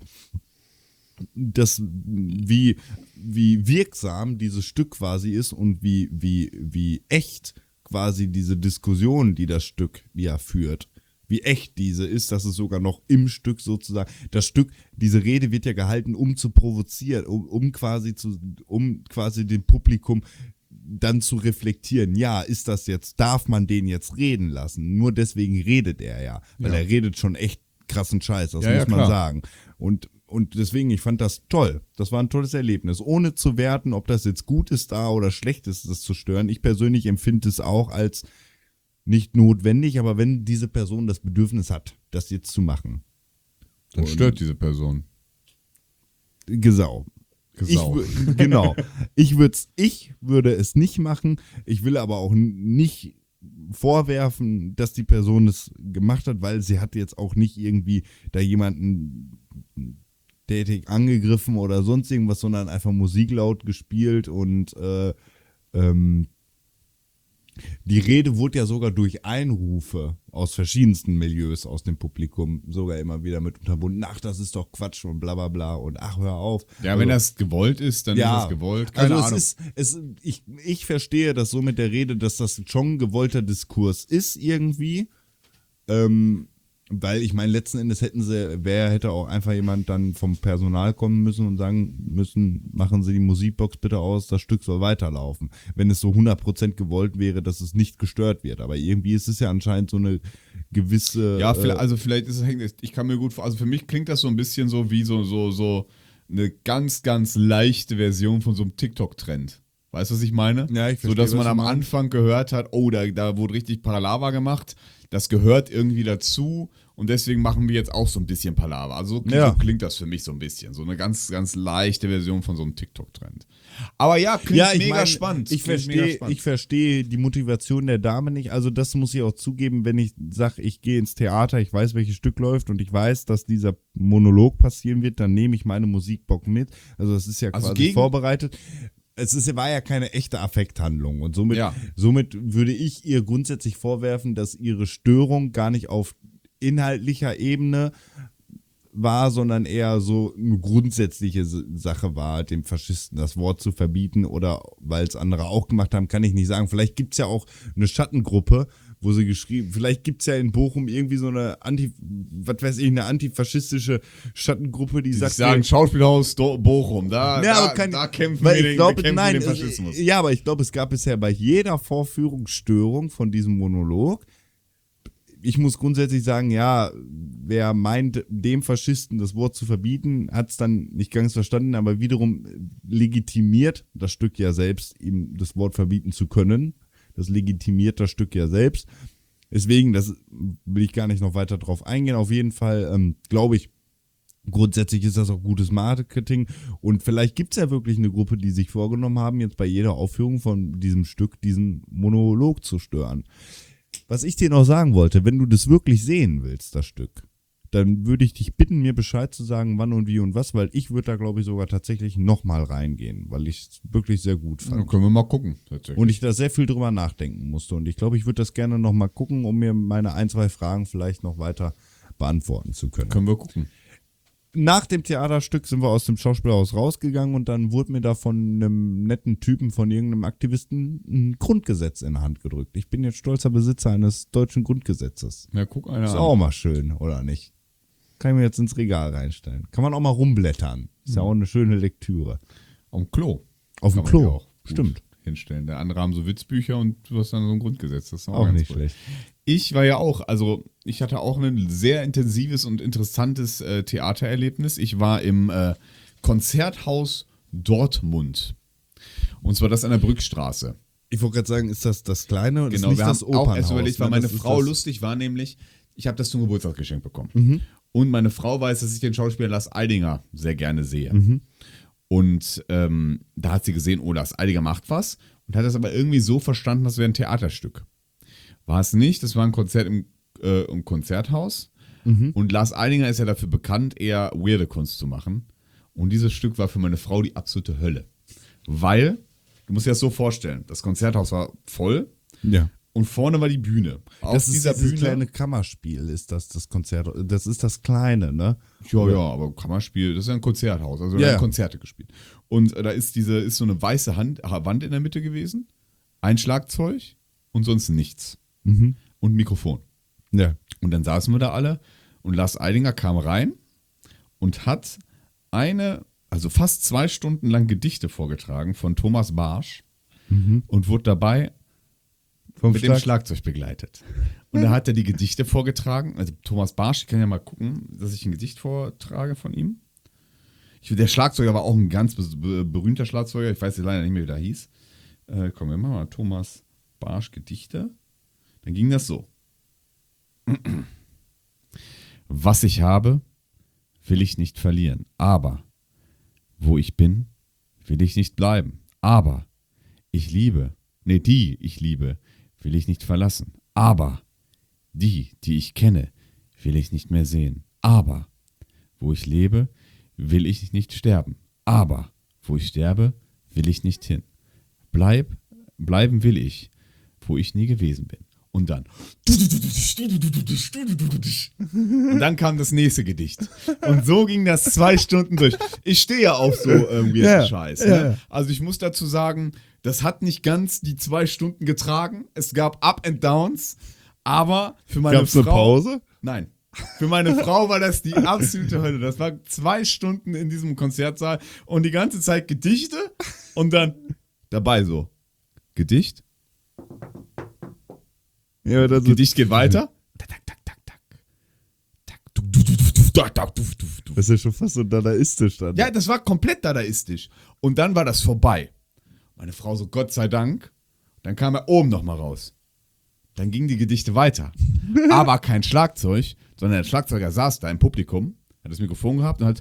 dass, wie, wie wirksam dieses Stück quasi ist und wie, wie, wie echt quasi diese Diskussion, die das Stück ja führt, wie echt diese ist, dass es sogar noch im Stück sozusagen, das Stück, diese Rede wird ja gehalten, um zu provozieren, um, um quasi zu, um quasi dem Publikum dann zu reflektieren, ja, ist das jetzt, darf man den jetzt reden lassen? Nur deswegen redet er ja, weil Ja. er redet schon echt krassen Scheiß, das Ja, ja, muss man klar. sagen. Und, und deswegen, ich fand das toll. Das war ein tolles Erlebnis. Ohne zu werten, ob das jetzt gut ist da oder schlecht ist, das zu stören. Ich persönlich empfinde es auch als nicht notwendig, aber wenn diese Person das Bedürfnis hat, das jetzt zu machen. Dann stört diese Person. Gesau. Gesau. Ich, wür- genau. Ich, würd's, ich würde es nicht machen. Ich will aber auch n- nicht vorwerfen, dass die Person es gemacht hat, weil sie hat jetzt auch nicht irgendwie da jemanden tätig angegriffen oder sonst irgendwas, sondern einfach Musik laut gespielt und äh, ähm, die Rede wurde ja sogar durch Einrufe aus verschiedensten Milieus aus dem Publikum sogar immer wieder mit unterbunden. Ach, das ist doch Quatsch und bla bla bla und ach, hör auf. Ja, wenn das gewollt ist, dann ist es gewollt. Keine also Ahnung. es ist, es, ich, ich verstehe das so mit der Rede, dass das schon ein gewollter Diskurs ist irgendwie. Ähm, weil ich meine, letzten Endes hätten sie, wer hätte auch einfach jemand dann vom Personal kommen müssen und sagen müssen, machen Sie die Musikbox bitte aus, das Stück soll weiterlaufen. Wenn es so hundert Prozent gewollt wäre, dass es nicht gestört wird. Aber irgendwie ist es ja anscheinend so eine gewisse... Ja, äh, vielleicht, also vielleicht ist es, ich kann mir gut vor, also für mich klingt das so ein bisschen so wie so, so, so eine ganz, ganz leichte Version von so einem TikTok-Trend. Weißt du, was ich meine? Ja, ich verstehe, so, dass was man du am meinst. Anfang gehört hat, oh, da, da wurde richtig Palaver gemacht. Das gehört irgendwie dazu und deswegen machen wir jetzt auch so ein bisschen Palaver. Also so klingt, Ja. so klingt das für mich so ein bisschen. So eine ganz, ganz leichte Version von so einem TikTok-Trend. Aber ja, klingt ja, ich mega mein, spannend. Ich Klingt mega verstehe, spannend. ich verstehe die Motivation der Dame nicht. Also das muss ich auch zugeben, wenn ich sage, ich gehe ins Theater, ich weiß, welches Stück läuft und ich weiß, dass dieser Monolog passieren wird, dann nehme ich meine Musikbox mit. Also das ist ja Also quasi gegen- vorbereitet. Es ist, war ja keine echte Affekthandlung und somit, Ja. somit würde ich ihr grundsätzlich vorwerfen, dass ihre Störung gar nicht auf inhaltlicher Ebene war, sondern eher so eine grundsätzliche S- Sache war, dem Faschisten das Wort zu verbieten oder weil es andere auch gemacht haben, kann ich nicht sagen. Vielleicht gibt es ja auch eine Schattengruppe, wo sie geschrieben, vielleicht gibt es ja in Bochum irgendwie so eine Anti, was weiß ich, eine antifaschistische Schattengruppe, die Die sagt, sagen, Schauspielhaus Do- Bochum, da, ja, da, aber kann, da kämpfen weil wir ich den, glaube, wir kämpfen nein, den äh, Faschismus. Ja, aber ich glaube, es gab bisher bei jeder Vorführungsstörung von diesem Monolog, ich muss grundsätzlich sagen, ja, wer meint, dem Faschisten das Wort zu verbieten, hat es dann nicht ganz verstanden, aber wiederum legitimiert das Stück ja selbst, ihm das Wort verbieten zu können. Das legitimiert das Stück ja selbst. Deswegen, das will ich gar nicht noch weiter drauf eingehen. Auf jeden Fall ähm, glaube ich, grundsätzlich ist das auch gutes Marketing und vielleicht gibt es ja wirklich eine Gruppe, die sich vorgenommen haben, jetzt bei jeder Aufführung von diesem Stück diesen Monolog zu stören. Was ich dir noch sagen wollte, wenn du das wirklich sehen willst, das Stück, dann würde ich dich bitten, mir Bescheid zu sagen, wann und wie und was, weil ich würde da, glaube ich, sogar tatsächlich nochmal reingehen, weil ich es wirklich sehr gut fand. Dann können wir mal gucken, tatsächlich. Und ich da sehr viel drüber nachdenken musste. Und ich glaube, ich würde das gerne nochmal gucken, um mir meine ein, zwei Fragen vielleicht noch weiter beantworten zu können. können wir gucken. Nach dem Theaterstück sind wir aus dem Schauspielhaus rausgegangen und dann wurde mir da von einem netten Typen, von irgendeinem Aktivisten, ein Grundgesetz in die Hand gedrückt. Ich bin jetzt stolzer Besitzer eines deutschen Grundgesetzes. Ja, guck einer Ist an. auch mal schön, oder nicht? Kann ich mir jetzt ins Regal reinstellen. Kann man auch mal rumblättern. Ist ja auch eine schöne Lektüre. Am Klo. Auf dem Kann man ja Klo. auch. Gut. Stimmt. hinstellen. Der andere haben so Witzbücher und du hast dann so ein Grundgesetz. Das ist auch, Auch ganz nicht cool. schlecht. Ich war ja auch, also ich hatte auch ein sehr intensives und interessantes äh, Theatererlebnis. Ich war im äh, Konzerthaus Dortmund. Und zwar das an der Brückstraße. Ich wollte gerade sagen, ist das das kleine und Genau, ist nicht wir das haben auch Opernhaus? erst überlegt, weil ne? meine Das ist Frau das- lustig war, nämlich, ich habe das zum Geburtstag geschenkt bekommen. Mhm. Und meine Frau weiß, dass ich den Schauspieler Lars Eidinger sehr gerne sehe. Mhm. Und ähm, da hat sie gesehen, oh, Lars Eidinger macht was. Und hat das aber irgendwie so verstanden, das wäre ein Theaterstück. War es nicht, das war ein Konzert im, äh, im Konzerthaus. Mhm. Und Lars Eidinger ist ja dafür bekannt, eher weirde Kunst zu machen. Und dieses Stück war für meine Frau die absolute Hölle. Weil, du musst dir das so vorstellen, das Konzerthaus war voll Ja. und vorne war die Bühne. Auf Das ist dieser dieses Bühne. kleine Kammerspiel, ist das das Konzert. Das ist das kleine, ne? Ja, ja, aber Kammerspiel, das ist ja ein Konzerthaus, also da Ja, werden ja. Konzerte gespielt. Und äh, da ist diese, ist so eine weiße Hand, Wand in der Mitte gewesen, ein Schlagzeug und sonst nichts. Mhm. Und ein Mikrofon. Ja. Und dann saßen wir da alle und Lars Eidinger kam rein und hat eine, also fast zwei Stunden lang Gedichte vorgetragen von Thomas Barsch und wurde dabei Vom mit dem Schlagzeug begleitet. Und da hat er die Gedichte vorgetragen. Also Thomas Barsch, ich kann ja mal gucken, dass ich ein Gedicht vortrage von ihm. Ich, der Schlagzeuger war auch ein ganz be berühmter Schlagzeuger. Ich weiß jetzt leider nicht mehr, wie der hieß. Äh, komm, wir machen mal Thomas Barsch Gedichte. Dann ging das so. Was ich habe, will ich nicht verlieren. Aber wo ich bin, will ich nicht bleiben. Aber ich liebe, nee, die ich liebe, will ich nicht verlassen. Aber die, die ich kenne, will ich nicht mehr sehen. Aber wo ich lebe, will ich nicht sterben. Aber wo ich sterbe, will ich nicht hin. Bleib, bleiben will ich, wo ich nie gewesen bin. Und dann. Und dann kam das nächste Gedicht. Und so ging das zwei Stunden durch. Ich stehe ja auf so irgendwie Ja, Scheiß. Ne? ja. Also ich muss dazu sagen, das hat nicht ganz die zwei Stunden getragen. Es gab Up and Downs, aber für meine Gab es Frau. eine Pause? Nein. Für meine Frau war das die absolute Hölle. Das war zwei Stunden in diesem Konzertsaal und die ganze Zeit Gedichte und dann dabei so. Gedicht. Ja, das Gedicht geht weiter. Tak, tak, tak, tak, tak. Tak, du, du, du, du, du, tak, tak, du, du, du. Das ist ja schon fast so dadaistisch dann. Ja, das war komplett dadaistisch. Und dann war das vorbei. Meine Frau so, Gott sei Dank. Dann kam er oben nochmal raus. Dann gingen die Gedichte weiter. Aber kein Schlagzeug, sondern der Schlagzeuger saß da im Publikum, hat das Mikrofon gehabt und hat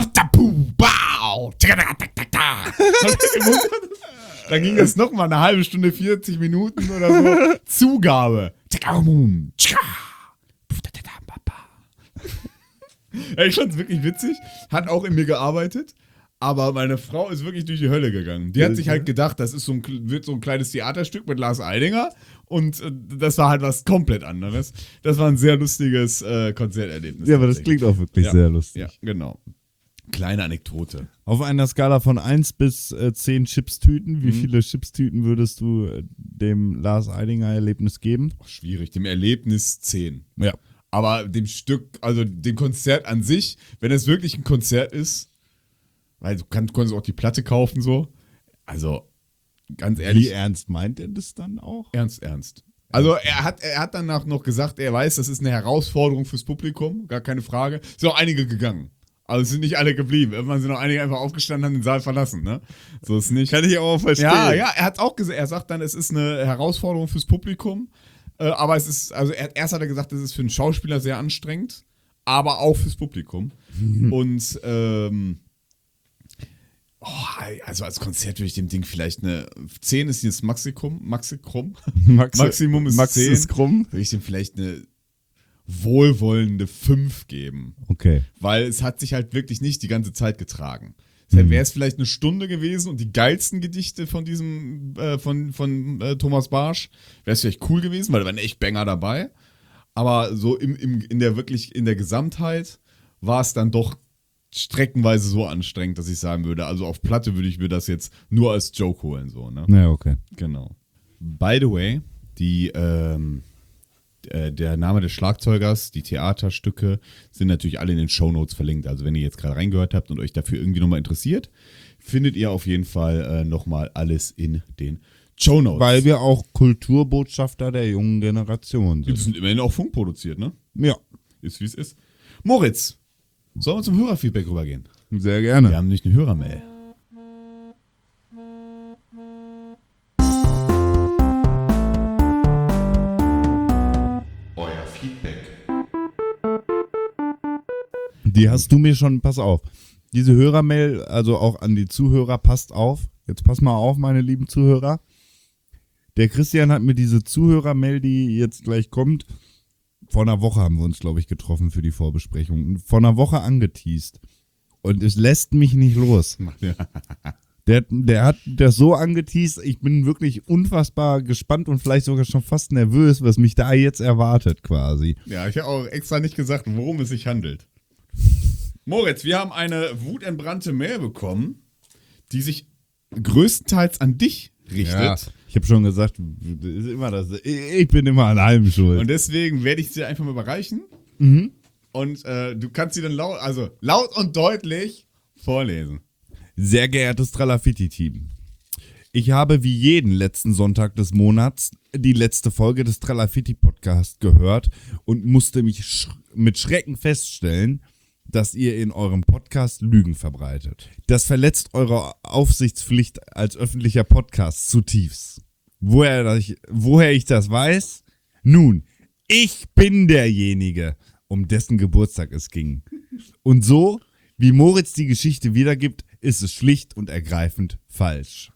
dann ging das nochmal eine halbe Stunde, vierzig Minuten oder so. Zugabe. Ja, ich fand's wirklich witzig. Hat auch in mir gearbeitet. Aber meine Frau ist wirklich durch die Hölle gegangen. Die hat sich halt gedacht, das ist so ein, wird so ein kleines Theaterstück mit Lars Eidinger. Und äh, das war halt was komplett anderes. Das war ein sehr lustiges äh, Konzerterlebnis. Ja, aber das tatsächlich. klingt auch wirklich Ja. sehr lustig. Ja, genau. Kleine Anekdote. Auf einer Skala von eins bis äh, zehn Chipstüten, wie Mhm. viele Chipstüten würdest du äh, dem Lars Eidinger Erlebnis geben? Oh, schwierig. Dem Erlebnis zehn. Ja. Aber dem Stück, also dem Konzert an sich, wenn es wirklich ein Konzert ist, weil du kannst, konntest auch die Platte kaufen so. Also, ganz ehrlich. Wie ernst meint er das dann auch? Ernst, ernst. Also er hat, er hat danach noch gesagt, er weiß, das ist eine Herausforderung fürs Publikum, gar keine Frage. Es sind auch einige gegangen. Also es sind nicht alle geblieben. Irgendwann sind auch einige einfach aufgestanden und haben den Saal verlassen. Ne? So ist nicht. Kann ich auch verstehen. Ja, ja, er hat auch gesagt, er sagt dann, es ist eine Herausforderung fürs Publikum. Äh, aber es ist, also er, erst hat er gesagt, es ist für einen Schauspieler sehr anstrengend, aber auch fürs Publikum. Und ähm, oh, also als Konzert würde ich dem Ding vielleicht eine zehn ist dieses Maximum, Maximum, Max, Maximum ist Max zehn. ist krumm. Würde ich dem vielleicht eine wohlwollende fünf geben. Okay. Weil es hat sich halt wirklich nicht die ganze Zeit getragen. Deshalb wäre es vielleicht eine Stunde gewesen und die geilsten Gedichte von diesem, äh, von, von äh, Thomas Barsch, wäre es vielleicht cool gewesen, weil da waren echt Banger dabei. Aber so im, im, in der wirklich, in der Gesamtheit war es dann doch streckenweise so anstrengend, dass ich sagen würde, also auf Platte würde ich mir das jetzt nur als Joke holen, so, ne? Ja, okay. Genau. By the way, die, ähm, äh, der Name des Schlagzeugers, die Theaterstücke sind natürlich alle in den Shownotes verlinkt. Also wenn ihr jetzt gerade reingehört habt und euch dafür irgendwie nochmal interessiert, findet ihr auf jeden Fall äh, nochmal alles in den Shownotes. Weil wir auch Kulturbotschafter der jungen Generation Die sind. sind immerhin auch Funk produziert, ne? Ja, Ist wie es ist. Moritz, sollen wir zum Hörerfeedback rübergehen? sehr gerne. Wir haben nicht eine Hörermail. Euer Feedback. Die hast du mir schon, pass auf. Diese Hörermail, also auch an die Zuhörer, passt auf. Jetzt pass mal auf, meine lieben Zuhörer. Der Christian hat mir diese Zuhörermail, die jetzt gleich kommt, vor einer Woche haben wir uns, glaube ich, getroffen für die Vorbesprechung. Vor einer Woche angeteast. Und es lässt mich nicht los. Der, der hat das so angeteast, ich bin wirklich unfassbar gespannt und vielleicht sogar schon fast nervös, was mich da jetzt erwartet quasi. Ja, ich habe auch extra nicht gesagt, worum es sich handelt. Moritz, wir haben eine wutentbrannte Mail bekommen, die sich größtenteils an dich richtet. Ich habe schon gesagt, ist immer das, ich bin immer an allem schuld. Und deswegen werde ich sie einfach mal überreichen. Mhm. Und äh, du kannst sie dann laut, also laut und deutlich vorlesen. Sehr geehrtes Tralafitti-Team, ich habe wie jeden letzten Sonntag des Monats die letzte Folge des Tralafitti-Podcasts gehört und musste mich sch- mit Schrecken feststellen, dass ihr in eurem Podcast Lügen verbreitet. Das verletzt eure Aufsichtspflicht als öffentlicher Podcast zutiefst. Woher, das, woher ich das weiß? Nun, ich bin derjenige, um dessen Geburtstag es ging. Und so, wie Moritz die Geschichte wiedergibt, ist es schlicht und ergreifend falsch.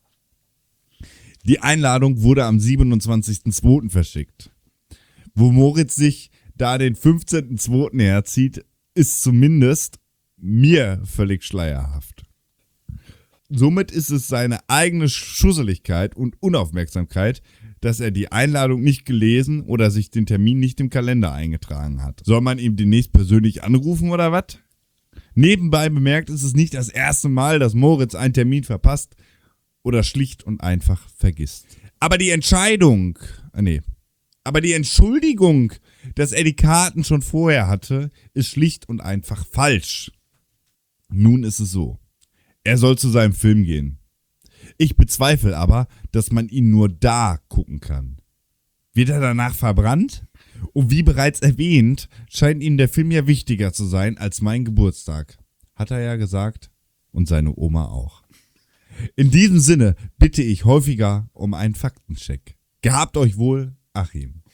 Die Einladung wurde am siebenundzwanzigsten zweiten verschickt. Wo Moritz sich da den fünfzehnten zweiten herzieht, ist zumindest mir völlig schleierhaft. Somit ist es seine eigene Schusseligkeit und Unaufmerksamkeit, dass er die Einladung nicht gelesen oder sich den Termin nicht im Kalender eingetragen hat. Soll man ihm demnächst persönlich anrufen oder was? Nebenbei bemerkt ist es nicht das erste Mal, dass Moritz einen Termin verpasst oder schlicht und einfach vergisst. Aber die Entscheidung, nee, aber die Entschuldigung, dass er die Karten schon vorher hatte, ist schlicht und einfach falsch. Nun ist es so. Er soll zu seinem Film gehen. Ich bezweifle aber, dass man ihn nur da gucken kann. Wird er danach verbrannt? Und wie bereits erwähnt, scheint ihm der Film ja wichtiger zu sein als mein Geburtstag. Hat er ja gesagt. Und seine Oma auch. In diesem Sinne bitte ich häufiger um einen Faktencheck. Gehabt euch wohl, Achim.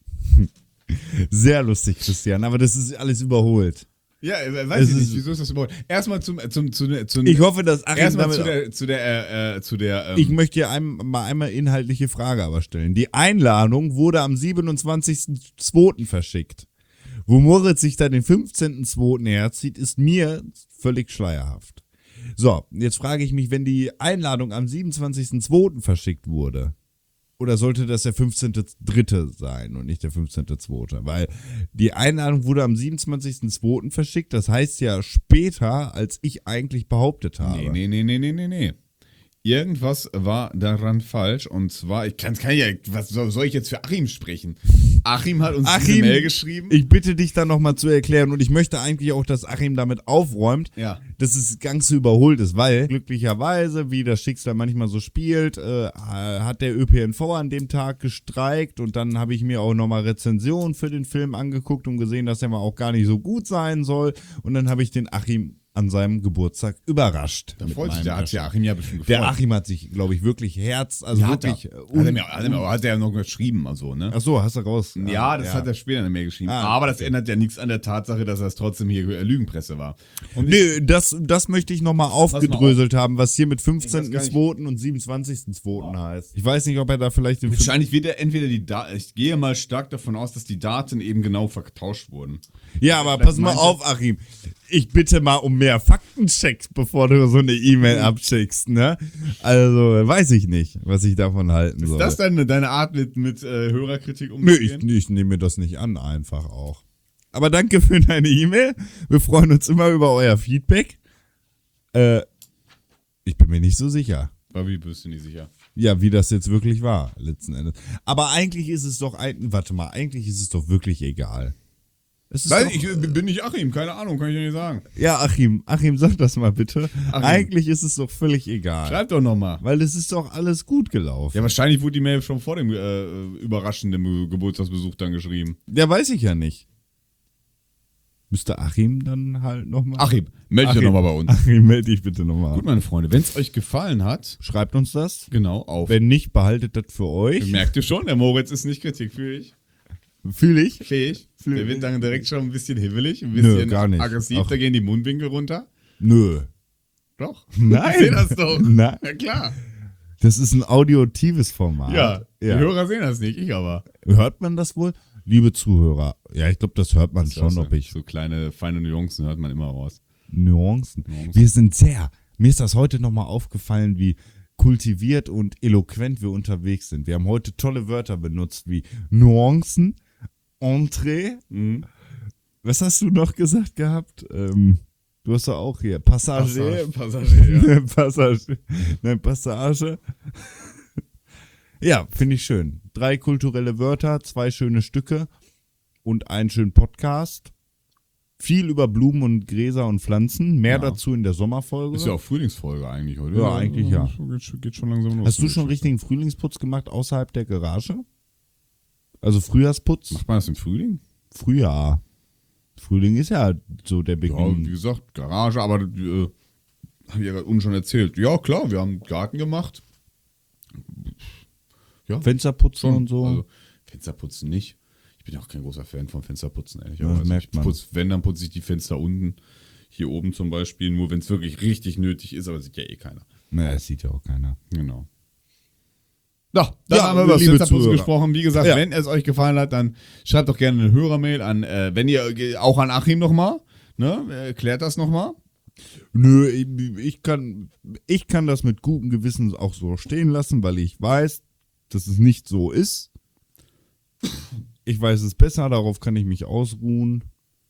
Sehr lustig, Christian, aber das ist alles überholt. Ja, weiß Es ich nicht, ist- wieso ist das überhaupt? Erstmal zum, zum, zu, zu, Ich hoffe, dass Achim erstmal damit... zu der, zu der, äh, äh, zu der, ähm, Ich möchte hier ein, mal einmal inhaltliche Frage aber stellen. Die Einladung wurde am siebenundzwanzigsten zweiten verschickt. Wo Moritz sich dann den fünfzehnten zweiten herzieht, ist mir völlig schleierhaft. So, jetzt frage ich mich, wenn die Einladung am siebenundzwanzigsten zweiten verschickt wurde, oder sollte das der fünfzehnten dritte sein und nicht der fünfzehnten zweite? Weil die Einladung wurde am siebenundzwanzigsten zweiten verschickt, das heißt ja später, als ich eigentlich behauptet habe. Nee, nee, nee, nee, nee, nee, nee. Irgendwas war daran falsch und zwar, ich kann, kann ja, was soll, soll ich jetzt für Achim sprechen? Achim hat uns diese Achim, Mail geschrieben. ich bitte dich dann nochmal zu erklären und ich möchte eigentlich auch, dass Achim damit aufräumt, Ja. dass es ganz überholt ist, weil glücklicherweise, wie das Schicksal manchmal so spielt, äh, hat der Ö P N V an dem Tag gestreikt und dann habe ich mir auch nochmal Rezensionen für den Film angeguckt und gesehen, dass er mal auch gar nicht so gut sein soll und dann habe ich den Achim an seinem Geburtstag überrascht. Da mit freut sich, meinem der hat Erscheinen. der Achim ja bestimmt gefreut. Der Achim hat sich, glaube ich, wirklich Herz, also ja, hat er. wirklich. Hat er, mir, hat, er mir, hat er ja noch geschrieben, also, ne? Ach so, hast du raus. Ja, das hat er später in der Mail geschrieben. Ah, Aber das okay. ändert ja nichts an der Tatsache, dass das trotzdem hier äh, Lügenpresse war. Und Nö, das, das möchte ich nochmal aufgedröselt haben, was hier mit Ich weiß fünfzehnten gar nicht. zweiten und siebenundzwanzigsten zweiten heißt. Ich weiß nicht, ob er da vielleicht den wahrscheinlich wird er entweder die Daten, ich gehe mal stark davon aus, dass die Daten eben genau vertauscht wurden. Ja, aber Vielleicht pass mal meinte- auf, Achim. Ich bitte mal um mehr Faktenchecks, bevor du so eine E-Mail abschickst, ne? Also, weiß ich nicht, was ich davon halten soll. Ist das deine, deine Art, mit, mit äh, Hörerkritik Nö, ich, umzugehen? ich nehme mir das nicht an, einfach auch. Aber danke für deine E-Mail. Wir freuen uns immer über euer Feedback. Äh, ich bin mir nicht so sicher. Aber wie bist du nicht sicher? Ja, wie das jetzt wirklich war, letzten Endes. Aber eigentlich ist es doch, ein, warte mal, eigentlich ist es doch wirklich egal. Es ist Weil doch, ich äh, bin nicht Achim, keine Ahnung, kann ich dir nicht sagen. ja, Achim, Achim, sag das mal bitte. Achim. Eigentlich ist es doch völlig egal. Schreib doch nochmal. Weil es ist doch alles gut gelaufen. Ja, wahrscheinlich wurde die Mail schon vor dem äh, überraschenden Geburtstagsbesuch dann geschrieben. Ja, weiß ich ja nicht. Müsste Achim dann halt nochmal. Achim, melde dich doch nochmal bei uns. Achim, melde dich bitte nochmal. Gut, meine Freunde, wenn es euch gefallen hat, Schreibt uns das. genau, auf. Wenn nicht, behaltet das für euch. Merkt ihr schon, der Moritz ist nicht kritikfähig. Fühle ich. Fähig. Fühl- Der wird dann direkt schon ein bisschen hibbelig, ein Nö, bisschen gar nicht. aggressiv, Ach. da gehen die Mundwinkel runter. Nö. Doch. Nein. Ich sehe das doch. Nein. Ja, klar. Das ist ein audiotives Format. Ja, die ja. Hörer sehen das nicht, ich aber. Hört man das wohl? Liebe Zuhörer. Ja, ich glaube, das hört man schon, so, ob ich. So kleine, feine Nuancen hört man immer raus. Nuancen. Nuancen. Wir sind sehr. Mir ist das heute nochmal aufgefallen, wie kultiviert und eloquent wir unterwegs sind. Wir haben heute tolle Wörter benutzt wie Nuancen, Entree. Mhm. Was hast du noch gesagt gehabt? Ähm, du hast doch auch hier Passage. Passagier, ja. Passage. Nein, Passage. Ja, finde ich schön. Drei kulturelle Wörter, zwei schöne Stücke und einen schönen Podcast. Viel über Blumen und Gräser und Pflanzen. Mehr Ja. dazu in der Sommerfolge. Ist ja auch Frühlingsfolge eigentlich heute. Ja, eigentlich ja. Geht, geht schon langsam los. Hast du schon richtigen Frühlingsputz gemacht außerhalb der Garage? Also Frühjahrsputz? Macht man das im Frühling? Frühjahr. Frühling ist ja so der Ja, wie Beginn. gesagt, Garage, aber äh, habe ich ja gerade unten schon erzählt. Ja, klar, wir haben einen Garten gemacht. Ja, Fensterputzen schon. und so. Also, Fensterputzen nicht. Ich bin auch kein großer Fan von Fensterputzen, ehrlich. Ja, aber das also merkt ich man. putz, wenn, dann putze ich die Fenster unten. Hier oben zum Beispiel, nur wenn es wirklich richtig nötig ist, aber sieht ja eh keiner. naja, das sieht ja auch keiner. Genau. Ja, dann Ja, haben wir über das liebe Fensterputzen Zuhörer. gesprochen. Wie gesagt, Ja. wenn es euch gefallen hat, dann schreibt doch gerne eine Hörermail an, äh, wenn ihr äh, auch an Achim nochmal, ne, erklärt das nochmal. Nö, ich, ich, kann, ich kann das mit gutem Gewissen auch so stehen lassen, weil ich weiß, dass es nicht so ist. Ich weiß es besser, darauf kann ich mich ausruhen.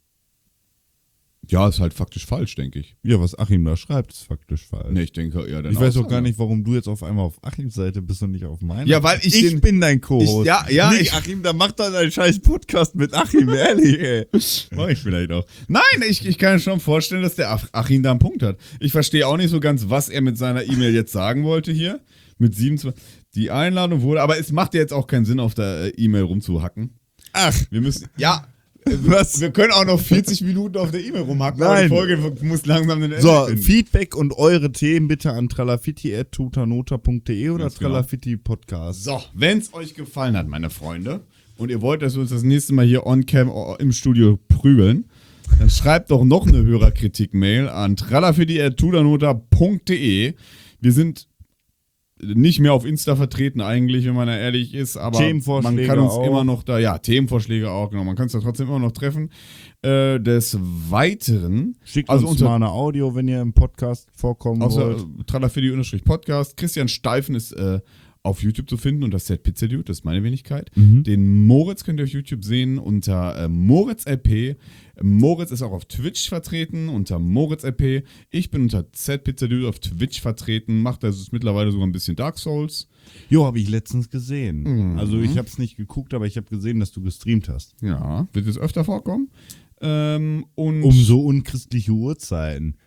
Ja, ist halt faktisch falsch, denke ich. Ja, was Achim da schreibt, ist faktisch falsch. Ne, ich denke eher ich weiß auch gar nicht, warum du jetzt auf einmal auf Achims Seite bist und nicht auf meiner. Ja, weil ich Ich den- bin dein Co-Host. Ich- ja, ja, Nicht ich- Achim, da macht dann einen scheiß Podcast mit Achim, ehrlich, ey. Mach ich vielleicht auch. Nein, ich, ich kann mir schon vorstellen, dass der Ach- Achim da einen Punkt hat. Ich verstehe auch nicht so ganz, was er mit seiner E-Mail jetzt sagen wollte hier. Mit siebenundzwanzig. Die Einladung wurde, aber es macht ja jetzt auch keinen Sinn, auf der äh, E-Mail rumzuhacken. Ach, Wir müssen, ja, was? wir können auch noch vierzig Minuten auf der E-Mail rumhacken, aber Nein. die Folge muss langsam den Ende So, finden. Feedback und eure Themen bitte an tralafitti at tutanota punkt de oder Ganz genau. Tralafitti Podcast. So, wenn es euch gefallen hat, meine Freunde, und ihr wollt, dass wir uns das nächste Mal hier on cam im Studio prügeln, dann schreibt doch noch eine Hörerkritik-Mail an tralafitti at tutanota punkt de. Wir sind nicht mehr auf Insta vertreten eigentlich, wenn man da ehrlich ist, aber man Themenvorschläge kann uns auch. immer noch da, ja, Themenvorschläge auch, genau, man kann es da trotzdem immer noch treffen. Äh, des Weiteren, Schickt also uns unter mal eine Audio, wenn ihr im Podcast vorkommen außer wollt. Tralafidi-Podcast. Christian Steifen ist äh, auf YouTube zu finden unter Set Pizza Dude, das ist meine Wenigkeit. Mhm. Den Moritz könnt ihr auf YouTube sehen unter äh, Moritz L P. Moritz ist auch auf Twitch vertreten unter Moritz L P. Ich bin unter Z Pizza Dude auf Twitch vertreten. Macht also mittlerweile sogar ein bisschen Dark Souls. Jo, habe ich letztens gesehen. Mhm. Also ich habe es nicht geguckt, aber ich habe gesehen, dass du gestreamt hast. Ja, wird jetzt öfter vorkommen. Ähm, und Um so unchristliche Uhrzeiten.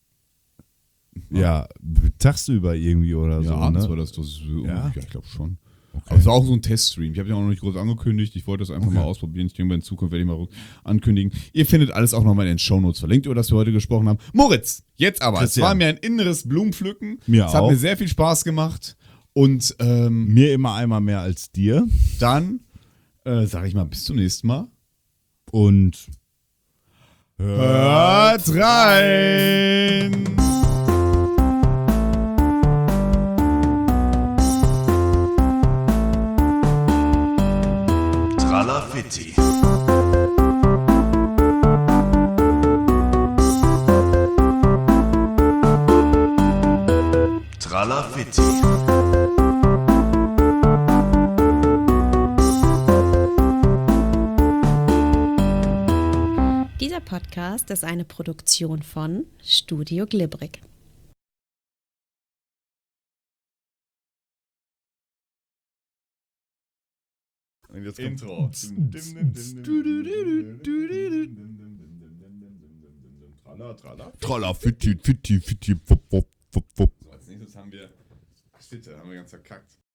Ja, tagsüber irgendwie oder ja, so. abends Ne? war das, das ja? Ja? ja, ich glaube schon. Okay. Aber es war auch so ein Teststream. Ich habe den auch noch nicht groß angekündigt. Ich wollte das einfach Okay. mal ausprobieren. Ich denke, in Zukunft werde ich mal ankündigen. Ihr findet alles auch nochmal in den Shownotes verlinkt, über das wir heute gesprochen haben. Moritz, jetzt aber. Christian. Es war mir ein inneres Blumenpflücken. Mir es hat auch. mir sehr viel Spaß gemacht. Und ähm, Mir immer einmal mehr als dir. dann äh, sage ich mal, bis zum nächsten Mal. Und Hört rein! Tralafitti. Tralafitti. Dieser Podcast ist eine Produktion von Studio Glibberig. Und jetzt Intro. Tralla, tralla. Tralla, fitti, fitti, fitti, wop, wop, wop, wop. So, als nächstes haben wir. Ach, shit, da haben wir ganz verkackt.